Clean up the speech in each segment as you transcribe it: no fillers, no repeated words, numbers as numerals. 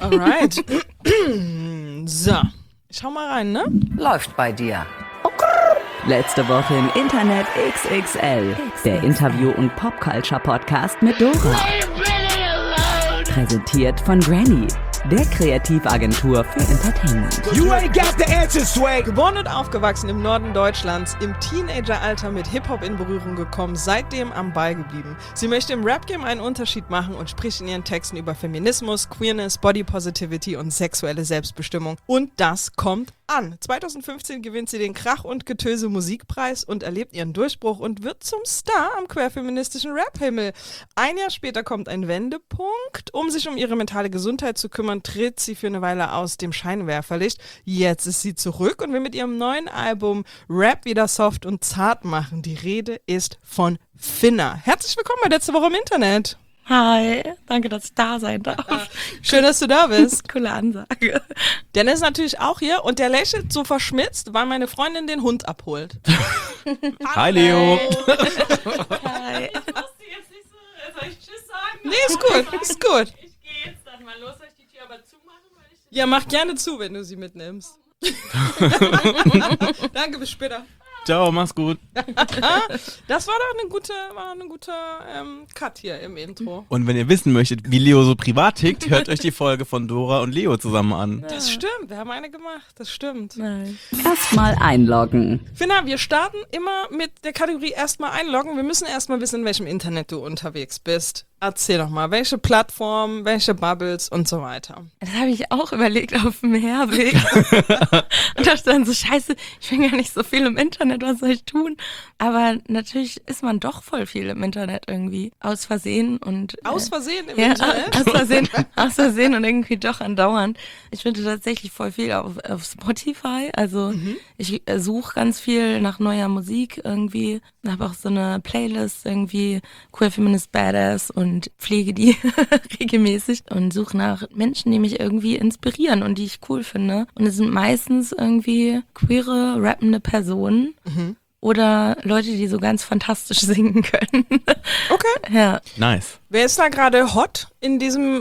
Alright. So, ich schau mal rein, ne? Läuft bei dir. Letzte Woche im Internet XXL. Der Interview- und Popculture-Podcast mit Dora. Präsentiert von Granny, der Kreativagentur für Entertainment. You ain't got the answer, Swag. Geboren und aufgewachsen im Norden Deutschlands, im Teenageralter mit Hip-Hop in Berührung gekommen, seitdem am Ball geblieben. Sie möchte im Rap-Game einen Unterschied machen und spricht in ihren Texten über Feminismus, Queerness, Body Positivity und sexuelle Selbstbestimmung. Und das kommt an. 2015 gewinnt sie den Krach- und Getöse-Musikpreis und erlebt ihren Durchbruch und wird zum Star am queerfeministischen Rap-Himmel. Ein Jahr später kommt ein Wendepunkt. Um sich um ihre mentale Gesundheit zu kümmern, tritt sie für eine Weile aus dem Scheinwerferlicht. Jetzt ist sie zurück und will mit ihrem neuen Album Rap wieder soft und zart machen. Die Rede ist von Finna. Herzlich willkommen bei Letzte Woche im Internet. Hi, danke, dass ich da sein darf. Schön, dass du da bist. Coole Ansage. Dennis ist natürlich auch hier und der lächelt so verschmitzt, weil meine Freundin den Hund abholt. Hi, Leo. Hi. Soll ich Tschüss sagen? Nee, ist gut, ist gut. Ich gehe jetzt dann mal los. Soll ich die Tür aber zumachen? Weil ich Ja, mach gerne zu, wenn du sie mitnimmst. Danke, bis später. Ciao, mach's gut. Das war doch eine gute Cut hier im Intro. Und wenn ihr wissen möchtet, wie Leo so privat tickt, hört euch die Folge von Dora und Leo zusammen an. Das stimmt, wir haben eine gemacht, das stimmt. Nein. Erstmal einloggen. Finna, wir starten immer mit der Kategorie erstmal einloggen. Wir müssen erstmal wissen, in welchem Internet du unterwegs bist. Erzähl doch mal, welche Plattform, welche Bubbles und so weiter. Das habe ich auch überlegt auf dem Herweg. Und dachte dann so, scheiße, ich bin gar nicht so viel im Internet, was soll ich tun? Aber natürlich ist man doch voll viel im Internet irgendwie. Aus Versehen und... Aus Versehen im ja, Internet? aus Versehen und irgendwie doch andauernd. Ich finde tatsächlich voll viel auf Spotify. Also ich suche ganz viel nach neuer Musik irgendwie. Habe auch so eine Playlist irgendwie, Queer Feminist Badass, und pflege die regelmäßig und suche nach Menschen, die mich irgendwie inspirieren und die ich cool finde. Und es sind meistens irgendwie queere, rappende Personen. Oder Leute, die so ganz fantastisch singen können. Okay. Ja. Nice. Wer ist da gerade hot in diesem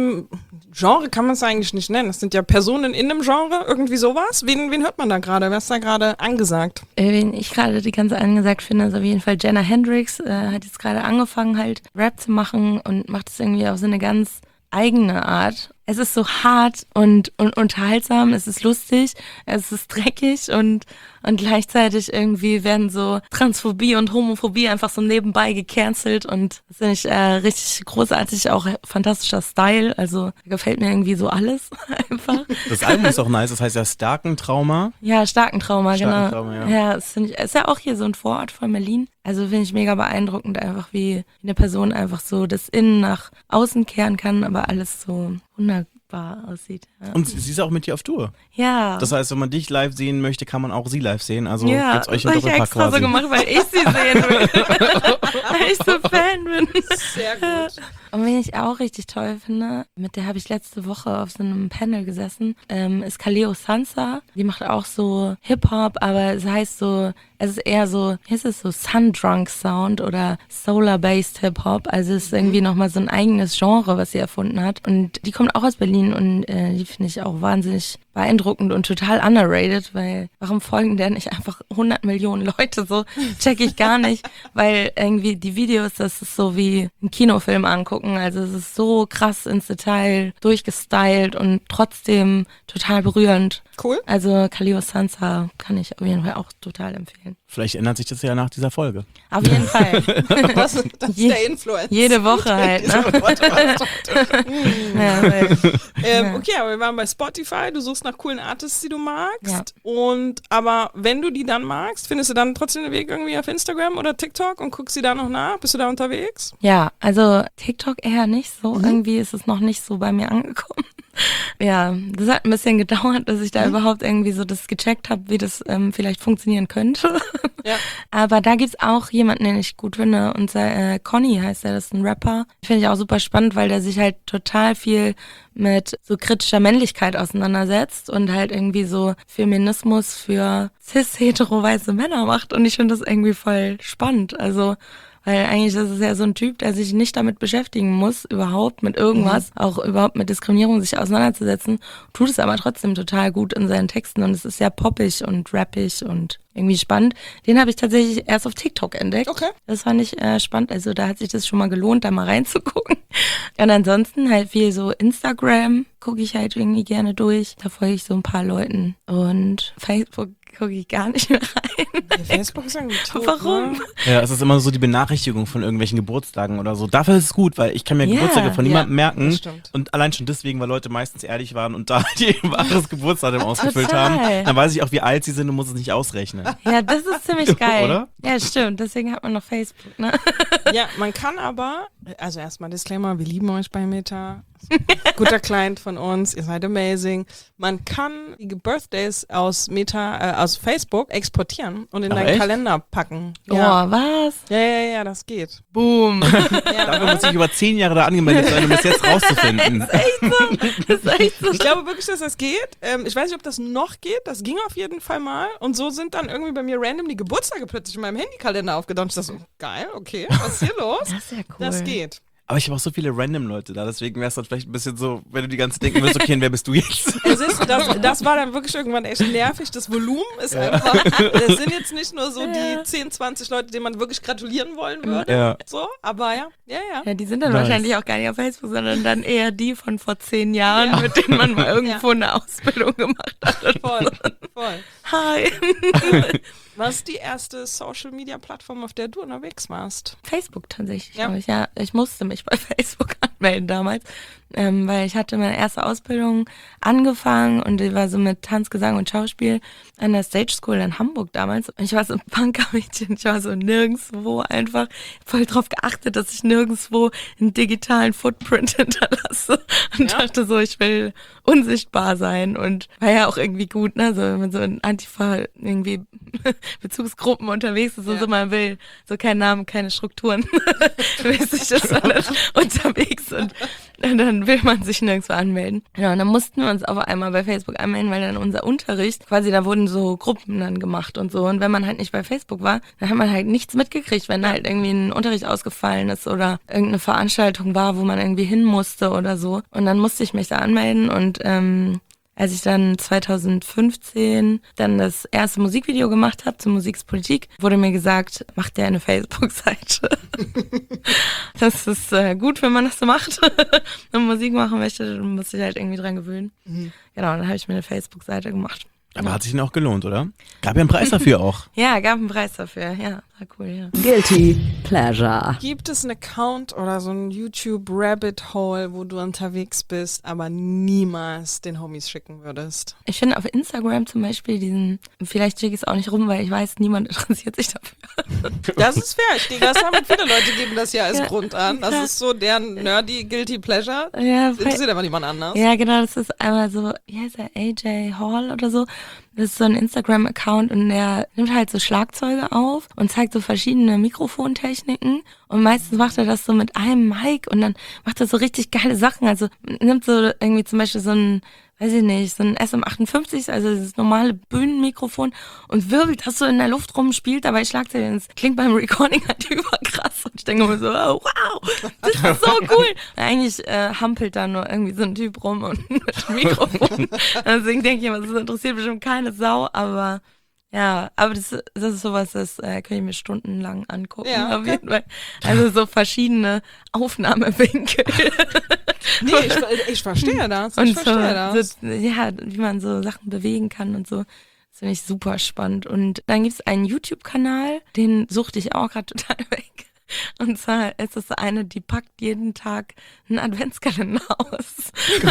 Genre? Kann man es eigentlich nicht nennen. Das sind ja Personen in einem Genre, irgendwie sowas. Wen hört man da gerade? Wer ist da gerade angesagt? Wen ich gerade die ganze angesagt finde, ist auf jeden Fall Jenna Hendrix. Hat jetzt gerade angefangen halt Rap zu machen und macht es irgendwie auf so eine ganz eigene Art. Es ist so hart und unterhaltsam, es ist lustig, es ist dreckig und gleichzeitig irgendwie werden so Transphobie und Homophobie einfach so nebenbei gecancelt und das finde ich richtig großartig, auch fantastischer Style, also gefällt mir irgendwie so alles einfach. Das Album ist auch nice, das heißt ja Starken Trauma. Ja, Starkentrauma, genau. Starkentrauma, ja. Ja, das finde ich, ist ja auch hier so ein Vorort von Berlin. Also finde ich mega beeindruckend einfach, wie eine Person einfach so das Innen nach außen kehren kann, aber alles so wunderbar aussieht. Ja. Und sie ist auch mit dir auf Tour. Ja. Das heißt, wenn man dich live sehen möchte, kann man auch sie live sehen. Also Ja, gibt's euch das ein habe ich Doppelpack extra quasi. so gemacht, weil ich sie sehen will. Weil ich so Fan bin. Sehr gut. Und wen ich auch richtig toll finde, mit der habe ich letzte Woche auf so einem Panel gesessen, ist Kaleo Sansa. Die macht auch so Hip-Hop, aber es heißt so, es ist eher so, wie heißt es so, Sun-Drunk Sound oder Solar-Based Hip-Hop. Also es ist irgendwie nochmal so ein eigenes Genre, was sie erfunden hat. Und die kommt auch aus Berlin und die finde ich auch wahnsinnig beeindruckend und total underrated, weil warum folgen der nicht einfach 100 Millionen Leute? So check ich gar nicht, weil irgendwie die Videos, das ist so wie ein Kinofilm angucken. Also es ist so krass ins Detail durchgestylt und trotzdem total berührend. Cool. Also Kaleo Sansa kann ich auf jeden Fall auch total empfehlen. Vielleicht ändert sich das ja nach dieser Folge. Auf jeden Fall. Das ist der Influencer. Jede Woche halt, ne? Ja, weil, Okay, aber wir waren bei Spotify. Du suchst nach coolen Artists, die du magst. Ja. Aber wenn du die dann magst, findest du dann trotzdem den Weg irgendwie auf Instagram oder TikTok und guckst sie da noch nach? Bist du da unterwegs? ja, also TikTok eher nicht so. Irgendwie ist es noch nicht so bei mir angekommen. Ja, das hat ein bisschen gedauert, dass ich da überhaupt irgendwie so das gecheckt habe, wie das vielleicht funktionieren könnte. Ja. Aber da gibt's auch jemanden, den ich gut finde, und Conny heißt er, das ist ein Rapper. Finde ich auch super spannend, weil der sich halt total viel mit so kritischer Männlichkeit auseinandersetzt und halt irgendwie so Feminismus für cis-hetero-weiße Männer macht und ich finde das irgendwie voll spannend. Also Weil eigentlich ist es ja so ein Typ, der sich nicht damit beschäftigen muss, überhaupt mit irgendwas, auch überhaupt mit Diskriminierung sich auseinanderzusetzen, tut es aber trotzdem total gut in seinen Texten und es ist sehr poppig und rappig und irgendwie spannend. Den habe ich tatsächlich erst auf TikTok entdeckt. Okay. Das fand ich spannend, also da hat sich das schon mal gelohnt, da mal reinzugucken. Und ansonsten halt viel so Instagram gucke ich halt irgendwie gerne durch. Da folge ich so ein paar Leuten und Facebook gucke ich gar nicht mehr rein. Ja, Facebook ist irgendwie tot. Warum? Ne? Ja, es ist immer so die Benachrichtigung von irgendwelchen Geburtstagen oder so. Dafür ist es gut, weil ich kann mir Geburtstage von niemandem merken. das stimmt. Und allein schon deswegen, weil Leute meistens ehrlich waren und da ihr wahres Geburtsdatum ausgefüllt haben. Dann weiß ich auch, wie alt sie sind und muss es nicht ausrechnen. Ja, das ist ziemlich geil. Oder? Ja, stimmt. Deswegen hat man noch Facebook, ne? Ja, man kann aber, also erstmal Disclaimer, wir lieben euch bei Meta. Guter Client von uns, ihr seid amazing. Man kann die Birthdays aus aus Facebook exportieren und in Ach, deinen echt? Kalender packen. Oh, was? Ja, das geht. Boom. Dafür muss ich über 10 Jahre da angemeldet sein, um es jetzt rauszufinden. Das ist echt so. Ich glaube wirklich, dass das geht. Ich weiß nicht, ob das noch geht. Das ging auf jeden Fall mal. Und so sind dann irgendwie bei mir random die Geburtstage plötzlich in meinem Handykalender aufgedauert. Ich dachte so, geil, okay, was ist hier los? Das ist ja cool. Das geht. Aber ich habe auch so viele random Leute da, deswegen wäre es dann vielleicht ein bisschen so, wenn du die ganze denken würdest, okay, wer bist du jetzt? Es ist, das war dann wirklich irgendwann echt nervig. Das Volumen ist einfach, es sind jetzt nicht nur so die 10, 20 Leute, denen man wirklich gratulieren wollen würde. Ja. So, aber ja. Ja, die sind dann Nice. wahrscheinlich auch gar nicht auf Facebook, sondern dann eher die von vor 10 Jahren, mit denen man mal irgendwo eine Ausbildung gemacht hat. Voll. Hi. Was ist die erste Social-Media-Plattform, auf der du unterwegs warst? Facebook tatsächlich, Ja. glaube ich. Ja, ich musste mich bei Facebook anmelden damals, weil ich hatte meine erste Ausbildung angefangen und die war so mit Tanz, Gesang und Schauspiel an der Stage School in Hamburg damals. Und ich war so ein Punkermädchen, ich war so nirgendwo einfach voll drauf geachtet, dass ich nirgendwo einen digitalen Footprint hinterlasse und dachte so, ich will unsichtbar sein und war ja auch irgendwie gut, ne, so wenn man so in Antifa irgendwie Bezugsgruppen unterwegs ist und so, man will so keinen Namen, keine Strukturen mäßig ist man dann unterwegs und dann will man sich nirgendwo anmelden. Ja, und dann mussten wir uns auf einmal bei Facebook anmelden, weil dann unser Unterricht, quasi da wurden so Gruppen dann gemacht und so und wenn man halt nicht bei Facebook war, dann hat man halt nichts mitgekriegt, wenn halt irgendwie ein Unterricht ausgefallen ist oder irgendeine Veranstaltung war, wo man irgendwie hin musste oder so und dann musste ich mich da anmelden und als ich dann 2015 dann das erste Musikvideo gemacht habe zur Musikspolitik, wurde mir gesagt, mach dir eine Facebook-Seite. Das ist gut, wenn man das so macht und Musik machen möchte, dann muss ich halt irgendwie dran gewöhnen. Genau, dann habe ich mir eine Facebook-Seite gemacht. Aber hat sich denn auch gelohnt, oder? Gab ja einen Preis dafür auch. Ja, gab einen Preis dafür. Ja, war cool, ja. Guilty Pleasure. Gibt es einen Account oder so ein YouTube-Rabbit-Hole, wo du unterwegs bist, aber niemals den Homies schicken würdest? Ich finde auf Instagram zum Beispiel vielleicht schicke ich es auch nicht rum, weil ich weiß, niemand interessiert sich dafür. Das ist fair. Das haben viele Leute, geben das ja als Ja. Grund an. Das ist so deren nerdy Guilty Pleasure. Ja, Interessiert aber niemand anders. Ja, genau, das ist einmal so, wie heißt er, AJ Hall oder so. Das ist so ein Instagram-Account und der nimmt halt so Schlagzeuge auf und zeigt so verschiedene Mikrofontechniken und meistens macht er das so mit einem Mic und dann macht er so richtig geile Sachen. Also nimmt so irgendwie zum Beispiel so ein, weiß ich nicht, so ein SM58, also dieses normale Bühnenmikrofon und wirbelt das so in der Luft rum, spielt dabei Schlagzeug und es klingt beim Recording halt überkrass und ich denke mir so, oh, wow, das ist so cool. Eigentlich hampelt da nur irgendwie so ein Typ rum und mit dem Mikrofon. Deswegen denke ich immer, das interessiert bestimmt keine Sau, aber ja, aber das ist sowas, das kann ich mir stundenlang angucken, Ja, auf jeden Fall. Also so verschiedene Aufnahmewinkel. Nee, ich verstehe das. Und Ich verstehe das. so, ja, wie man so Sachen bewegen kann und so. Das finde ich super spannend. Und dann gibt es einen YouTube-Kanal, den suchte ich auch gerade total weg. Und zwar ist es eine, die packt jeden Tag einen Adventskalender aus.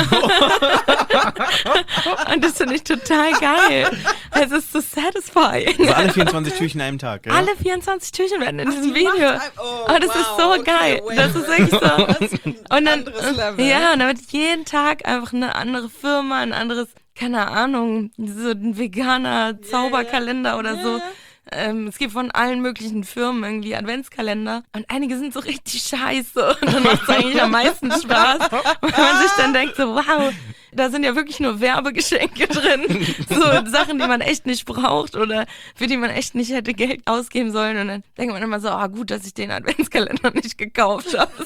Und das finde ich total geil. Es ist so satisfying. Also alle 24 Türchen in einem Tag, ja? Alle 24 Türchen werden in diesem die macht Video. oh, Oh, das ist wow, so okay, geil. wait, Das ist wirklich so. Das ist ein Und dann, anderes Level. ja, und dann wird jeden Tag einfach eine andere Firma, ein anderes, keine Ahnung, so ein veganer Zauberkalender oder so. Es gibt von allen möglichen Firmen irgendwie Adventskalender und einige sind so richtig scheiße und dann macht es eigentlich am meisten Spaß, weil man sich dann denkt so, wow, da sind ja wirklich nur Werbegeschenke drin. So Sachen, die man echt nicht braucht oder für die man echt nicht hätte Geld ausgeben sollen. Und dann denkt man immer so, gut, dass ich den Adventskalender nicht gekauft habe.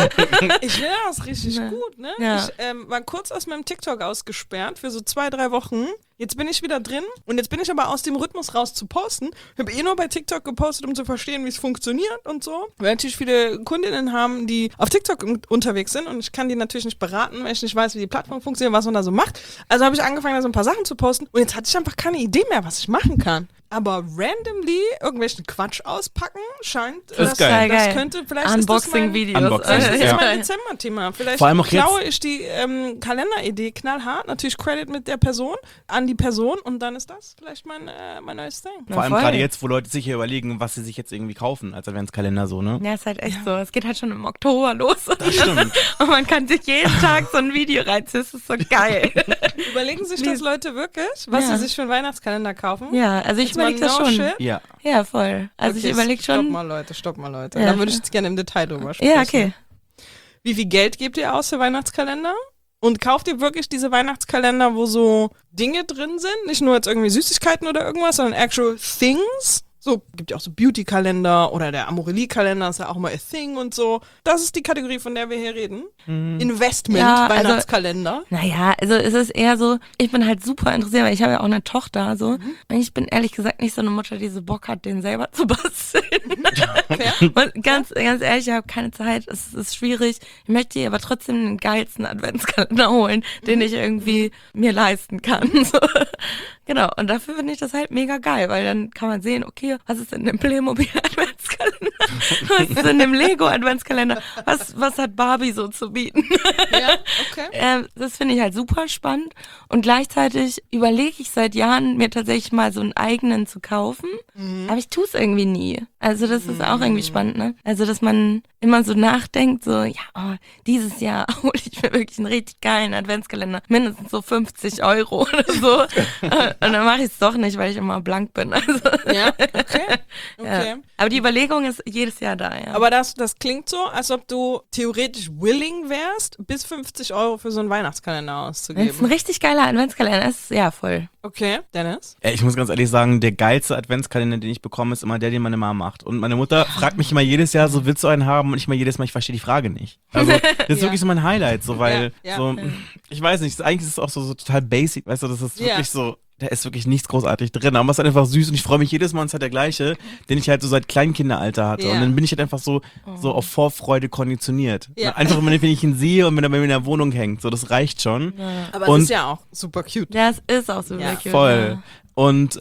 Ich finde das richtig gut, ne? Ja. Ich war kurz aus meinem TikTok ausgesperrt für so 2-3 Wochen. Jetzt bin ich wieder drin und jetzt bin ich aber aus dem Rhythmus raus zu posten. Ich habe nur bei TikTok gepostet, um zu verstehen, wie es funktioniert und so. Weil natürlich viele Kundinnen haben, die auf TikTok unterwegs sind und ich kann die natürlich nicht beraten, weil ich nicht weiß, wie die Plattform funktioniert, was man da so macht. Also habe ich angefangen, da so ein paar Sachen zu posten und jetzt hatte ich einfach keine Idee mehr, was ich machen kann. Aber randomly irgendwelchen Quatsch auspacken scheint, Das ist geil. das könnte vielleicht Unboxing-Videos. Unboxing, Das ist ja. mein Dezember-Thema. Vielleicht Vor allem auch klaue ich die Kalenderidee knallhart. Natürlich Credit mit der Person, an die Person und dann ist das vielleicht mein neues Ding. Vor allem voll. gerade jetzt, wo Leute sich hier überlegen, was sie sich jetzt irgendwie kaufen als Adventskalender so, ne? Ja, ist halt echt so. Es geht halt schon im Oktober los. Das stimmt. Und man kann sich jeden Tag so ein Video reinziehen. Das ist so geil. Überlegen sich das Leute wirklich, was Ja. sie sich für einen Weihnachtskalender kaufen? Ja, also ich Jetzt mal überlege das no schon. shit? Ja. Ja, voll. Also Okay, ich überlege Stopp schon. mal, Leute. Ja. Da würde ich jetzt gerne im Detail drüber sprechen. Ja, okay. Wie viel Geld gebt ihr aus für Weihnachtskalender? Und kauft ihr wirklich diese Weihnachtskalender, wo so Dinge drin sind? Nicht nur jetzt irgendwie Süßigkeiten oder irgendwas, sondern actual things? So, gibt ja auch so Beauty-Kalender oder der Amorelie-Kalender ist ja auch mal a thing und so. Das ist die Kategorie, von der wir hier reden. Investment, Ja, also- Weihnachtskalender. Naja, also es ist eher so, ich bin halt super interessiert, weil ich habe ja auch eine Tochter so. Mhm. Und ich bin ehrlich gesagt nicht so eine Mutter, die so Bock hat, den selber zu basteln. Fair. Und ganz ehrlich, ich habe keine Zeit, es ist schwierig. Ich möchte ihr aber trotzdem den geilsten Adventskalender holen, den ich irgendwie mir leisten kann. So. Genau, und dafür finde ich das halt mega geil, weil dann kann man sehen, okay, was ist in dem Playmobil-Adventskalender? Was ist in dem Lego-Adventskalender? Was hat Barbie so zu bieten? Ja, okay. Das finde ich halt super spannend und gleichzeitig überlege ich seit Jahren, mir tatsächlich mal so einen eigenen zu kaufen, aber ich tue es irgendwie nie. Also das ist auch irgendwie spannend, ne? Also dass man immer so nachdenkt, so, ja, dieses Jahr hole ich mir wirklich einen richtig geilen Adventskalender, mindestens so 50 € oder so. Und dann mache ich es doch nicht, weil ich immer blank bin. Also, Ja, okay. ja. Okay. Aber die Überlegung ist jedes Jahr da, ja. Aber das klingt so, als ob du theoretisch willing wärst, bis 50 € für so einen Weihnachtskalender Wenn es ein auszugeben. richtig geiler Adventskalender ist, ja, voll. Okay, Dennis? Ich muss ganz ehrlich sagen, der geilste Adventskalender, den ich bekomme, ist immer der, den meine Mama macht. Und meine Mutter fragt mich immer jedes Jahr, so, willst du einen haben? Und ich mal jedes Mal, ich verstehe die Frage nicht. Also, das ist Ja. wirklich so mein Highlight, so, weil, Ja, ja. so, ich weiß nicht, eigentlich ist es auch so total basic, weißt du, das ist Ja. wirklich so, da ist wirklich nichts großartig drin, aber es ist halt einfach süß und ich freue mich jedes Mal und es ist halt der gleiche, den ich halt so seit Kleinkinderalter hatte. Ja. Und dann bin ich halt einfach so auf Vorfreude konditioniert. Ja. Einfach, wenn ich ihn sehe und wenn er bei mir in der Wohnung hängt, so, das reicht schon. Aber Und- es ist ja auch super cute. Ja, es ist auch so Ja, cute. Voll. Und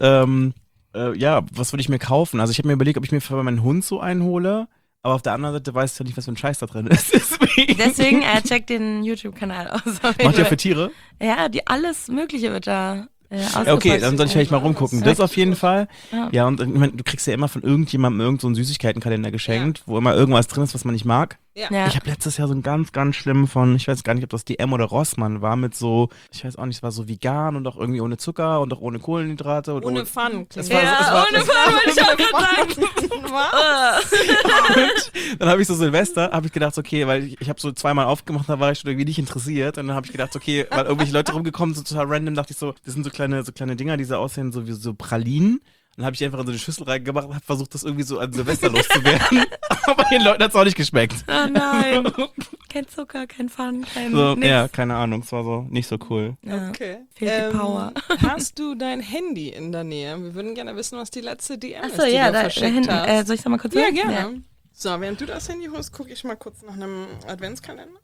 ja, was würde ich mir kaufen? Also ich habe mir überlegt, ob ich mir für meinen Hund so einen hole, aber auf der anderen Seite weiß ich ja nicht, was für ein Scheiß da drin ist. Deswegen check den YouTube-Kanal aus. Macht ihr für Tiere? Ja, alles Mögliche wird da Ja, okay, dann soll ich vielleicht mal rumgucken. Das auf jeden Fall. Ja. Ja, und ich mein, du kriegst ja immer von irgendjemandem irgend so einen Süßigkeitenkalender geschenkt, wo immer irgendwas drin ist, was man nicht mag. Ja. Ich habe letztes Jahr so einen ganz, ganz schlimmen von, ich weiß gar nicht, ob das DM oder Rossmann war, mit so, ich weiß auch nicht, es war so vegan und auch irgendwie ohne Zucker und auch ohne Kohlenhydrate. Und Ohne Fun. Es war, es war, wollte ich auch gerade sagen. Und dann habe ich so Silvester, habe ich gedacht, okay, weil ich habe so zweimal aufgemacht, da war ich schon irgendwie nicht interessiert. Und dann habe ich gedacht, okay, weil irgendwelche Leute rumgekommen sind, total random, dachte ich so, das sind so kleine Dinger, die so aussehen, so wie so Pralinen. Dann habe ich einfach in so eine Schüssel reingemacht und habe versucht, das irgendwie so an Silvester loszuwerden. Aber den Leuten hat es auch nicht geschmeckt. Oh nein. Kein Zucker, kein Fun, kein So, nix. ja, keine Ahnung, es war so nicht so cool. Ja. Okay. Fehlt die Power. Hast du dein Handy in der Nähe? Wir würden gerne wissen, was die letzte DM Achso, ist, die ja, du da verschickt hinten. hast. Soll ich da mal kurz Ja, sagen? gerne. So, während du das Handy holst, gucke ich mal kurz nach einem Adventskalender.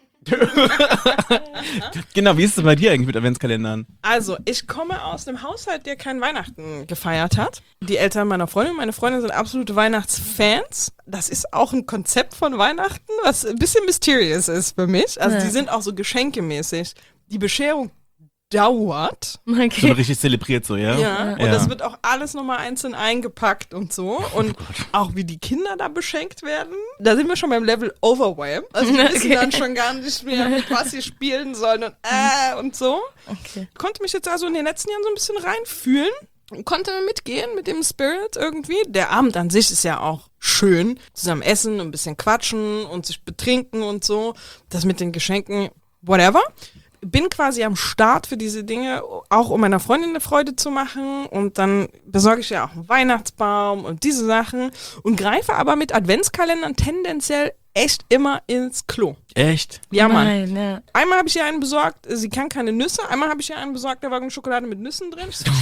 Genau, wie ist es bei dir eigentlich mit Adventskalendern? Also, ich komme aus einem Haushalt, der kein Weihnachten gefeiert hat. Die Eltern meiner Freundin, meine Freunde sind absolute Weihnachtsfans. Das ist auch ein Konzept von Weihnachten, was ein bisschen mysterious ist für mich. Also, Ja. die sind auch so geschenkemäßig. Die Bescherung dauert. So Okay. richtig zelebriert so, ja? Ja, und Ja. das wird auch alles nochmal einzeln eingepackt und so. Und auch wie die Kinder da beschenkt werden. Da sind wir schon beim Level Overwhelm. Also die wissen Okay. dann schon gar nicht mehr, mit was sie spielen sollen und so. Okay. Konnte mich jetzt also in den letzten Jahren so ein bisschen reinfühlen. Und konnte mitgehen mit dem Spirit irgendwie. Der Abend an sich ist ja auch schön. Zusammen essen, ein bisschen quatschen und sich betrinken und so. Das mit den Geschenken, whatever. bin quasi am Start für diese Dinge, auch um meiner Freundin eine Freude zu machen. Und dann besorge ich ja auch einen Weihnachtsbaum und diese Sachen und greife aber mit Adventskalendern tendenziell echt immer ins Klo. Echt? Ja, Mann. Nein, ja. Einmal habe ich ihr einen besorgt, sie kann keine Nüsse. Einmal habe ich ihr einen besorgt, da war Schokolade mit Nüssen drin. Ich so,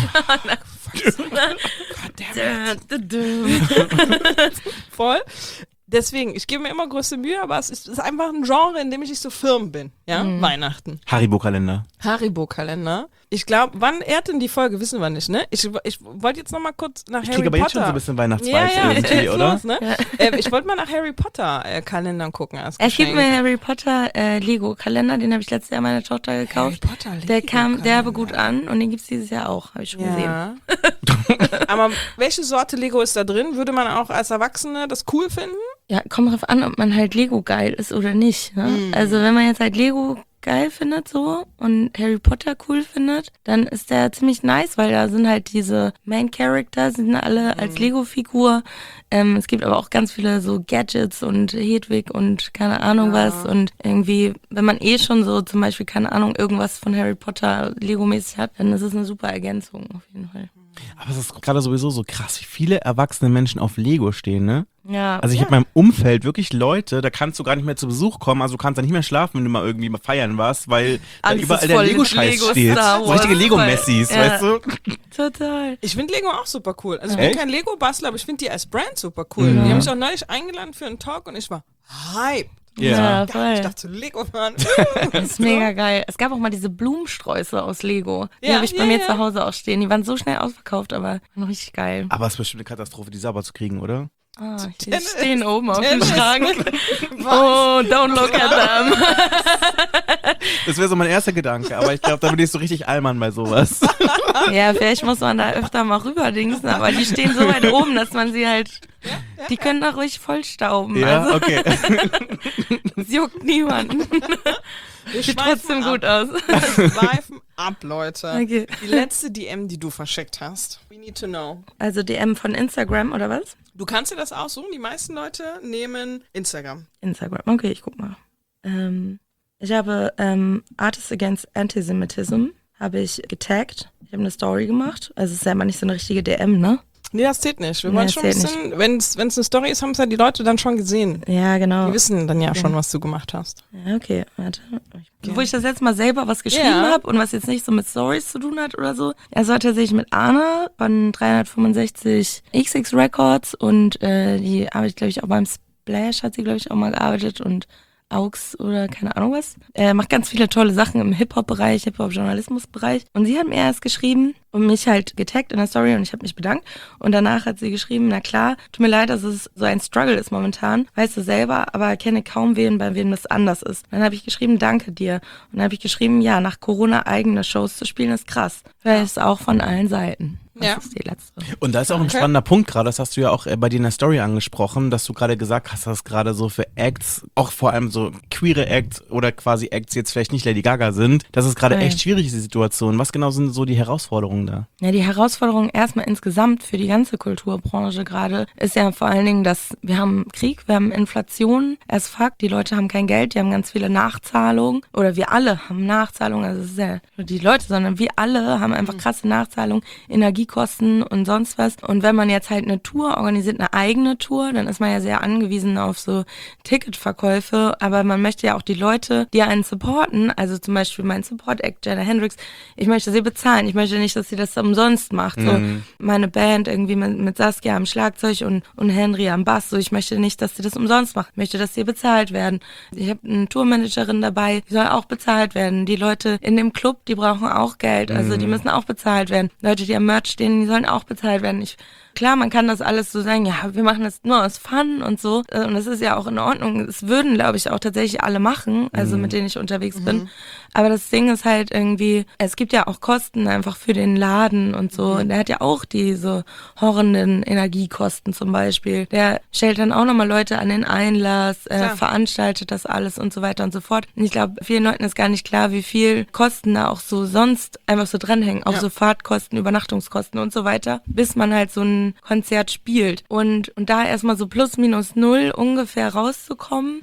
voll. Deswegen, ich gebe mir immer größte Mühe, aber es ist einfach ein Genre, in dem ich nicht so firm bin. Ja, Weihnachten. Haribo-Kalender. Haribo-Kalender. Ich glaube, wann ehrt denn die Folge, wissen wir nicht, ne? Ich wollte jetzt noch mal kurz nach Ich Harry kriege aber jetzt Potter. schon so ein bisschen Weihnachtsvibes ja, irgendwie, jetzt oder? los, ne? Ich wollte mal nach Harry Potter Kalendern gucken als Es gibt Geschenk. mir Harry Potter Lego-Kalender, den habe ich letztes Jahr meiner Tochter gekauft. Harry Potter Der kam Lego-Kalender. derbe gut an und den gibt's dieses Jahr auch, habe ich schon gesehen. Ja. Aber welche Sorte Lego ist da drin? Würde man auch als Erwachsene das cool finden? Ja, kommt drauf an, ob man halt Lego geil ist oder nicht. Ne? Also wenn man jetzt halt Lego geil findet so und Harry Potter cool findet, dann ist der ziemlich nice, weil da sind halt diese Main Characters, sind alle als Lego-Figur. Es gibt aber auch ganz viele so Gadgets und Hedwig und keine Ahnung was und irgendwie, wenn man schon so zum Beispiel, keine Ahnung, irgendwas von Harry Potter Lego-mäßig hat, dann ist es eine super Ergänzung auf jeden Fall. Aber es ist gerade sowieso so krass, wie viele erwachsene Menschen auf Lego stehen, ne? Ja. Also ich habe in meinem Umfeld wirklich Leute, da kannst du gar nicht mehr zu Besuch kommen, also du kannst da nicht mehr schlafen, wenn du mal irgendwie mal feiern warst, weil da Alles überall ist der voll Lego-Scheiß Lego steht. Star So Wars. richtige Lego-Messis, Ja. weißt du? Total. Ich finde Lego auch super cool. Also ich Echt? bin kein Lego-Bastler, aber ich finde die als Brand super cool. Die haben mich auch neulich eingeladen für einen Talk und ich war hype. Ja. Ich voll. dachte, Lego fahren. Das ist mega geil. Es gab auch mal diese Blumensträuße aus Lego. Die Ja, habe ich bei ja, mir ja. zu Hause auch stehen. Die waren so schnell ausverkauft, aber waren richtig geil. Aber es ist bestimmt eine Katastrophe, die sauber zu kriegen, oder? Die Tennis. stehen oben auf dem Tennis. Schrank. Oh, don't look at them. Das wäre so mein erster Gedanke, aber ich glaube, da bin ich so richtig Allmann bei sowas. Ja, vielleicht muss man da öfter mal rüberdingsen, aber die stehen so weit oben, dass man sie halt, die können da ruhig vollstauben. Ja, Also, okay. es juckt niemanden. Wir Sieht schweifen trotzdem ab. gut aus. Wir schweifen ab, Leute. Okay. Die letzte DM, die du verschickt hast. We need to know. Also DM von Instagram oder was? Du kannst dir das aussuchen. Die meisten Leute nehmen Instagram. Instagram, okay, ich guck mal. Ich habe Artists Against Antisemitism habe ich getaggt. Ich habe eine Story gemacht. Also es ist ja immer nicht so eine richtige DM, ne? Nee, das zählt nicht. Wir Nee, wollen das schon ein zählt bisschen, wenn es eine Story ist, haben es ja die Leute dann schon gesehen. Ja, genau. Die wissen dann ja schon, was du gemacht hast. Ja, okay, warte. Wo ich das letzte Mal selber was geschrieben Ja. habe und was jetzt nicht so mit Stories zu tun hat oder so. Es war tatsächlich mit Anna von 365 XX Records und die arbeitet, glaube ich, auch beim Splash, hat sie, glaube ich, auch mal gearbeitet und Aux oder keine Ahnung was. Macht ganz viele tolle Sachen im Hip-Hop-Bereich, Hip-Hop-Journalismus-Bereich. Und sie hat mir erst geschrieben und mich halt getaggt in der Story und ich habe mich bedankt. Und danach hat sie geschrieben, na klar, tut mir leid, dass es so ein Struggle ist momentan. Weißt du selber, aber kenne kaum wen, bei wem das anders ist. Dann habe ich geschrieben, danke dir. Und dann habe ich geschrieben, ja, nach Corona eigene Shows zu spielen ist krass. Weil es auch von allen Seiten. Das Ja. ist die letzte. Und da ist auch ein spannender Punkt gerade, das hast du ja auch bei dir in der Story angesprochen, dass du gerade gesagt hast, dass gerade so für Acts, auch vor allem so queere Acts oder quasi Acts jetzt vielleicht nicht Lady Gaga sind, dass es gerade Ja. echt schwierig ist, die Situation. Was genau sind so die Herausforderungen da? Ja, die Herausforderung erstmal insgesamt für die ganze Kulturbranche gerade ist ja vor allen Dingen, dass wir haben Krieg, wir haben Inflation, as fuck, die Leute haben kein Geld, die haben ganz viele Nachzahlungen oder wir alle haben Nachzahlungen, also es ist ja nur die Leute, sondern wir alle haben einfach krasse Nachzahlungen, Energiekosten und sonst was. Und wenn man jetzt halt eine Tour organisiert, eine eigene Tour, dann ist man ja sehr angewiesen auf so Ticketverkäufe, aber man möchte ja auch die Leute, die einen supporten, also zum Beispiel mein Support-Act, Jana Hendrix, ich möchte sie bezahlen, ich möchte nicht, dass sie das umsonst macht. So meine Band irgendwie mit Saskia am Schlagzeug und Henry am Bass, so ich möchte nicht, dass sie das umsonst macht, ich möchte, dass sie bezahlt werden. Ich habe eine Tourmanagerin dabei, die soll auch bezahlt werden. Die Leute in dem Club, die brauchen auch Geld, also die müssen auch bezahlt werden. Leute, die am Merch stehen, die sollen auch bezahlt werden. Klar, man kann das alles so sagen, ja, wir machen das nur aus Fun und so. Und das ist ja auch in Ordnung. Es würden, glaube ich, auch tatsächlich alle machen, also mit denen ich unterwegs bin. Aber das Ding ist halt irgendwie, es gibt ja auch Kosten einfach für den Laden und so. Und der hat ja auch diese horrenden Energiekosten zum Beispiel. Der stellt dann auch nochmal Leute an den Einlass, veranstaltet das alles und so weiter und so fort. Und ich glaube, vielen Leuten ist gar nicht klar, wie viel Kosten da auch so sonst einfach so dranhängen. Auch so Fahrtkosten, Übernachtungskosten und so weiter, bis man halt so ein Konzert spielt. Und da erstmal so plus minus null ungefähr rauszukommen,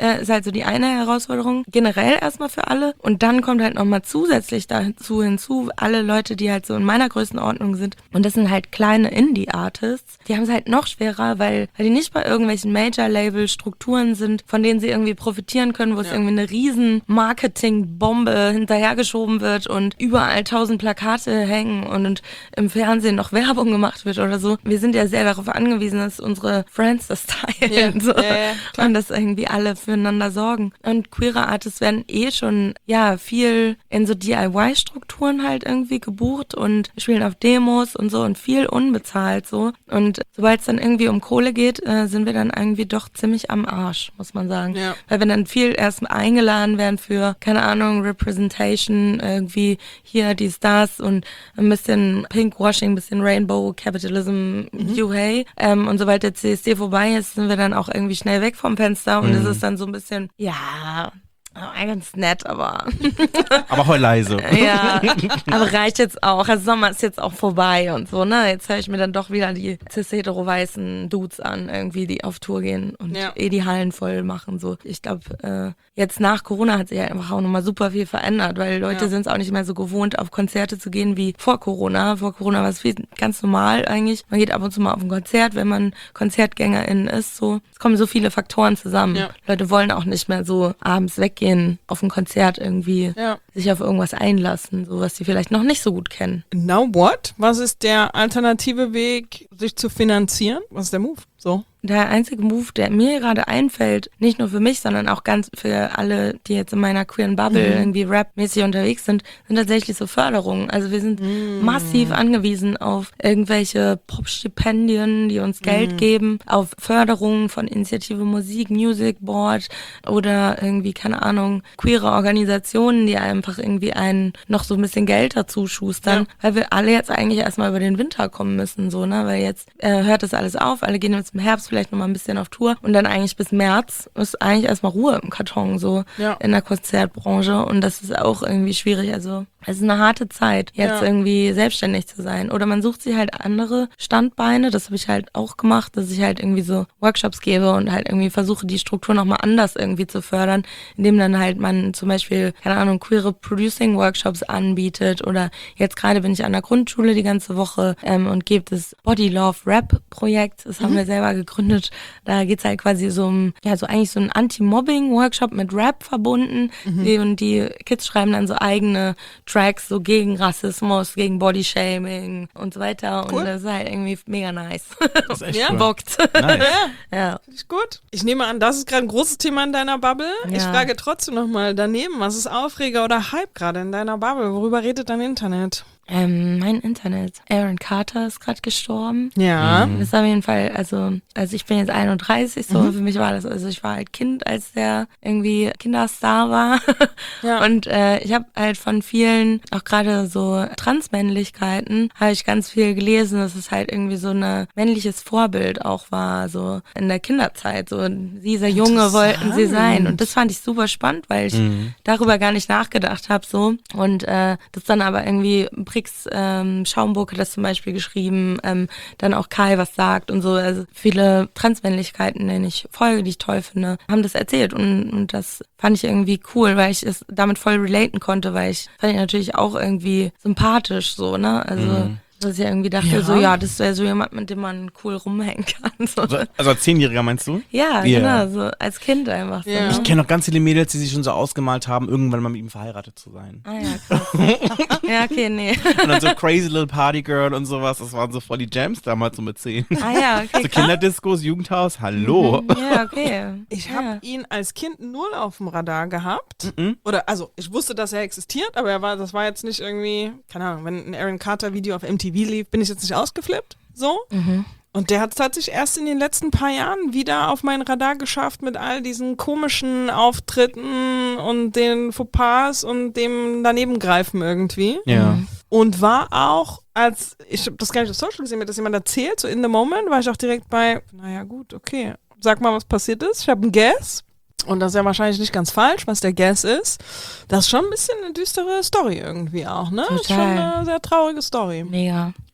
ist halt so die eine Herausforderung, generell erstmal für alle. Und dann kommt halt nochmal zusätzlich dazu hinzu, alle Leute, die halt so in meiner Größenordnung sind. Und das sind halt kleine Indie-Artists. Die haben es halt noch schwerer, weil die nicht bei irgendwelchen Major-Label-Strukturen sind, von denen sie irgendwie profitieren können, wo es irgendwie eine riesen Marketing-Bombe hinterhergeschoben wird und überall 1000 Plakate hängen und im Fernsehen noch Werbung gemacht wird oder so. Wir sind ja sehr darauf angewiesen, dass unsere Friends das teilen so. Und dass irgendwie alle füreinander sorgen. Und queere Artists werden schon viel in so DIY-Strukturen halt irgendwie gebucht und spielen auf Demos und so und viel unbezahlt so. Und sobald es dann irgendwie um Kohle geht, sind wir dann irgendwie doch ziemlich am Arsch, muss man sagen. Ja. Weil wir dann viel erst eingeladen werden für, keine Ahnung, Representation, irgendwie hier dies, das und ein bisschen Pinkwashing, ein bisschen Rainbow Capitalism, hey. Und sobald der CSD vorbei ist, sind wir dann auch irgendwie schnell weg vom Fenster und es ist dann so ein bisschen, ganz nett, aber aber heul leise. Ja, aber reicht jetzt auch. Also Sommer ist jetzt auch vorbei und so, ne? Jetzt höre ich mir dann doch wieder die cis-hetero-weißen Dudes an, irgendwie, die auf Tour gehen und die Hallen voll machen, so. Ich glaube, jetzt nach Corona hat sich ja einfach auch nochmal super viel verändert, weil Leute sind es auch nicht mehr so gewohnt, auf Konzerte zu gehen wie vor Corona. Vor Corona war es ganz normal eigentlich. Man geht ab und zu mal auf ein Konzert, wenn man Konzertgängerin ist, so. Es kommen so viele Faktoren zusammen. Ja. Leute wollen auch nicht mehr so abends weggehen auf ein Konzert irgendwie sich auf irgendwas einlassen, so was sie vielleicht noch nicht so gut kennen. Now what? Was ist der alternative Weg, sich zu finanzieren? Was ist der Move? So. Der einzige Move, der mir gerade einfällt, nicht nur für mich, sondern auch ganz für alle, die jetzt in meiner queeren Bubble irgendwie rapmäßig unterwegs sind tatsächlich so Förderungen. Also wir sind massiv angewiesen auf irgendwelche Pop-Stipendien, die uns Geld geben, auf Förderungen von Initiative Musik, Music Board oder irgendwie, keine Ahnung, queere Organisationen, die einfach irgendwie einen noch so ein bisschen Geld dazu schustern, weil wir alle jetzt eigentlich erstmal über den Winter kommen müssen, so, ne, weil jetzt hört das alles auf, alle gehen jetzt im Herbst vielleicht nochmal ein bisschen auf Tour und dann eigentlich bis März ist eigentlich erstmal Ruhe im Karton so in der Konzertbranche und das ist auch irgendwie schwierig, also es ist eine harte Zeit, jetzt irgendwie selbstständig zu sein oder man sucht sich halt andere Standbeine, das habe ich halt auch gemacht, dass ich halt irgendwie so Workshops gebe und halt irgendwie versuche, die Struktur nochmal anders irgendwie zu fördern, indem dann halt man zum Beispiel, keine Ahnung, queere Producing-Workshops anbietet oder jetzt gerade bin ich an der Grundschule die ganze Woche und gebe das Body Love Rap Projekt, das haben wir selber gegründet. Da geht's halt quasi so um, so eigentlich so ein Anti-Mobbing-Workshop mit Rap verbunden. Und die Kids schreiben dann so eigene Tracks so gegen Rassismus, gegen Bodyshaming und so weiter. Cool. Und das ist halt irgendwie mega nice. Das ist echt cool. Bockt. Nice. Ja. Finde ich gut. Ich nehme an, das ist gerade ein großes Thema in deiner Bubble. Ja. Ich frage trotzdem nochmal daneben, was ist Aufreger oder Hype gerade in deiner Bubble? Worüber redet dein Internet? Mein Internet. Aaron Carter ist gerade gestorben. Ja. Das ist auf jeden Fall, also ich bin jetzt 31, so für mich war das, also ich war halt Kind, als der irgendwie Kinderstar war. Ja. Und ich habe halt von vielen, auch gerade so Transmännlichkeiten, habe ich ganz viel gelesen, dass es halt irgendwie so ein männliches Vorbild auch war, so in der Kinderzeit. So dieser Junge wollten sie sein. Und das fand ich super spannend, weil ich darüber gar nicht nachgedacht habe so. Und das dann aber irgendwie Schaumburg hat das zum Beispiel geschrieben, dann auch Kai was sagt und so. Also viele Transmännlichkeiten, denen ich folge, die ich toll finde, haben das erzählt und das fand ich irgendwie cool, weil ich es damit voll relaten konnte, weil ich fand ich natürlich auch irgendwie sympathisch so, ne? Also dass ich irgendwie dachte, das wäre so jemand, mit dem man cool rumhängen kann. So. Also als 10-Jähriger meinst du? Ja, genau, so als Kind einfach. So, Ja. Ich kenne noch ganz viele Mädels, die sich schon so ausgemalt haben, irgendwann mal mit ihm verheiratet zu sein. Ah ja, krass. Ja, okay, nee. Und dann so Crazy Little Party Girl und sowas, das waren so voll die Jams damals so mit 10. Ah ja, okay. So Kinderdiscos, Jugendhaus, hallo. Ja, okay. Ich habe ihn als Kind null auf dem Radar gehabt. Oder, also, ich wusste, dass er existiert, aber das war jetzt nicht irgendwie, keine Ahnung, wenn ein Aaron Carter Video auf MTV lief, bin ich jetzt nicht ausgeflippt, so. Und der hat es tatsächlich erst in den letzten paar Jahren wieder auf mein Radar geschafft mit all diesen komischen Auftritten und den Fauxpas und dem Danebengreifen irgendwie. Ja. Und war auch, ich habe das gar nicht auf Social gesehen, mir hat das jemand erzählt, so in the moment, war ich auch direkt bei, naja gut, okay, sag mal, was passiert ist. Ich habe einen Guess. Und das ist ja wahrscheinlich nicht ganz falsch, was der Guess ist. Das ist schon ein bisschen eine düstere Story irgendwie auch, ne? Total. Das ist schon eine sehr traurige Story. Mega.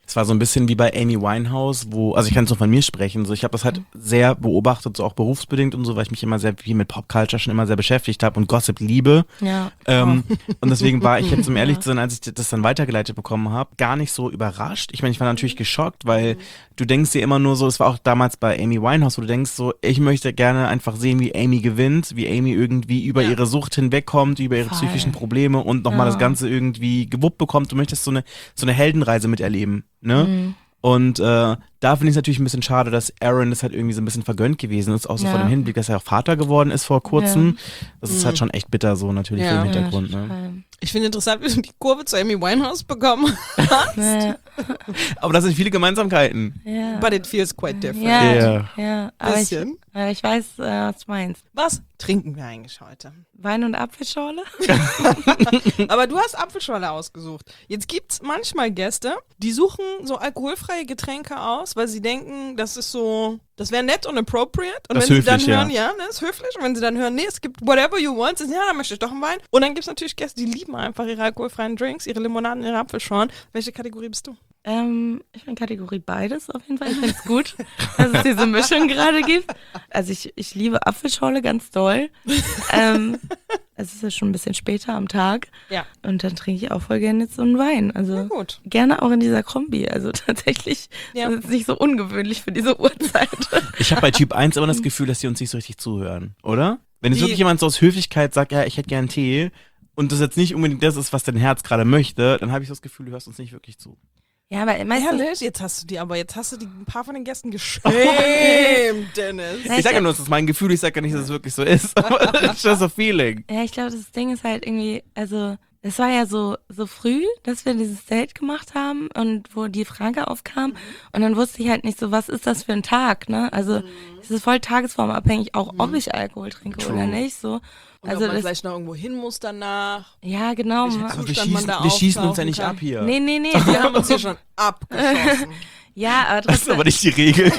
Es war so ein bisschen wie bei Amy Winehouse, also ich kann es nur von mir sprechen, so ich habe das halt sehr beobachtet, so auch berufsbedingt und so, weil ich mich immer sehr viel mit Popculture schon immer sehr beschäftigt habe und Gossip liebe. Ja. Und deswegen war ich jetzt, um ehrlich zu sein, als ich das dann weitergeleitet bekommen habe, gar nicht so überrascht. Ich meine, ich war natürlich geschockt, weil du denkst dir immer nur so, es war auch damals bei Amy Winehouse, wo du denkst so, ich möchte gerne einfach sehen, wie Amy gewinnt, wie Amy irgendwie über ihre Sucht hinwegkommt, über ihre psychischen Probleme und nochmal das Ganze irgendwie gewuppt bekommt. Du möchtest so eine Heldenreise miterleben, ne? Und da finde ich es natürlich ein bisschen schade, dass Aaron das halt irgendwie so ein bisschen vergönnt gewesen ist, auch so vor dem Hinblick, dass er auch Vater geworden ist vor kurzem. Das ist halt schon echt bitter so natürlich Ja. im Hintergrund. Ne? Ich finde interessant, wie du die Kurve zu Amy Winehouse bekommen hast. Ja. Aber das sind viele Gemeinsamkeiten. Ja. But it feels quite different. Ja. Aber Bisschen. ich weiß, was du meinst. Was trinken wir eigentlich heute? Wein und Apfelschorle? Aber du hast Apfelschorle ausgesucht. Jetzt gibt's manchmal Gäste, die suchen so alkoholfreie Getränke aus, weil sie denken, das wäre nett und appropriate. Und Das ist wenn sie dann höflich, hören, ja, das ist höflich. Und wenn sie dann hören, nee, es gibt whatever you want, sagen, ja, dann möchte ich doch einen Wein. Und dann gibt's natürlich Gäste, die lieben einfach ihre alkoholfreien Drinks, ihre Limonaden, ihre Apfelschorlen. Welche Kategorie bist du? Ich bin Kategorie beides auf jeden Fall. Ich finde es gut, dass es diese Mischung gerade gibt. Also ich liebe Apfelschorle ganz doll. Es ist ja schon ein bisschen später am Tag. Ja. Und dann trinke ich auch voll gerne jetzt so einen Wein. Also Na gut. gerne auch in dieser Kombi. Also tatsächlich Ja. ist es nicht so ungewöhnlich für diese Uhrzeit. Ich habe bei Typ 1 immer das Gefühl, dass die uns nicht so richtig zuhören, oder? Wenn jetzt Wie? wirklich jemand so aus Höflichkeit sagt, ja, ich hätte gern Tee und das jetzt nicht unbedingt das ist, was dein Herz gerade möchte, dann habe ich so das Gefühl, du hörst uns nicht wirklich zu. Ja, aber meistens... Ehrlich? Jetzt hast du ein paar von den Gästen geschämt, Dennis. Ja, Ich sage ja nur, das ist mein Gefühl, ich sage ja nicht, dass es wirklich so ist, aber it's just a feeling. Ja, ich glaube, das Ding ist halt irgendwie, also es war ja so früh, dass wir dieses Date gemacht haben und wo die Frage aufkam und dann wusste ich halt nicht so, was ist das für ein Tag, ne? Also es ist voll tagesformabhängig, auch ob ich Alkohol trinke oder nicht, so. Und Also ob man das, vielleicht noch irgendwo hin muss danach. ja, genau. Aber wir Zustand man da schießen uns ja auftauchen nicht kann. ab hier. Nee. Wir haben uns hier schon abgeschossen. Ja, aber Das ist trotzdem, aber nicht die Regel.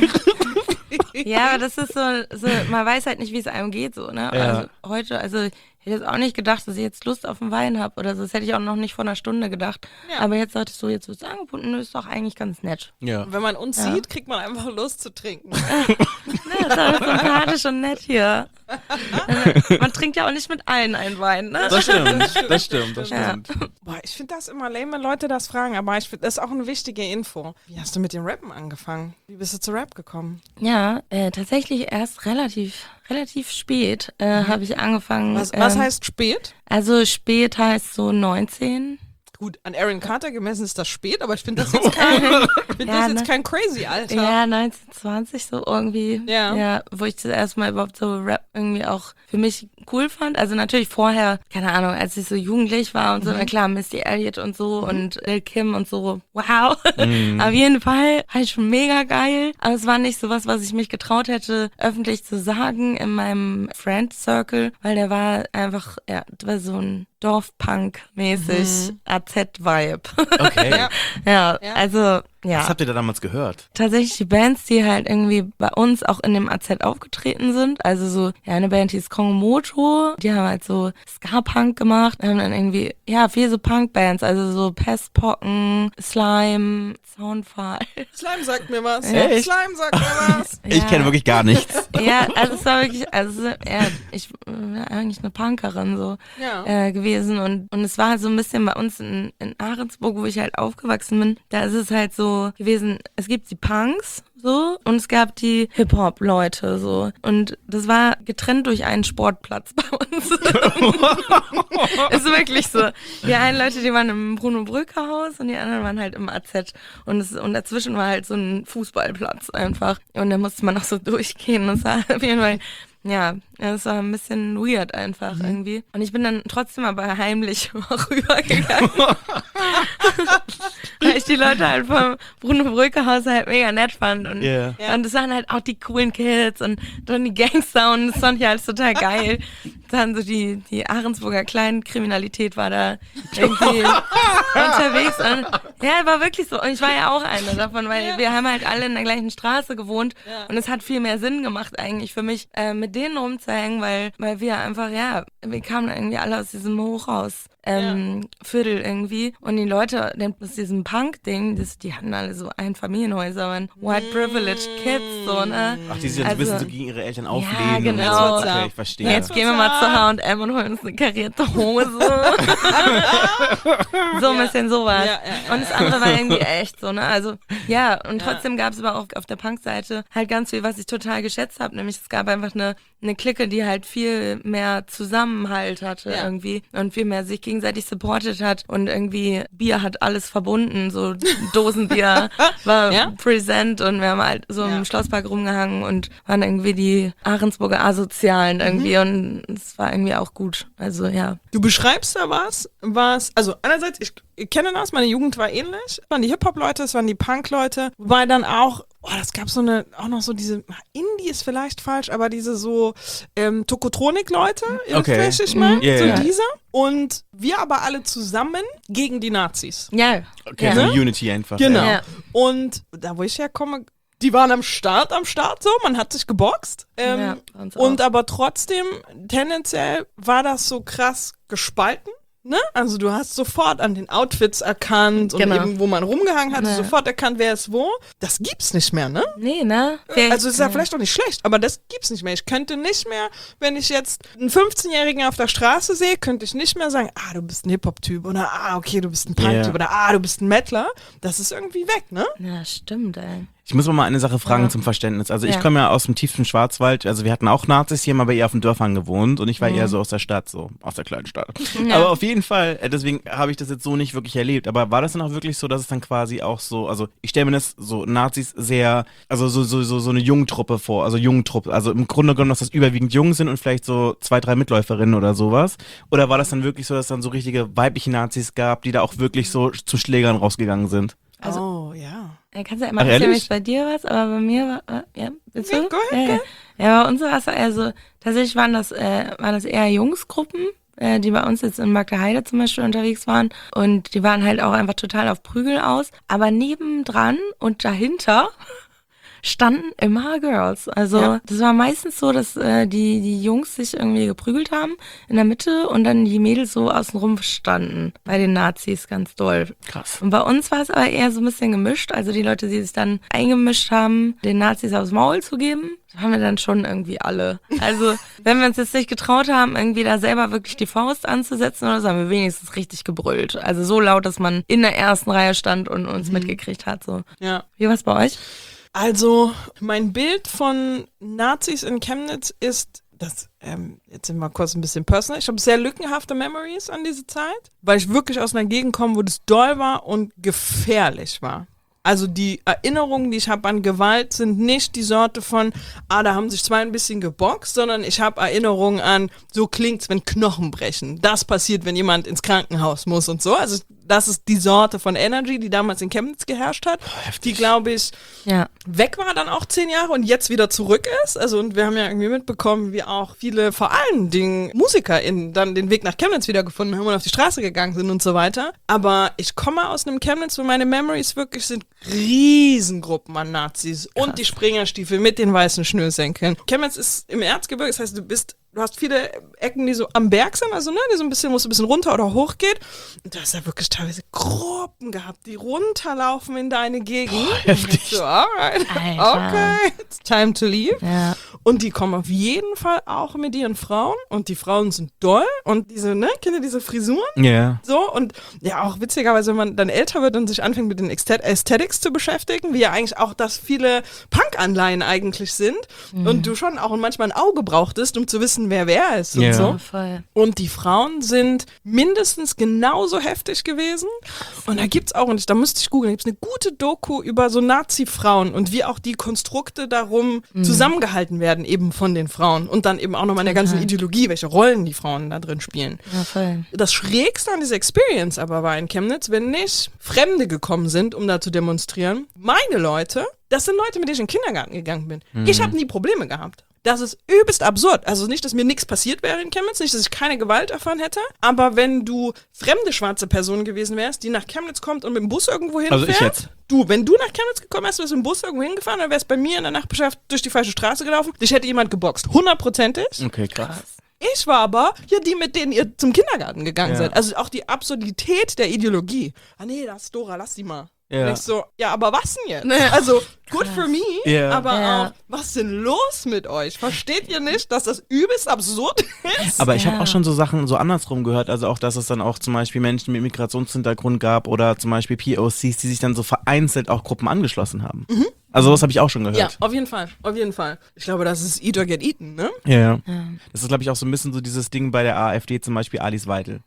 ja, aber das ist so, man weiß halt nicht, wie es einem geht, so, ne? Ja. Also ich hätte jetzt auch nicht gedacht, dass ich jetzt Lust auf einen Wein habe oder so. Das hätte ich auch noch nicht vor einer Stunde gedacht. Ja. Aber jetzt dachte ich so, jetzt wird's angeboten, ist doch eigentlich ganz nett. Ja. Wenn man uns sieht, kriegt man einfach Lust zu trinken. Ne, das ist alles sympathisch und nett hier. Man trinkt ja auch nicht mit allen einen Wein, ne? Das stimmt. Ja. Boah, ich finde das immer lame, wenn Leute das fragen, aber ich finde, das ist auch eine wichtige Info. Wie hast du mit dem Rappen angefangen? Wie bist du zu Rap gekommen? Ja, tatsächlich erst relativ spät habe ich angefangen. Was heißt spät? Also spät heißt so 19. Gut, an Aaron Carter gemessen ist das spät, aber ich finde das jetzt kein crazy Alter. Ja, 1920 so irgendwie. Ja. Wo ich das erste Mal überhaupt so Rap irgendwie auch für mich cool fand. Also natürlich vorher, keine Ahnung, als ich so jugendlich war und so, na klar, Missy Elliott und so und Lil Kim und so, wow. Auf jeden Fall halt schon mega geil. Aber es war nicht sowas, was ich mich getraut hätte, öffentlich zu sagen in meinem Friend Circle, weil der war einfach, ja, das war so ein Dorfpunk-mäßig AZ-Vibe. Okay. Ja, also, ja. Was habt ihr da damals gehört? Tatsächlich die Bands, die halt irgendwie bei uns auch in dem AZ aufgetreten sind. Also so, ja, eine Band hieß Kongomoto, die haben halt so Ska-Punk gemacht. Haben dann irgendwie, ja, viel so Punk-Bands, also so Pestpocken, Slime, Soundfall. Slime sagt mir was. Echt? Slime sagt mir was. Ich kenne wirklich gar nichts. Ja, also es war wirklich, ich bin eigentlich eine Punkerin so Ja. gewesen und es war halt so ein bisschen bei uns in Ahrensburg, wo ich halt aufgewachsen bin, da ist es halt so gewesen, es gibt die Punks so und es gab die Hip-Hop-Leute so und das war getrennt durch einen Sportplatz bei uns. Ist wirklich so. Die einen Leute, die waren im Bruno-Brücker-Haus und die anderen waren halt im AZ und dazwischen war halt so ein Fußballplatz einfach und da musste man auch so durchgehen. Das war auf jeden Fall, ja, das war ein bisschen weird einfach irgendwie. Und ich bin dann trotzdem aber heimlich rübergegangen. Weil ich die Leute halt vom Bruno-Brücker-Haus halt mega nett fand. Und, Yeah. und das waren halt auch die coolen Kids und dann die Gangster und das fand ich alles total geil. Dann so die Ahrensburger Kleinkriminalität war da irgendwie unterwegs. Und, ja, war wirklich so. Und ich war ja auch eine davon, weil wir haben halt alle in der gleichen Straße gewohnt und es hat viel mehr Sinn gemacht eigentlich für mich, mit denen rumzuhängen, weil wir einfach, ja, wir kamen irgendwie alle aus diesem Hochhaus Viertel irgendwie. Und die Leute, aus diesem Punk-Ding, die hatten alle so Einfamilienhäuser, waren White Privileged Kids, so, ne? Ach, die sich ein bisschen so gegen ihre Eltern auflehnen. Ja, genau. Und so. Okay, ich verstehe. Jetzt gehen wir mal zu H&M und holen uns eine karierte Hose. So ein bisschen sowas. Ja. Und das andere war irgendwie echt so, ne? Also, ja, und trotzdem gab es aber auch auf der Punk-Seite halt ganz viel, was ich total geschätzt habe. Nämlich es gab einfach eine Clique, die halt viel mehr Zusammenhalt hatte irgendwie und viel mehr sich gegenseitig supportet hat und irgendwie Bier hat alles verbunden, so Dosenbier war präsent und wir haben halt so im Schlosspark rumgehangen und waren irgendwie die Ahrensburger Asozialen irgendwie und es war irgendwie auch gut, also ja. Du beschreibst da was, also einerseits, ich kenne das, meine Jugend war ähnlich, es waren die Hip-Hop-Leute, es waren die Punk-Leute, wobei dann auch, das gab auch noch so diese, Indie ist vielleicht falsch, aber diese so Tokotronik-Leute, richtig mal, diese. Und wir aber alle zusammen gegen die Nazis. Ja. Okay, so Unity einfach. Genau. Ja. Und da, wo ich herkomme, die waren am Start so, man hat sich geboxt. Und aber trotzdem, tendenziell war das so krass gespalten. Ne? Also du hast sofort an den Outfits erkannt und eben, wo man rumgehangen hat, sofort erkannt, wer ist wo. Das gibt's nicht mehr, ne? Nee, ne? Also ist ja vielleicht auch nicht schlecht, aber das gibt's nicht mehr. Ich könnte nicht mehr, wenn ich jetzt einen 15-Jährigen auf der Straße sehe, könnte ich nicht mehr sagen, du bist ein Hip-Hop-Typ oder okay, du bist ein Punk-Typ oder du bist ein Mettler. Das ist irgendwie weg, ne? Ja, stimmt, ey. Ich muss mal eine Sache fragen zum Verständnis. Also ich komme ja aus dem tiefsten Schwarzwald, also wir hatten auch Nazis hier, aber eher auf den Dörfern gewohnt und ich war eher so aus der Stadt, so aus der kleinen Stadt. Ja. Aber auf jeden Fall, deswegen habe ich das jetzt so nicht wirklich erlebt. Aber war das dann auch wirklich so, dass es dann quasi auch so, also ich stelle mir das so Nazis sehr, also so eine Jungtruppe vor, also im Grunde genommen, dass das überwiegend Jungen sind und vielleicht so 2, 3 Mitläuferinnen oder sowas. Oder war das dann wirklich so, dass es dann so richtige weibliche Nazis gab, die da auch wirklich so zu Schlägern rausgegangen sind? Also, ja. Kannst ja immer erzählen, wie es bei dir war, aber bei mir war, willst du? Ja, bei uns war es also, tatsächlich waren das eher Jungsgruppen, die bei uns jetzt in Magdeheide zum Beispiel unterwegs waren und die waren halt auch einfach total auf Prügel aus, aber nebendran und dahinter standen immer Girls. Also das war meistens so, dass die Jungs sich irgendwie geprügelt haben in der Mitte und dann die Mädels so außenrum standen bei den Nazis ganz doll. Krass. Und bei uns war es aber eher so ein bisschen gemischt. Also die Leute, die sich dann eingemischt haben, den Nazis aufs Maul zu geben, haben wir dann schon irgendwie alle. Also wenn wir uns jetzt nicht getraut haben, irgendwie da selber wirklich die Faust anzusetzen oder so, haben wir wenigstens richtig gebrüllt. Also so laut, dass man in der ersten Reihe stand und uns mitgekriegt hat. So. Ja. Wie war es bei euch? Also, mein Bild von Nazis in Chemnitz ist, jetzt sind wir kurz ein bisschen personal, ich habe sehr lückenhafte Memories an diese Zeit, weil ich wirklich aus einer Gegend komme, wo das doll war und gefährlich war. Also die Erinnerungen, die ich habe an Gewalt, sind nicht die Sorte von, da haben sich zwei ein bisschen geboxt, sondern ich habe Erinnerungen an, so klingt's, wenn Knochen brechen. Das passiert, wenn jemand ins Krankenhaus muss und so. Also das ist die Sorte von Energy, die damals in Chemnitz geherrscht hat, die, glaube ich, weg war dann auch 10 Jahre und jetzt wieder zurück ist. Also und wir haben ja irgendwie mitbekommen, wie auch viele, vor allen Dingen MusikerInnen, dann den Weg nach Chemnitz wiedergefunden haben und auf die Straße gegangen sind und so weiter. Aber ich komme aus einem Chemnitz, wo meine Memories wirklich sind Riesengruppen an Nazis. Krass. Und die Springerstiefel mit den weißen Schnürsenkeln. Chemnitz ist im Erzgebirge, das heißt, du hast viele Ecken, die so am Berg sind, also ne, die so ein bisschen, wo es ein bisschen runter oder hoch geht. Und da hast du ja wirklich teilweise Gruppen gehabt, die runterlaufen in deine Gegend. Heftig. So, alright, okay, it's time to leave. Ja. Und die kommen auf jeden Fall auch mit ihren Frauen und die Frauen sind doll und diese, ne, kennt ihr diese Frisuren? Ja. So und ja, auch witzigerweise, wenn man dann älter wird und sich anfängt mit den Aesthetics zu beschäftigen, wie ja eigentlich auch das viele Punk-Anleihen eigentlich sind und du schon auch manchmal ein Auge brauchtest, um zu wissen, wer ist und so. Voll. Und die Frauen sind mindestens genauso heftig gewesen. Und da gibt's auch, und da müsste ich googeln, da gibt's eine gute Doku über so Nazi-Frauen und wie auch die Konstrukte darum zusammengehalten werden, eben von den Frauen. Und dann eben auch nochmal in der ganzen Ideologie, welche Rollen die Frauen da drin spielen. Ja, voll. Das Schrägste an dieser Experience aber war in Chemnitz, wenn nicht Fremde gekommen sind, um da zu demonstrieren. Meine Leute, das sind Leute, mit denen ich in den Kindergarten gegangen bin. Ich habe nie Probleme gehabt. Das ist übelst absurd. Also nicht, dass mir nichts passiert wäre in Chemnitz, nicht, dass ich keine Gewalt erfahren hätte, aber wenn du fremde schwarze Person gewesen wärst, die nach Chemnitz kommt und mit dem Bus irgendwo hinfährt, also ich jetzt. Wenn du nach Chemnitz gekommen wärst, wärst du mit dem Bus irgendwo hingefahren, dann wärst bei mir in der Nachbarschaft durch die falsche Straße gelaufen, dich hätte jemand geboxt. 100%. Okay, krass. Ich war aber hier die, mit denen ihr zum Kindergarten gegangen Ja. seid. Also auch die Absurdität der Ideologie. Ah nee, das ist Dora, lass die mal. Ja. Und ich so, ja, aber was denn jetzt? Also, good for me, Ja. aber Ja. auch, was ist denn los mit euch? Versteht ihr nicht, dass das übelst absurd ist? Aber ich habe Ja. auch schon so Sachen so andersrum gehört, also auch, dass es dann auch zum Beispiel Menschen mit Migrationshintergrund gab oder zum Beispiel POCs, die sich dann so vereinzelt auch Gruppen angeschlossen haben. Also das habe ich auch schon Ja, gehört. auf jeden Fall, auf jeden Fall. Ich glaube, das ist Eat or Get Eaten, ne? Ja. Das ist, glaube ich, auch so ein bisschen so dieses Ding bei der AfD, zum Beispiel Alice Weidel.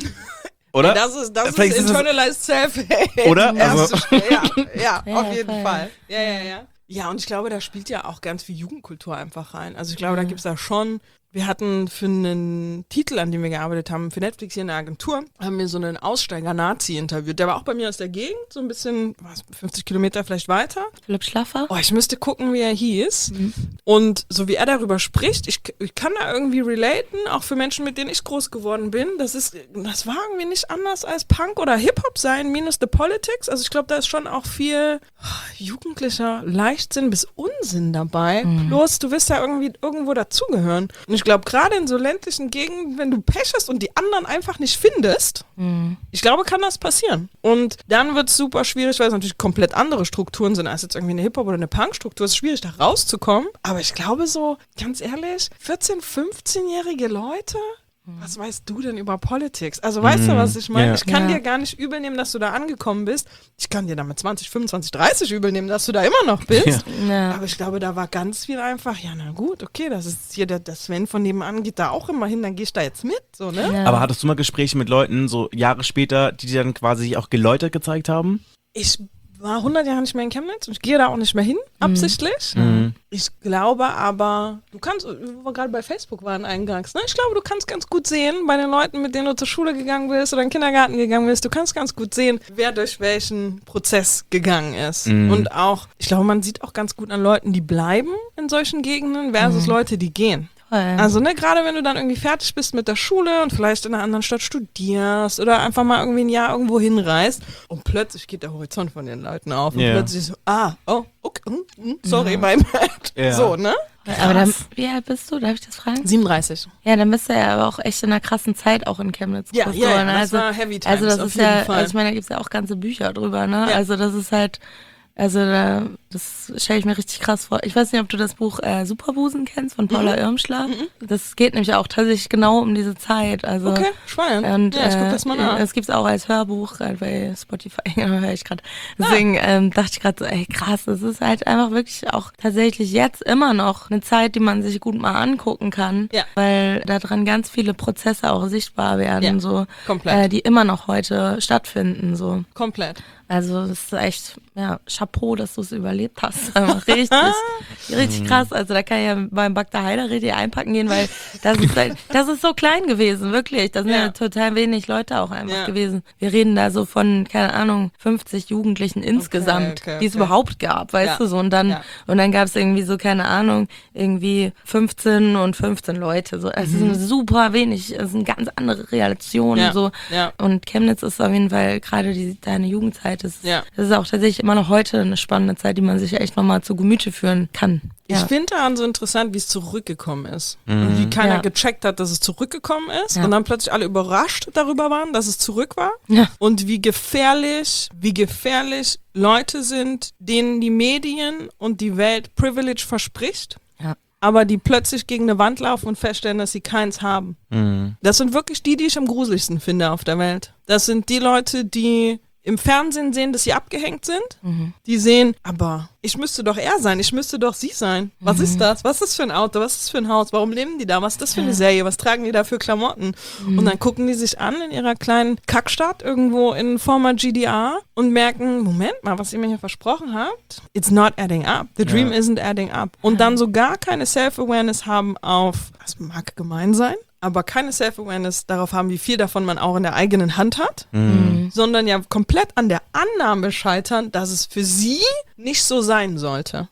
Oder? Das ist Vielleicht ist es- internalized self-hate. Oder? Erste Also- Stelle, ja, Ja, auf jeden voll. Fall. Ja. Ja, und ich glaube, da spielt ja auch ganz viel Jugendkultur einfach rein. Also ich glaube, da gibt's da schon, wir hatten für einen Titel, an dem wir gearbeitet haben, für Netflix hier in der Agentur, haben wir so einen Aussteiger-Nazi interviewt. Der war auch bei mir aus der Gegend, so ein bisschen, 50 Kilometer vielleicht weiter. Philipp Schlaffer? Oh, ich müsste gucken, wie er hieß. Und so wie er darüber spricht, ich kann da irgendwie relaten, auch für Menschen, mit denen ich groß geworden bin. Das war irgendwie nicht anders als Punk oder Hip-Hop sein, minus the politics. Also ich glaube, da ist schon auch viel jugendlicher Leichtsinn bis Unsinn dabei. Bloß, du wirst ja irgendwie irgendwo dazugehören. Und ich glaube, gerade in so ländlichen Gegenden, wenn du Pech hast und die anderen einfach nicht findest, ich glaube, kann das passieren. Und dann wird es super schwierig, weil es natürlich komplett andere Strukturen sind als jetzt irgendwie eine Hip-Hop oder eine Punk-Struktur. Es ist schwierig, da rauszukommen. Aber ich glaube so, ganz ehrlich, 14-, 15-jährige Leute, was weißt du denn über Politics? Also weißt du, was ich meine? Ja. Ich kann Ja. dir gar nicht übel nehmen, dass du da angekommen bist. Ich kann dir da mit 20, 25, 30 übel nehmen, dass du da immer noch bist. Ja. Aber ich glaube, da war ganz viel einfach, ja na gut, okay, das ist hier, der Sven von nebenan geht da auch immer hin, dann geh ich da jetzt mit, so, ne? Ja. Aber hattest du mal Gespräche mit Leuten, so Jahre später, die dir dann quasi auch geläutert gezeigt haben? Ich war 100 Jahre nicht mehr in Chemnitz und ich gehe da auch nicht mehr hin, absichtlich. Ich glaube aber, wo wir gerade bei Facebook waren eingangs, ne? Ich glaube, du kannst ganz gut sehen, bei den Leuten, mit denen du zur Schule gegangen bist oder in den Kindergarten gegangen bist, du kannst ganz gut sehen, wer durch welchen Prozess gegangen ist. Und auch, ich glaube, man sieht auch ganz gut an Leuten, die bleiben in solchen Gegenden versus Leute, die gehen. Voll. Also, ne, gerade wenn du dann irgendwie fertig bist mit der Schule und vielleicht in einer anderen Stadt studierst oder einfach mal irgendwie ein Jahr irgendwo hinreist und plötzlich geht der Horizont von den Leuten auf und Ja. plötzlich so, okay, sorry, mein Bad. Ja. So, ne? Aber dann, wie alt bist du? Darf ich das fragen? 37. Ja, dann bist du ja aber auch echt in einer krassen Zeit auch in Chemnitz Ja, groß ja, geworden. das also, war Heavy Times, also das auf ist jeden ja, Fall. also ich meine, da gibt's ja auch ganze Bücher drüber, ne? Ja. Also das ist halt, das stelle ich mir richtig krass vor. Ich weiß nicht, ob du das Buch Superbusen kennst von Paula Irmschler. Das geht nämlich auch tatsächlich genau um diese Zeit. Also Okay, spannend. und ja, ich guck das mal nach. es gibt's auch als Hörbuch gerade bei Spotify, höre ich gerade. Deswegen dachte ich gerade so, ey krass, das ist halt einfach wirklich auch tatsächlich jetzt immer noch eine Zeit, die man sich gut mal angucken kann, Ja. weil da dran ganz viele Prozesse auch sichtbar werden, Ja, so komplett. die immer noch heute stattfinden, so. Komplett. Also das ist echt, ja, Chapeau, dass du es überlebt hast. Einfach richtig krass. Also da kann ich ja beim Bagda Heider richtig einpacken gehen, weil das ist so klein gewesen, wirklich. Da sind ja, Ja. total wenig Leute auch einfach Ja. gewesen. Wir reden da so von, keine Ahnung, 50 Jugendlichen insgesamt, okay, die es okay. überhaupt gab, weißt Ja. du so. Und dann Ja. gab es irgendwie so, keine Ahnung, irgendwie 15 und 15 Leute. So. Es ist super wenig, es sind ganz andere Relationen. Ja. So. Ja. Und Chemnitz ist auf jeden Fall gerade deine Jugendzeit. Das Ja. ist auch tatsächlich immer noch heute eine spannende Zeit, die man sich echt nochmal zu Gemüte führen kann. Ich Ja. finde daran so interessant, wie es zurückgekommen ist. Und wie keiner Ja. gecheckt hat, dass es zurückgekommen ist. Ja. Und dann plötzlich alle überrascht darüber waren, dass es zurück war. Ja. Und wie gefährlich Leute sind, denen die Medien und die Welt Privilege verspricht. Ja. Aber die plötzlich gegen eine Wand laufen und feststellen, dass sie keins haben. Das sind wirklich die ich am gruseligsten finde auf der Welt. Das sind die Leute, die im Fernsehen sehen, dass sie abgehängt sind. Die sehen, aber ich müsste doch er sein, ich müsste doch sie sein. Was ist das? Was ist das für ein Auto? Was ist das für ein Haus? Warum leben die da? Was ist das für eine Serie? Was tragen die da für Klamotten? Und dann gucken die sich an in ihrer kleinen Kackstadt irgendwo in former GDR und merken, Moment mal, was ihr mir hier versprochen habt, it's not adding up. The dream isn't adding up. Und dann so gar keine Self-Awareness haben auf, das mag gemein sein, aber keine Self-Awareness darauf haben, wie viel davon man auch in der eigenen Hand hat, sondern ja komplett an der Annahme scheitern, dass es für sie nicht so sein sollte.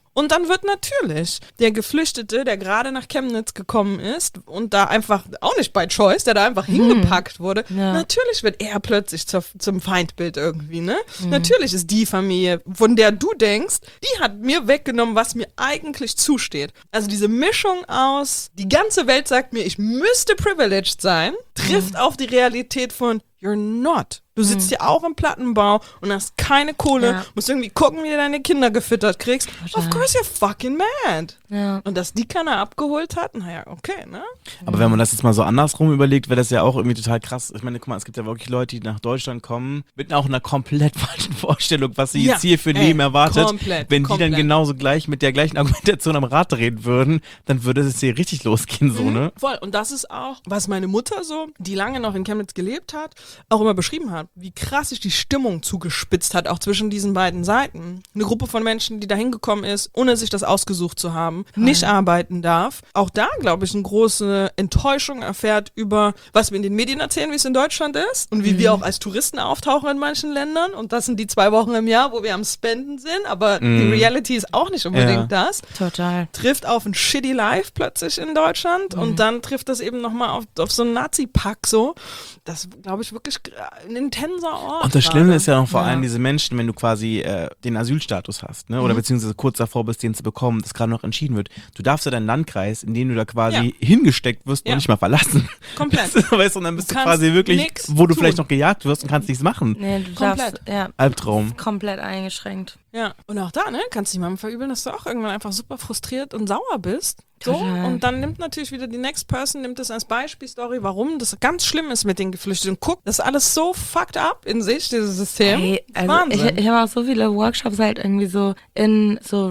Und dann wird natürlich der Geflüchtete, der gerade nach Chemnitz gekommen ist und da einfach, auch nicht by choice, der da einfach hingepackt wurde, natürlich wird er plötzlich zum Feindbild irgendwie, ne? Natürlich ist die Familie, von der du denkst, die hat mir weggenommen, was mir eigentlich zusteht. Also diese Mischung aus, die ganze Welt sagt mir, ich müsste privileged sein, trifft auf die Realität von you're not. Du sitzt ja auch im Plattenbau und hast keine Kohle, musst irgendwie gucken, wie du deine Kinder gefüttert kriegst. Total. Of course you're fucking mad. Ja. Und dass die keiner abgeholt hat, naja, okay, ne? Aber wenn man das jetzt mal so andersrum überlegt, wäre das ja auch irgendwie total krass. Ich meine, guck mal, es gibt ja wirklich Leute, die nach Deutschland kommen, mit auch einer komplett falschen Vorstellung, was sie jetzt hier für ein Leben erwartet. Wenn die dann genauso gleich mit der gleichen Argumentation am Rad drehen würden, dann würde es hier richtig losgehen, so, ne? Voll. Und das ist auch, was meine Mutter so, die lange noch in Chemnitz gelebt hat, auch immer beschrieben hat, wie krass sich die Stimmung zugespitzt hat, auch zwischen diesen beiden Seiten. Eine Gruppe von Menschen, die da hingekommen ist, ohne sich das ausgesucht zu haben, nicht arbeiten darf. Auch da, glaube ich, eine große Enttäuschung erfährt über, was wir in den Medien erzählen, wie es in Deutschland ist und wie wir auch als Touristen auftauchen in manchen Ländern. Und das sind die 2 Wochen im Jahr, wo wir am Spenden sind, aber die Reality ist auch nicht unbedingt das. Total. Trifft auf ein shitty Life plötzlich in Deutschland und dann trifft das eben nochmal auf so einen Nazi-Pack so. Das, glaube ich, wirklich ein intenser Ort. Und das Schlimme ist ja noch vor allem diese Menschen, wenn du quasi den Asylstatus hast, ne? Oder beziehungsweise kurz davor bist, den zu bekommen, das gerade noch entschieden wird. Du darfst ja deinen Landkreis, in den du da quasi hingesteckt wirst, noch nicht mal verlassen. Komplett. Weißt du, und dann bist du quasi wirklich, wo du vielleicht noch gejagt wirst und kannst nichts machen. Nee, du Komplett. darfst, Albtraum. komplett eingeschränkt. Ja, und auch da, ne, kannst du dich mal verübeln, dass du auch irgendwann einfach super frustriert und sauer bist. So, Total. und dann nimmt natürlich wieder die Next Person, nimmt das als Beispielstory, warum das ganz schlimm ist mit den Geflüchteten. Und guckt, das ist alles so fucked up in sich, dieses System. Hey, also Wahnsinn. ich habe auch so viele Workshops halt irgendwie so in so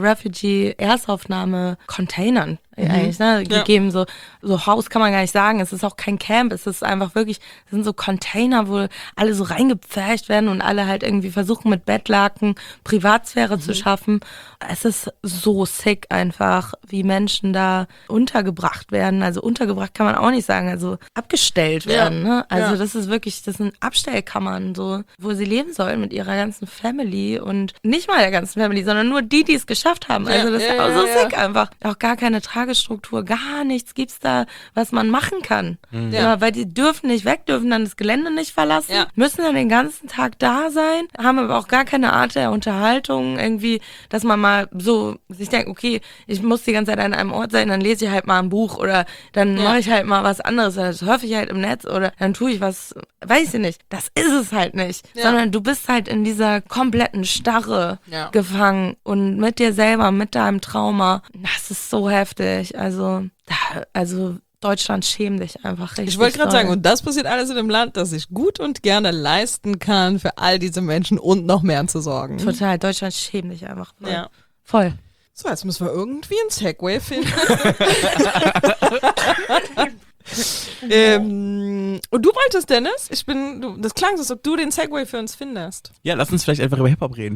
Refugee-Erstaufnahme-Containern eigentlich, ne, gegeben. So Haus kann man gar nicht sagen. Es ist auch kein Camp. Es ist einfach wirklich, es sind so Container, wo alle so reingepfercht werden und alle halt irgendwie versuchen mit Bettlaken Privatsphäre zu schaffen. Es ist so sick einfach, wie Menschen da untergebracht werden. Also untergebracht kann man auch nicht sagen, also abgestellt werden. Ne? Also das ist wirklich, das sind Abstellkammern, so, wo sie leben sollen mit ihrer ganzen Family und nicht mal der ganzen Family, sondern nur die es geschafft haben. Also das ist auch so sick einfach. Auch gar keine Tagesstruktur, gar nichts gibt's da, was man machen kann. Ja, weil die dürfen nicht weg, dürfen dann das Gelände nicht verlassen, müssen dann den ganzen Tag da sein, haben aber auch gar keine Art der Unterhaltung irgendwie, dass man mal so sich denkt, okay, ich muss die ganze Zeit an einem Ort sein, dann lese ich halt mal ein Buch oder dann mache ich halt mal was anderes, dann surfe ich halt im Netz oder dann tue ich was, weiß ich nicht. Das ist es halt nicht, sondern du bist halt in dieser kompletten Starre gefangen und mit dir selber, mit deinem Trauma. Das ist so heftig. Also Deutschland, schäm dich einfach richtig. Ich wollte gerade doll. sagen, und das passiert alles in einem Land, das sich gut und gerne leisten kann, für all diese Menschen und noch mehr zu sorgen. Total, Deutschland, schäm dich einfach. Voll. Ja. Voll. So, jetzt müssen wir irgendwie einen Segway finden. Und du wolltest, Dennis? Das klang so, als ob du den Segway für uns findest. Ja, lass uns vielleicht einfach über Hip-Hop reden.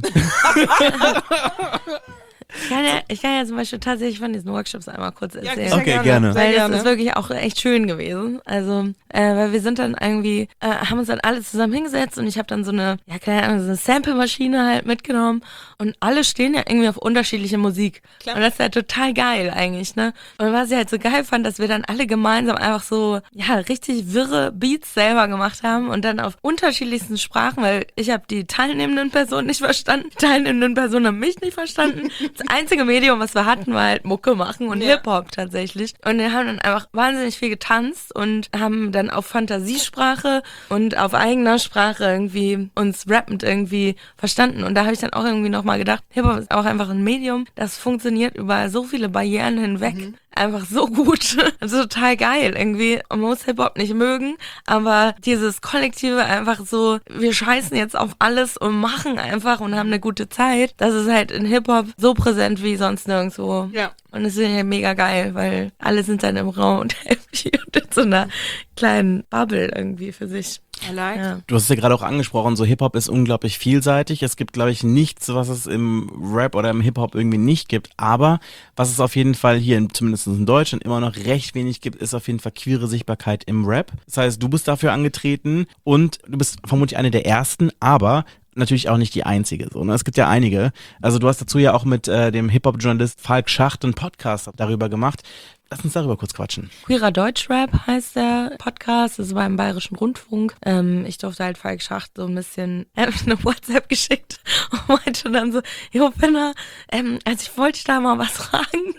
Ich kann ja zum Beispiel tatsächlich von diesen Workshops einmal kurz erzählen. sehr Okay, gerne. Weil Sehr das ist wirklich auch echt schön gewesen. Also, weil wir sind dann irgendwie, haben uns dann alle zusammen hingesetzt und ich habe dann so eine Sample-Maschine halt mitgenommen und alle stehen ja irgendwie auf unterschiedliche Musik. Klar. Und das ist ja total geil eigentlich, ne? Und was ich halt so geil fand, dass wir dann alle gemeinsam einfach so, ja, richtig wirre Beats selber gemacht haben und dann auf unterschiedlichsten Sprachen, weil ich habe die teilnehmenden Personen nicht verstanden, die teilnehmenden Personen haben mich nicht verstanden. Das einzige Medium, was wir hatten, war halt Mucke machen und Hip-Hop tatsächlich. Und wir haben dann einfach wahnsinnig viel getanzt und haben dann auf Fantasiesprache und auf eigener Sprache irgendwie uns rappend irgendwie verstanden. Und da habe ich dann auch irgendwie nochmal gedacht, Hip-Hop ist auch einfach ein Medium, das funktioniert über so viele Barrieren hinweg. Einfach so gut. Also total geil irgendwie. Und man muss Hip-Hop nicht mögen, aber dieses Kollektive einfach so, wir scheißen jetzt auf alles und machen einfach und haben eine gute Zeit. Das ist halt in Hip-Hop so präsent wie sonst nirgendwo. Ja. Und es ist ja mega geil, weil alle sind dann im Raum und happy und in so einer kleinen Bubble irgendwie für sich. I like. Ja. Du hast es ja gerade auch angesprochen, so Hip-Hop ist unglaublich vielseitig. Es gibt, glaube ich, nichts, was es im Rap oder im Hip-Hop irgendwie nicht gibt. Aber was es auf jeden Fall hier, zumindest in Deutschland, immer noch recht wenig gibt, ist auf jeden Fall queere Sichtbarkeit im Rap. Das heißt, du bist dafür angetreten und du bist vermutlich eine der Ersten, aber natürlich auch nicht die einzige. So, ne? Es gibt ja einige. Also du hast dazu ja auch mit dem Hip-Hop-Journalist Falk Schacht einen Podcast darüber gemacht. Lass uns darüber kurz quatschen. Queerer Deutschrap heißt der Podcast, das ist beim Bayerischen Rundfunk. Ich durfte halt Falk Schacht so ein bisschen eine WhatsApp geschickt und meinte dann so, jo Penner, also ich wollte dich da mal was fragen.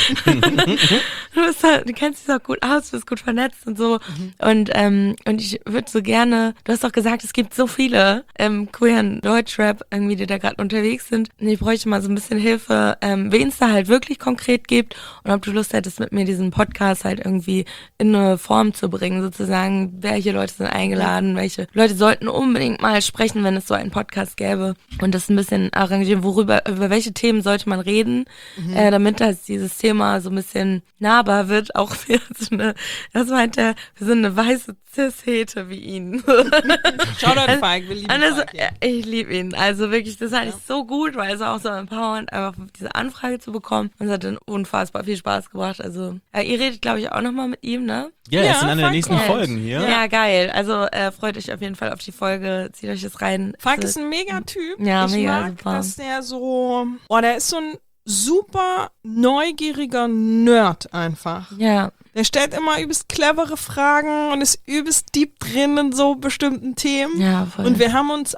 Du kennst dich auch gut aus, du bist gut vernetzt und so. Und ich würde so gerne, du hast doch gesagt, es gibt so viele queeren Deutschrap irgendwie, die da gerade unterwegs sind. Und ich bräuchte mal so ein bisschen Hilfe, wen es da halt wirklich konkret gibt und ob du Lust hättest, mit mir diesen Podcast halt irgendwie in eine Form zu bringen, sozusagen, welche Leute sind eingeladen, welche Leute sollten unbedingt mal sprechen, wenn es so einen Podcast gäbe und das ein bisschen arrangieren, über welche Themen sollte man reden, damit das dieses Thema so ein bisschen nahbar wird, auch für so eine, das meint er, wir sind eine weiße Cis-Hete wie ihn. Shoutout Falk, wir lieben Falk. Ja. Ich liebe ihn, also wirklich, das fand ich so gut, weil es auch so empowernd, einfach diese Anfrage zu bekommen und es hat dann unfassbar viel Spaß gebracht, also ihr redet, glaube ich, auch nochmal mit ihm, ne? Ja, er ist in einer der Falk nächsten kommt. Folgen hier. Ja, geil. Also freut euch auf jeden Fall auf die Folge. Zieht euch das rein. Falk ist ein Megatyp. Ja, ich mega mag, super. dass der so, der ist so ein super neugieriger Nerd einfach. Ja. Der stellt immer übelst clevere Fragen und ist übelst deep drin in so bestimmten Themen. Ja, voll. Und wir haben uns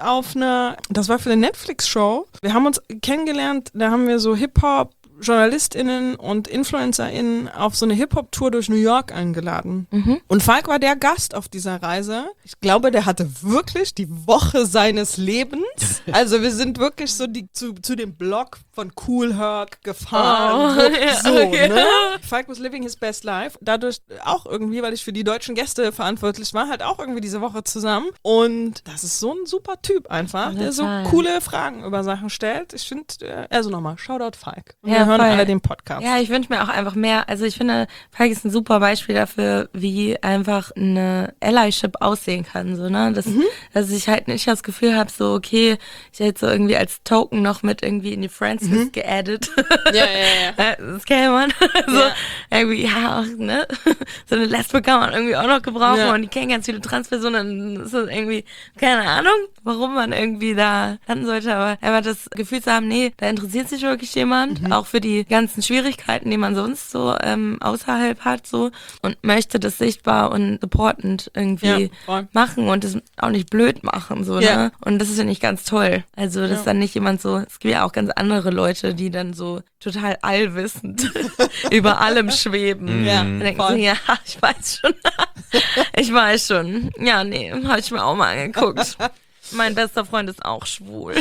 das war für eine Netflix-Show, wir haben uns kennengelernt, da haben wir so Hip-Hop JournalistInnen und InfluencerInnen auf so eine Hip-Hop-Tour durch New York eingeladen. Und Falk war der Gast auf dieser Reise. Ich glaube, der hatte wirklich die Woche seines Lebens. Also wir sind wirklich so zu dem Block von Cool Herc gefahren. okay. Ne? Falk was living his best life. Dadurch auch irgendwie, weil ich für die deutschen Gäste verantwortlich war, halt auch irgendwie diese Woche zusammen. Und das ist so ein super Typ einfach, der so Total. coole Fragen über Sachen stellt. Ich finde, also nochmal, Shoutout Falk. Und Ja, wir hören voll. alle den Podcast. Ja, ich wünsche mir auch einfach mehr. Also ich finde, Falk ist ein super Beispiel dafür, wie einfach eine Allyship aussehen kann. So, ne? Dass ich halt nicht das Gefühl habe, so, okay, ich hätte so irgendwie als Token noch mit irgendwie in die Friends-List geaddet. Ja. Das kennt man. So, irgendwie, ja, auch, ne? So eine Lesbe kann man irgendwie auch noch gebrauchen Ja. und die kennen ganz viele Transpersonen. Dann ist das irgendwie, keine Ahnung, warum man irgendwie da landen sollte, aber einfach das Gefühl zu haben, nee, da interessiert sich wirklich jemand, auch für die ganzen Schwierigkeiten, die man sonst so außerhalb hat, so, und möchte das sichtbar und supportend irgendwie Ja, voll. machen und das auch nicht blöd machen, so, Ja. ne? Und das ist ja nicht ganz toll. Also, das ist dann nicht jemand so, es gibt ja auch ganz andere Leute, die dann so total allwissend über allem schweben. Ja, Und denken voll. so, ja, ich weiß schon. Ich weiß schon. Ja, nee, habe ich mir auch mal angeguckt. Mein bester Freund ist auch schwul.